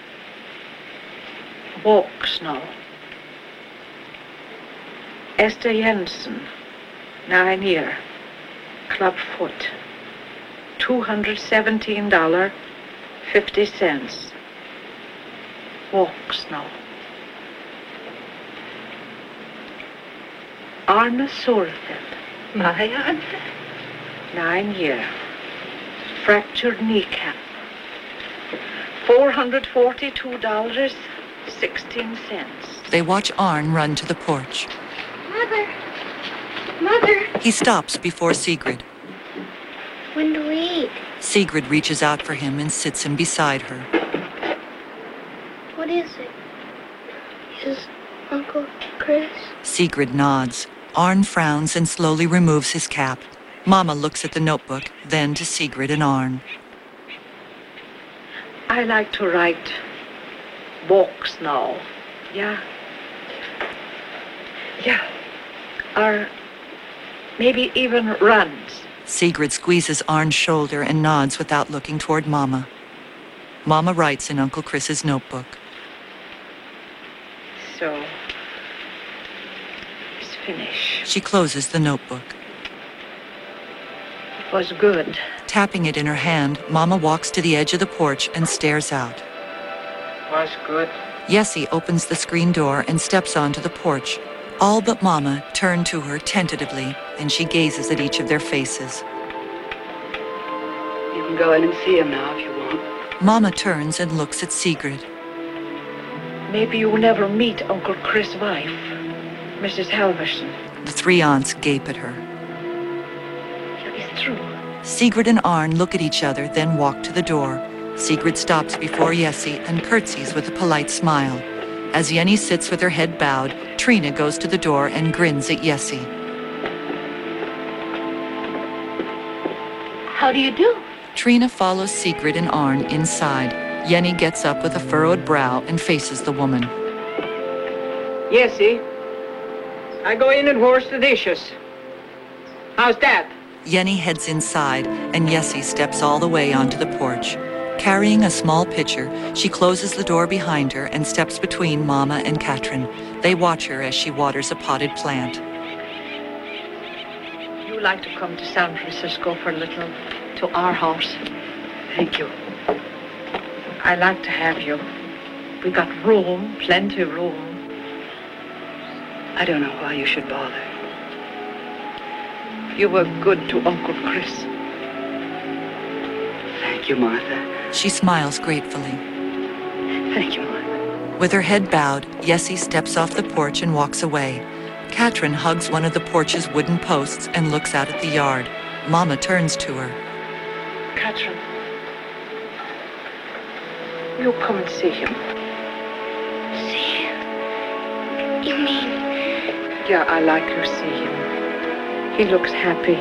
Walks now. Esther Jensen, 9-year, club foot, $217.50. Walks now. Arne Solfeld. My Arne? 9-year, fractured kneecap, $442.16. They watch Arne run to the porch. Mother! Mother! He stops before Sigrid. When do we eat? Sigrid reaches out for him and sits him beside her. What is it? Is Uncle Chris? Sigrid nods. Arne frowns and slowly removes his cap. Mama looks at the notebook, then to Sigrid and Arne. I like to write walks now. Yeah. Yeah. Or maybe even runs. Sigrid squeezes Arne's shoulder and nods without looking toward Mama. Mama writes in Uncle Chris's notebook. So, it's finished. She closes the notebook. It was good. Tapping it in her hand, Mama walks to the edge of the porch and stares out. Was good. Jessie opens the screen door and steps onto the porch. All but Mama turn to her tentatively, and she gazes at each of their faces. You can go in and see him now if you want. Mama turns and looks at Sigrid. Maybe you will never meet Uncle Chris' wife, Mrs. Halverson. The three aunts gape at her. It's true. Sigrid and Arne look at each other, then walk to the door. Sigrid stops before Jessie and curtsies with a polite smile. As Jenny sits with her head bowed, Trina goes to the door and grins at Jessie. How do you do? Trina follows Sigrid and Arne inside. Jenny gets up with a furrowed brow and faces the woman. Jessie, I go in and wash the dishes. How's that? Jenny heads inside, and Jessie steps all the way onto the porch. Carrying a small pitcher, she closes the door behind her and steps between Mama and Katrin. They watch her as she waters a potted plant. You like to come to San Francisco for a little, to our house? Thank you. I like to have you. We got room, plenty of room. I don't know why you should bother. You were good to Uncle Chris. Thank you, Martha. She smiles gratefully. Thank you, Martha. With her head bowed, Jessie steps off the porch and walks away. Katrin hugs one of the porch's wooden posts and looks out at the yard. Mama turns to her. Katrin, you come and see him. See him? You mean? Yeah, I like you see him. He looks happy.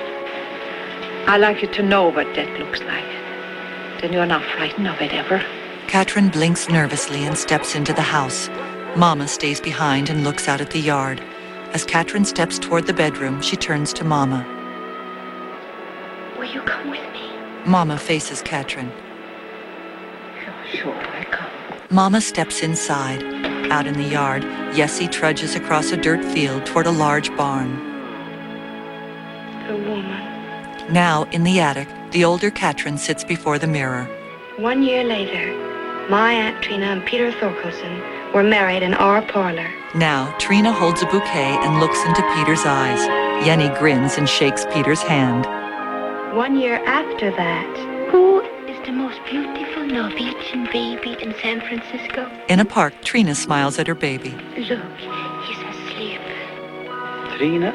I like you to know what that looks like. Then you're not frightened of it ever. Katrin blinks nervously and steps into the house. Mama stays behind and looks out at the yard. As Katrin steps toward the bedroom, she turns to Mama. Will you come with me? Mama faces Katrin. Sure, I come. Mama steps inside. Out in the yard, Jessie trudges across a dirt field toward a large barn. The woman. Now, in the attic, the older Katrin sits before the mirror. 1 year later, my Aunt Trina and Peter Thorkelson were married in our parlor. Now, Trina holds a bouquet and looks into Peter's eyes. Jenny grins and shakes Peter's hand. 1 year after that, Who is the most beautiful Norwegian baby in San Francisco? In a park, Trina smiles at her baby. Look, he's asleep. Trina?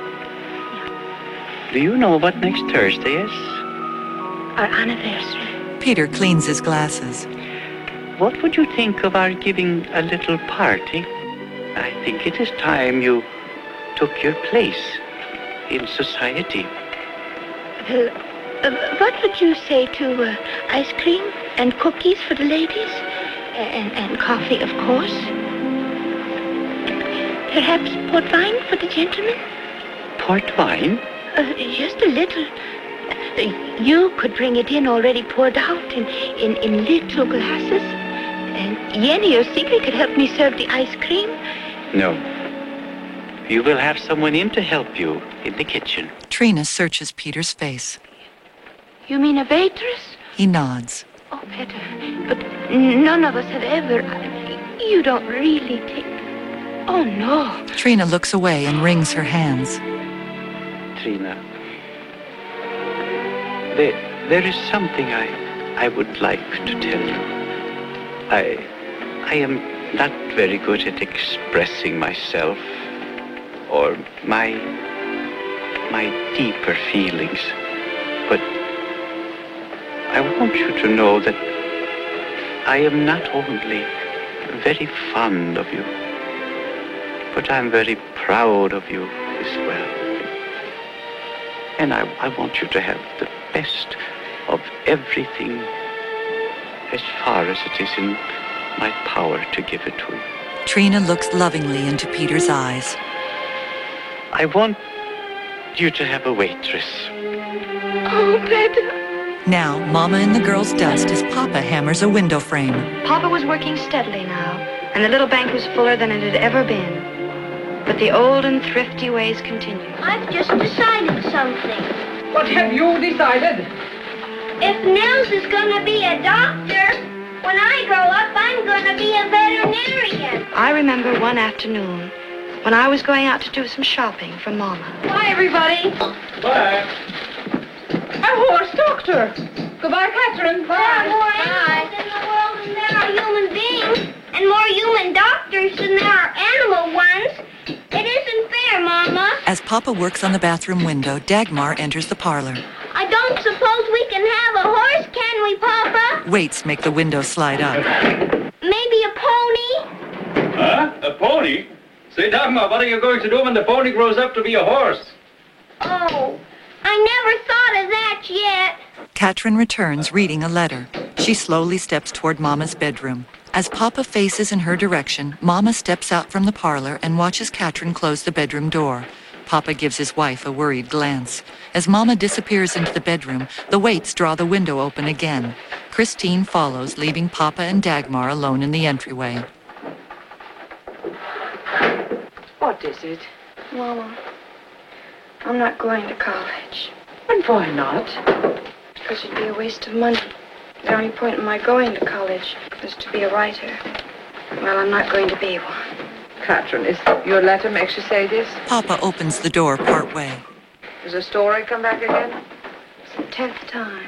Do you know what next Thursday is? Our anniversary. Peter cleans his glasses. What would you think of our giving a little party? I think it is time you took your place in society. Well, what would you say to ice cream and cookies for the ladies? And coffee, of course. Perhaps port wine for the gentleman? Port wine? Just a little. You could bring it in already poured out in little glasses. And Yenny or Sigrid could help me serve the ice cream. No. You will have someone in to help you in the kitchen. Trina searches Peter's face. You mean a waitress? He nods. Oh, Peter, but none of us have ever... You don't really take... Oh, no. Trina looks away and wrings her hands. Trina, there is something I would like to tell you. I am not very good at expressing myself or my deeper feelings, but I want you to know that I am not only very fond of you, but I'm very proud of you as well. And I want you to have the best of everything as far as it is in my power to give it to you. Trina looks lovingly into Peter's eyes. I want you to have a waitress. Oh, Peter. Now, Mama in the girls' dust as Papa hammers a window frame. Papa was working steadily now, and the little bank was fuller than it had ever been. But the old and thrifty ways continued. I've just decided something. What have you decided? If Nels is gonna be a doctor, when I grow up, I'm gonna be a veterinarian. I remember one afternoon when I was going out to do some shopping for Mama. Bye, everybody. Bye. A horse doctor. Goodbye, Catherine. There are more animals in the world than there are human beings, and more human doctors than there are animal ones. It isn't fair, Mama. As Papa works on the bathroom window, Dagmar enters the parlor. I don't suppose we can have a horse, can we, Papa? Weights make the window slide up. Maybe a pony? Huh? A pony? Say, Dagmar, what are you going to do when the pony grows up to be a horse? Oh, I never thought of that yet. Katrin returns, reading a letter. She slowly steps toward Mama's bedroom. As Papa faces in her direction, Mama steps out from the parlor and watches Katrin close the bedroom door. Papa gives his wife a worried glance. As Mama disappears into the bedroom, the Waits draw the window open again. Christine follows, leaving Papa and Dagmar alone in the entryway. What is it? Mama, I'm not going to college. And why not? Because it'd be a waste of money. The only point in my going to college was to be a writer. Well, I'm not going to be one. Katrin, is your letter makes you say this? Papa opens the door partway. Does the story come back again? It's the 10th time.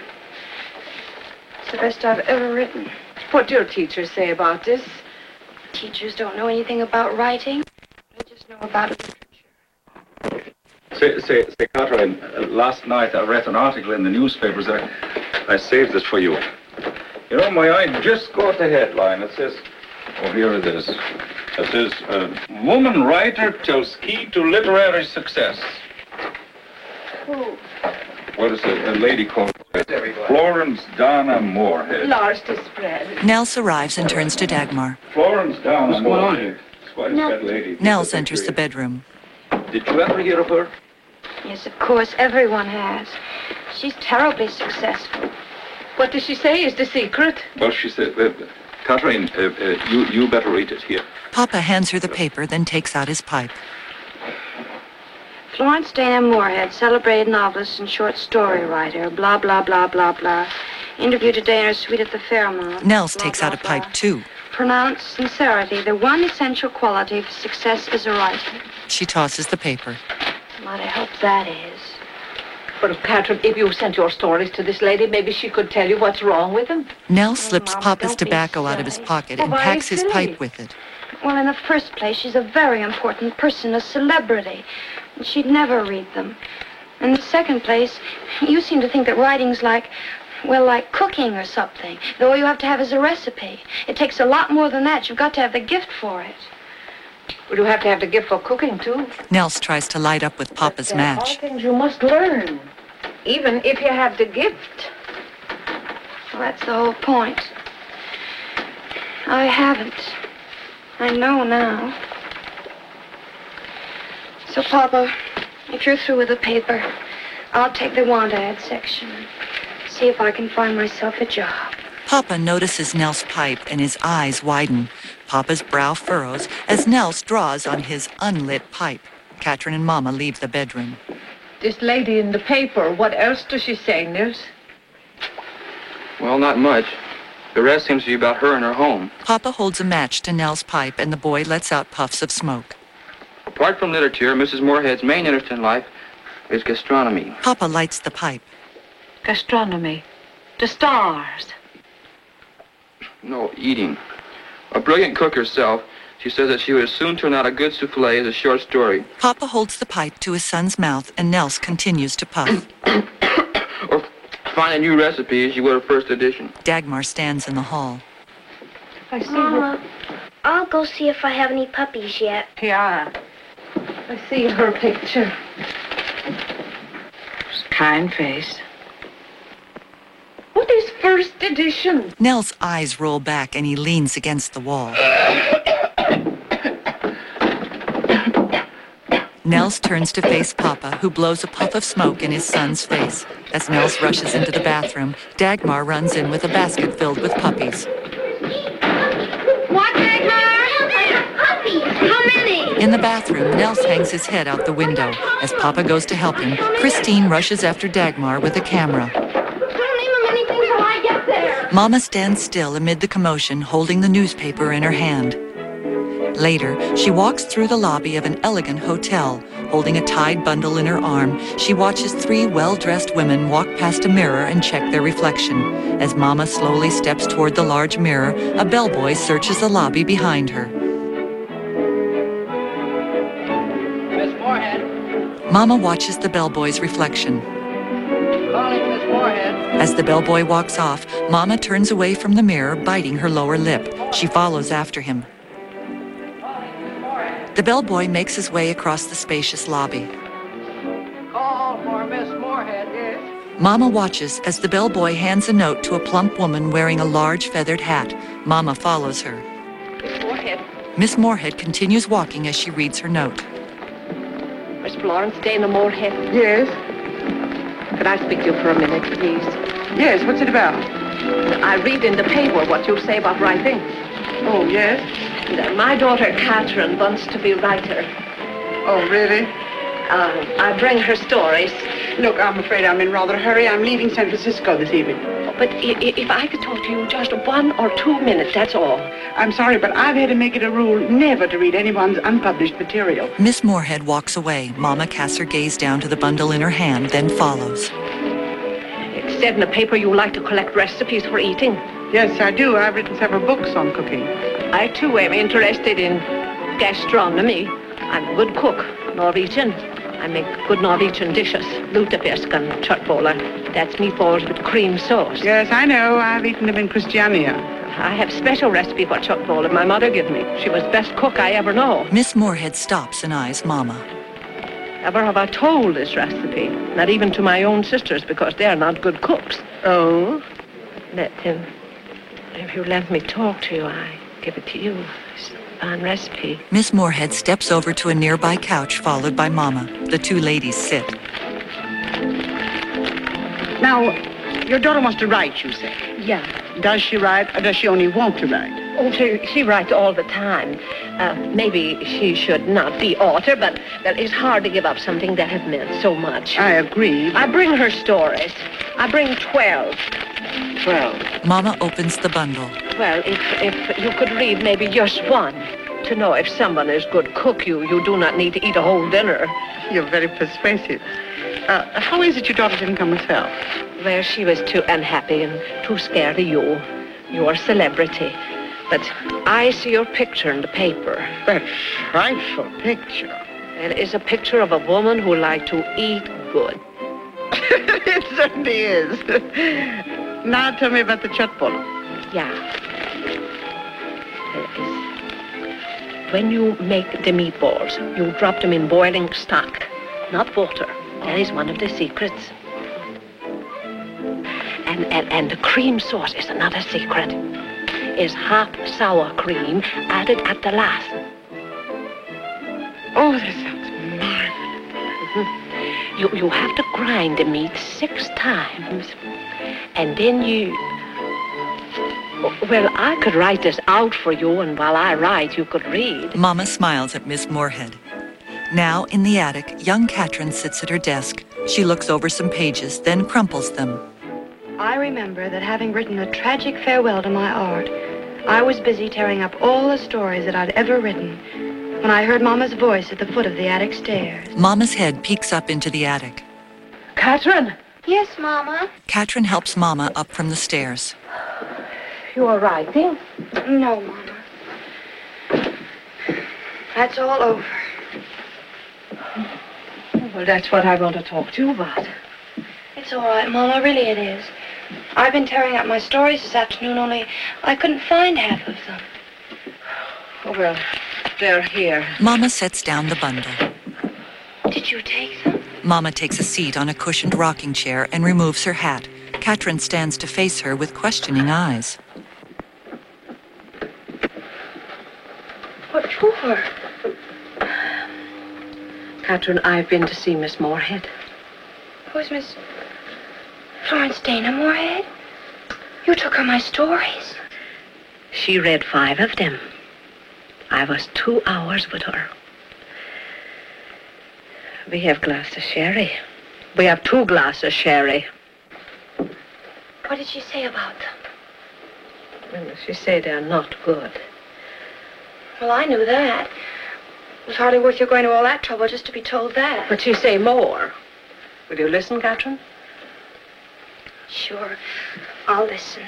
It's the best I've ever written. What do your teachers say about this? Teachers don't know anything about writing. They just know about literature. Say, Katrin, last night I read an article in the newspapers. I saved this for you. You know, my eye just caught the headline. It says, oh, here it is. It says, woman writer tells key to literary success. Who? Well, it's a lady called Florence Dana Moorhead. Large spread. Nels arrives and turns to Dagmar. Florence Dana Moorhead. It's quite a fat lady. Nels enters the bedroom. Did you ever hear of her? Yes, of course, everyone has. She's terribly successful. What does she say is the secret? Well, she said, Katrin, you better read it here. Papa hands her the paper, then takes out his pipe. Florence Dana Moorhead, celebrated novelist and short story writer, blah, blah, blah, blah, blah. Interview today in her suite at the Fairmont. Nels blah, takes blah, out a blah. pipe, too. Pronounce sincerity, the one essential quality for success as a writer. She tosses the paper. What I hope that is. But, Katrin, if you sent your stories to this lady, maybe she could tell you what's wrong with them. Nels slips Mama, Papa's don't be tobacco out of his silly. pocket Well, and why are packs you his silly? pipe with it. Well, in the first place, she's a very important person, a celebrity. And she'd never read them. In the second place, you seem to think that writing's like cooking or something. That all you have to have is a recipe. It takes a lot more than that. You've got to have the gift for it. Well, you have to have the gift for cooking, too. Nels tries to light up with Papa's There are match. things you must learn, even if you have the gift. Well, that's the whole point. I haven't. I know now. So, Papa, if you're through with the paper, I'll take the want ad section. See if I can find myself a job. Papa notices Nels' pipe and his eyes widen. Papa's brow furrows as Nels draws on his unlit pipe. Katrin and Mama leave the bedroom. This lady in the paper, what else does she say, Nils? Well, not much. The rest seems to be about her and her home. Papa holds a match to Nels' pipe and the boy lets out puffs of smoke. Apart from literature, Mrs. Moorhead's main interest in life is gastronomy. Papa lights the pipe. Gastronomy. The stars. No, eating. A brilliant cook herself, she says that she would soon turn out a good souffle as a short story. Papa holds the pipe to his son's mouth and Nels continues to puff. Or find a new recipe as you would a first edition. Dagmar stands in the hall. I see Mama, I'll go see if I have any puppies yet. Yeah. I see her picture. Kind face. What is first edition? Nels' eyes roll back and he leans against the wall. Nels turns to face Papa, who blows a puff of smoke in his son's face. As Nels rushes into the bathroom, Dagmar runs in with a basket filled with puppies. What, Dagmar? Puppies. How many? In the bathroom, Nels hangs his head out the window. As Papa goes to help him, Christine rushes after Dagmar with a camera. Mama stands still amid the commotion, holding the newspaper in her hand. Later, she walks through the lobby of an elegant hotel. Holding a tied bundle in her arm, she watches 3 well-dressed women walk past a mirror and check their reflection. As Mama slowly steps toward the large mirror, a bellboy searches the lobby behind her. Miss Moorhead. Mama watches the bellboy's reflection. Calling Miss Moorhead. As the bellboy walks off, Mama turns away from the mirror, biting her lower lip. She follows after him. The bellboy makes his way across the spacious lobby. Call for Miss Moorhead, yes. Mama watches as the bellboy hands a note to a plump woman wearing a large feathered hat. Mama follows her. Miss Moorhead. Miss Moorhead continues walking as she reads her note. Miss Florence Dana Moorhead. Yes. Could I speak to you for a minute, please? Yes, what's it about? I read in the paper what you say about writing. Oh, yes? My daughter, Katrin, wants to be a writer. Oh, really? I bring her stories. Look, I'm afraid I'm in rather a hurry. I'm leaving San Francisco this evening. But if I could talk to you just 1 or 2 minutes, that's all. I'm sorry, but I've had to make it a rule never to read anyone's unpublished material. Miss Moorhead walks away. Mama casts her gaze down to the bundle in her hand, then follows. It said in the paper you like to collect recipes for eating. Yes, I do. I've written several books on cooking. I, too, am interested in gastronomy. I'm a good cook, Norwegian. I make good Norwegian dishes. Lutefisk and kjøttboller. That's meatballs with cream sauce. Yes, I know. I've eaten them in Christiania. I have special recipe for kjøttboller my mother gave me. She was best cook I ever know. Miss Moorhead stops and eyes Mama. Never have I told this recipe. Not even to my own sisters, because they're not good cooks. Oh? If you let me talk to you, I give it to you. It's a fine recipe. Miss Moorhead steps over to a nearby couch, followed by Mama. The 2 ladies sit. Now, your daughter wants to write, you say? Yeah. Does she write, or does she only want to write? Oh, she writes all the time. Maybe she should not be author, but it's hard to give up something that has meant so much. I agree. I bring her stories. I bring 12. 12. Mama opens the bundle. Well, if you could read maybe just 1 to know if someone is good cook, you do not need to eat a whole dinner. You're very persuasive. How is it your daughter didn't come herself? Well, she was too unhappy and too scared of you. You're a celebrity. But I see your picture in the paper. That frightful picture. It is a picture of a woman who liked to eat good. It certainly is. Now tell me about the kjøttboller. Yeah. When you make the meatballs, you drop them in boiling stock, not water. That is one of the secrets. And the cream sauce is another secret. Is half sour cream added at the last. Oh, that sounds marvelous. You have to grind the meat 6 times. And then you... Well, I could write this out for you, and while I write, you could read. Mama smiles at Miss Moorhead. Now, in the attic, young Katrin sits at her desk. She looks over some pages, then crumples them. I remember that having written a tragic farewell to my art, I was busy tearing up all the stories that I'd ever written when I heard Mama's voice at the foot of the attic stairs. Mama's head peeks up into the attic. Katrin? Yes, Mama? Katrin helps Mama up from the stairs. You are writing? No, Mama. That's all over. Well, that's what I want to talk to you about. It's all right, Mama. Really it is. I've been tearing up my stories this afternoon, only I couldn't find half of them. Oh, well, they're here. Mama sets down the bundle. Did you take them? Mama takes a seat on a cushioned rocking chair and removes her hat. Katrin stands to face her with questioning eyes. What for? Katrin, I've been to see Miss Moorhead. Who's Miss Florence Dana Moorhead? You took her my stories. She read 5 of them. I was 2 hours with her. We have glasses of sherry. We have 2 glasses of sherry. What did she say about them? Well, she said they're not good. Well, I knew that. It was hardly worth your going to all that trouble just to be told that. But she say more. Will you listen, Katrin? Sure. I'll listen.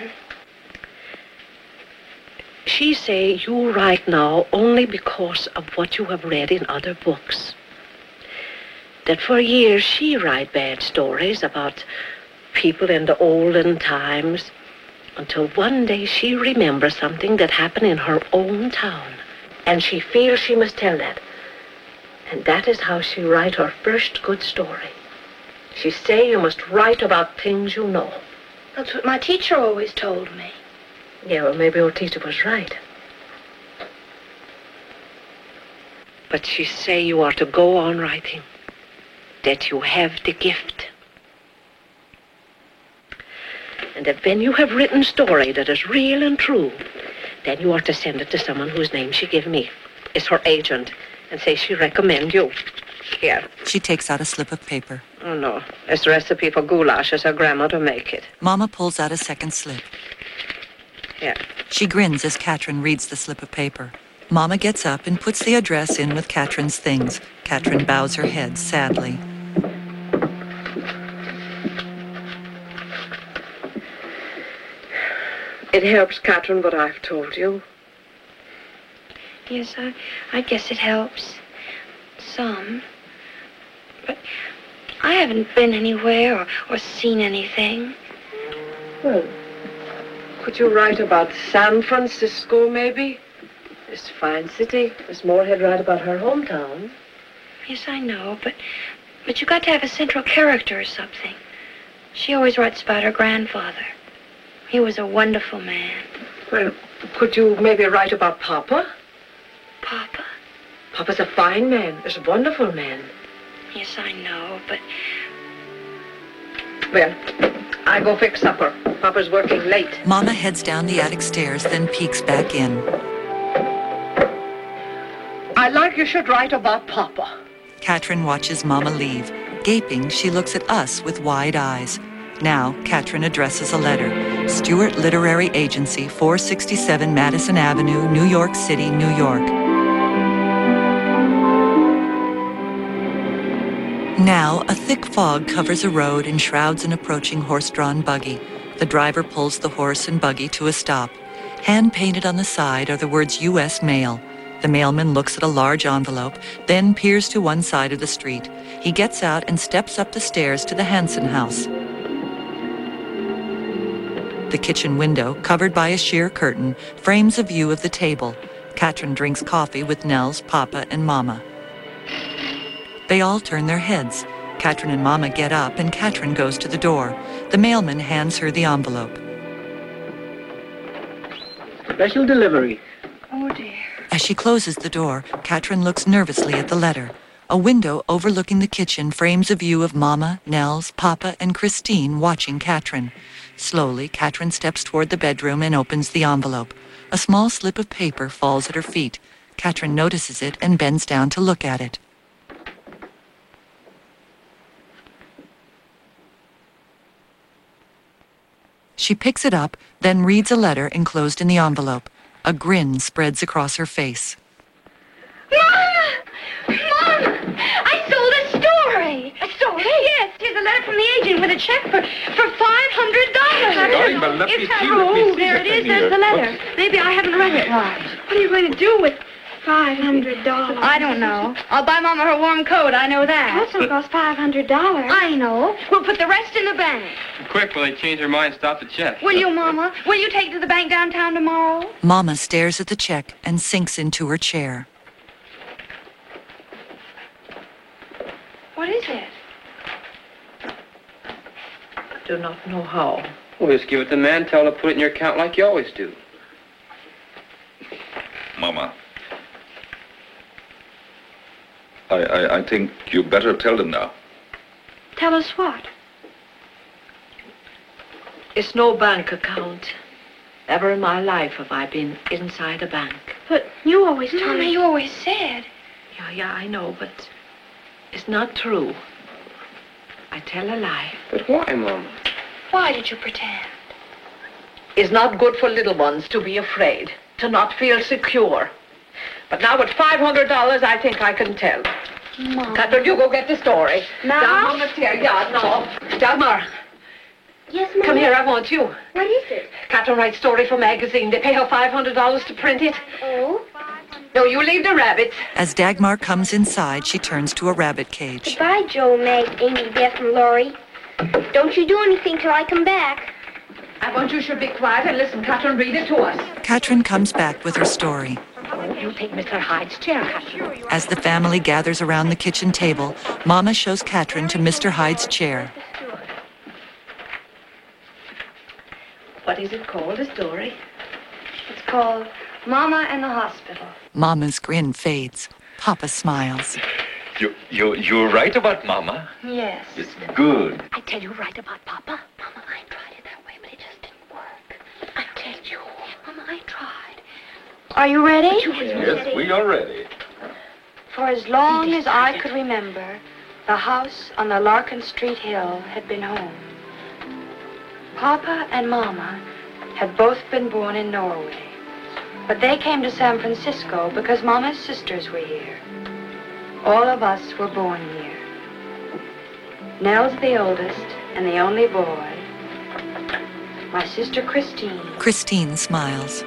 She say you write now only because of what you have read in other books. That for years she write bad stories about people in the olden times until one day she remembers something that happened in her own town. And she feels she must tell that. And that is how she write her first good story. She say you must write about things you know. That's what my teacher always told me. Yeah, well, maybe your teacher was right. But she say you are to go on writing. That you have the gift. And that when you have written a story that is real and true, then you are to send it to someone whose name she give me. Is her agent. And say she recommend you. Here. She takes out a slip of paper. Oh, no. It's the recipe for goulash as her grandmother make it. Mama pulls out a second slip. Here. She grins as Katrin reads the slip of paper. Mama gets up and puts the address in with Katrin's things. Katrin bows her head sadly. It helps, Katrin, what I've told you. Yes, I guess it helps. Some. But I haven't been anywhere or seen anything. Well, could you write about San Francisco, maybe? This fine city. Miss Moorhead write about her hometown. Yes, I know, but you got to have a central character or something. She always writes about her grandfather. He was a wonderful man. Well, could you maybe write about Papa? Papa? Papa's a fine man. He's a wonderful man. Yes, I know, but... Well, I go fix supper. Papa's working late. Mama heads down the attic stairs, then peeks back in. I like you should write about Papa. Katrin watches Mama leave. Gaping, she looks at us with wide eyes. Now, Katrin addresses a letter. Stewart Literary Agency, 467 Madison Avenue, New York City, New York. Now, a thick fog covers a road and shrouds an approaching horse-drawn buggy. The driver pulls the horse and buggy to a stop. Hand-painted on the side are the words U.S. Mail. The mailman looks at a large envelope, then peers to one side of the street. He gets out and steps up the stairs to the Hansen house. The kitchen window, covered by a sheer curtain, frames a view of the table. Katrin drinks coffee with Nels, Papa, and Mama. They all turn their heads. Katrin and Mama get up, and Katrin goes to the door. The mailman hands her the envelope. Special delivery. Oh, dear. As she closes the door, Katrin looks nervously at the letter. A window overlooking the kitchen frames a view of Mama, Nels, Papa, and Christine watching Katrin. Slowly, Katrin steps toward the bedroom and opens the envelope. A small slip of paper falls at her feet. Katrin notices it and bends down to look at it. She picks it up, then reads a letter enclosed in the envelope. A grin spreads across her face. Mama! Mama! I sold a story! A story? Yes, here's a letter from the agent with a check for $500. Darling, but let me see. Oh, there it is. There's the letter. Maybe I haven't read it right. What are you going to do with $500? I don't know. I'll buy Mama her warm coat. I know that. Also costs $500. I know. We'll put the rest in the bank. Quick, will they change their mind and stop the check? Will you, Mama? Will you take it to the bank downtown tomorrow? Mama stares at the check and sinks into her chair. What is it? Do not know how. Well, just give it to the man, tell him to put it in your account like you always do. Mama. I think you better tell them now. Tell us what? It's no bank account. Never in my life have I been inside a bank. But you always told me. You always said. Yeah, I know, but it's not true. I tell a lie. But why, Mama? Why did you pretend? It's not good for little ones to be afraid, to not feel secure. But now with $500, I think I can tell. Mom. Katrin, you go get the story. Now? Down on the chair. Yeah, no. Dagmar. Yes, Mom. Come here, I want you. What is it? Katrin writes story for magazine. They pay her $500 to print it. Oh? No, you leave the rabbits. As Dagmar comes inside, she turns to a rabbit cage. Goodbye, Joe, Meg, Amy, Beth, and Laurie. Don't you do anything till I come back. I want you should be quiet and listen. Katrin, read it to us. Katrin comes back with her story. You take Mr. Hyde's chair, Katrin. As the family gathers around the kitchen table, Mama shows Katrin to Mr. Hyde's chair. What is it called, the story? It's called Mama and the Hospital. Mama's grin fades. Papa smiles. You're right about Mama. Yes. It's good. I tell you right about Papa. Mama, I tried it that way, but it just didn't work. I tell you. Mama, I tried. Are you ready? Yes, we are ready. For as long as I could remember, the house on the Larkin Street hill had been home. Papa and Mama had both been born in Norway, but they came to San Francisco because Mama's sisters were here. All of us were born here. Nell's the oldest and the only boy. My sister Christine. Christine smiles.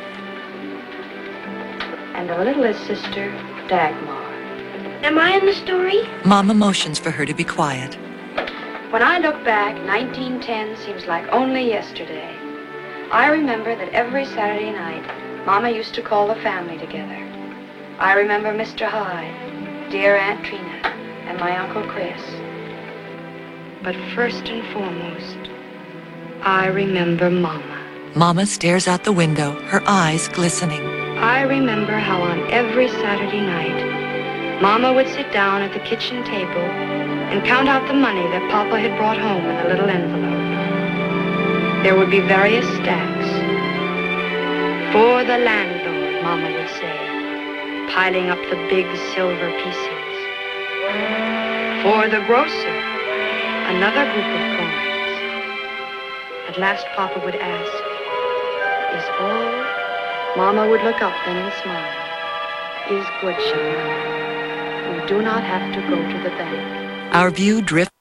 And the littlest sister, Dagmar. Am I in the story? Mama motions for her to be quiet. When I look back, 1910 seems like only yesterday. I remember that every Saturday night, Mama used to call the family together. I remember Mr. Hyde, dear Aunt Trina, and my Uncle Chris. But first and foremost, I remember Mama. Mama stares out the window, her eyes glistening. I remember how on every Saturday night, Mama would sit down at the kitchen table and count out the money that Papa had brought home in a little envelope. There would be various stacks. For the landlord, Mama would say, piling up the big silver pieces. For the grocer, another group of coins. At last, Papa would ask, "Is all?" Mama would look up then and smile. "Is good, child. We do not have to go to the bank." Our view drifts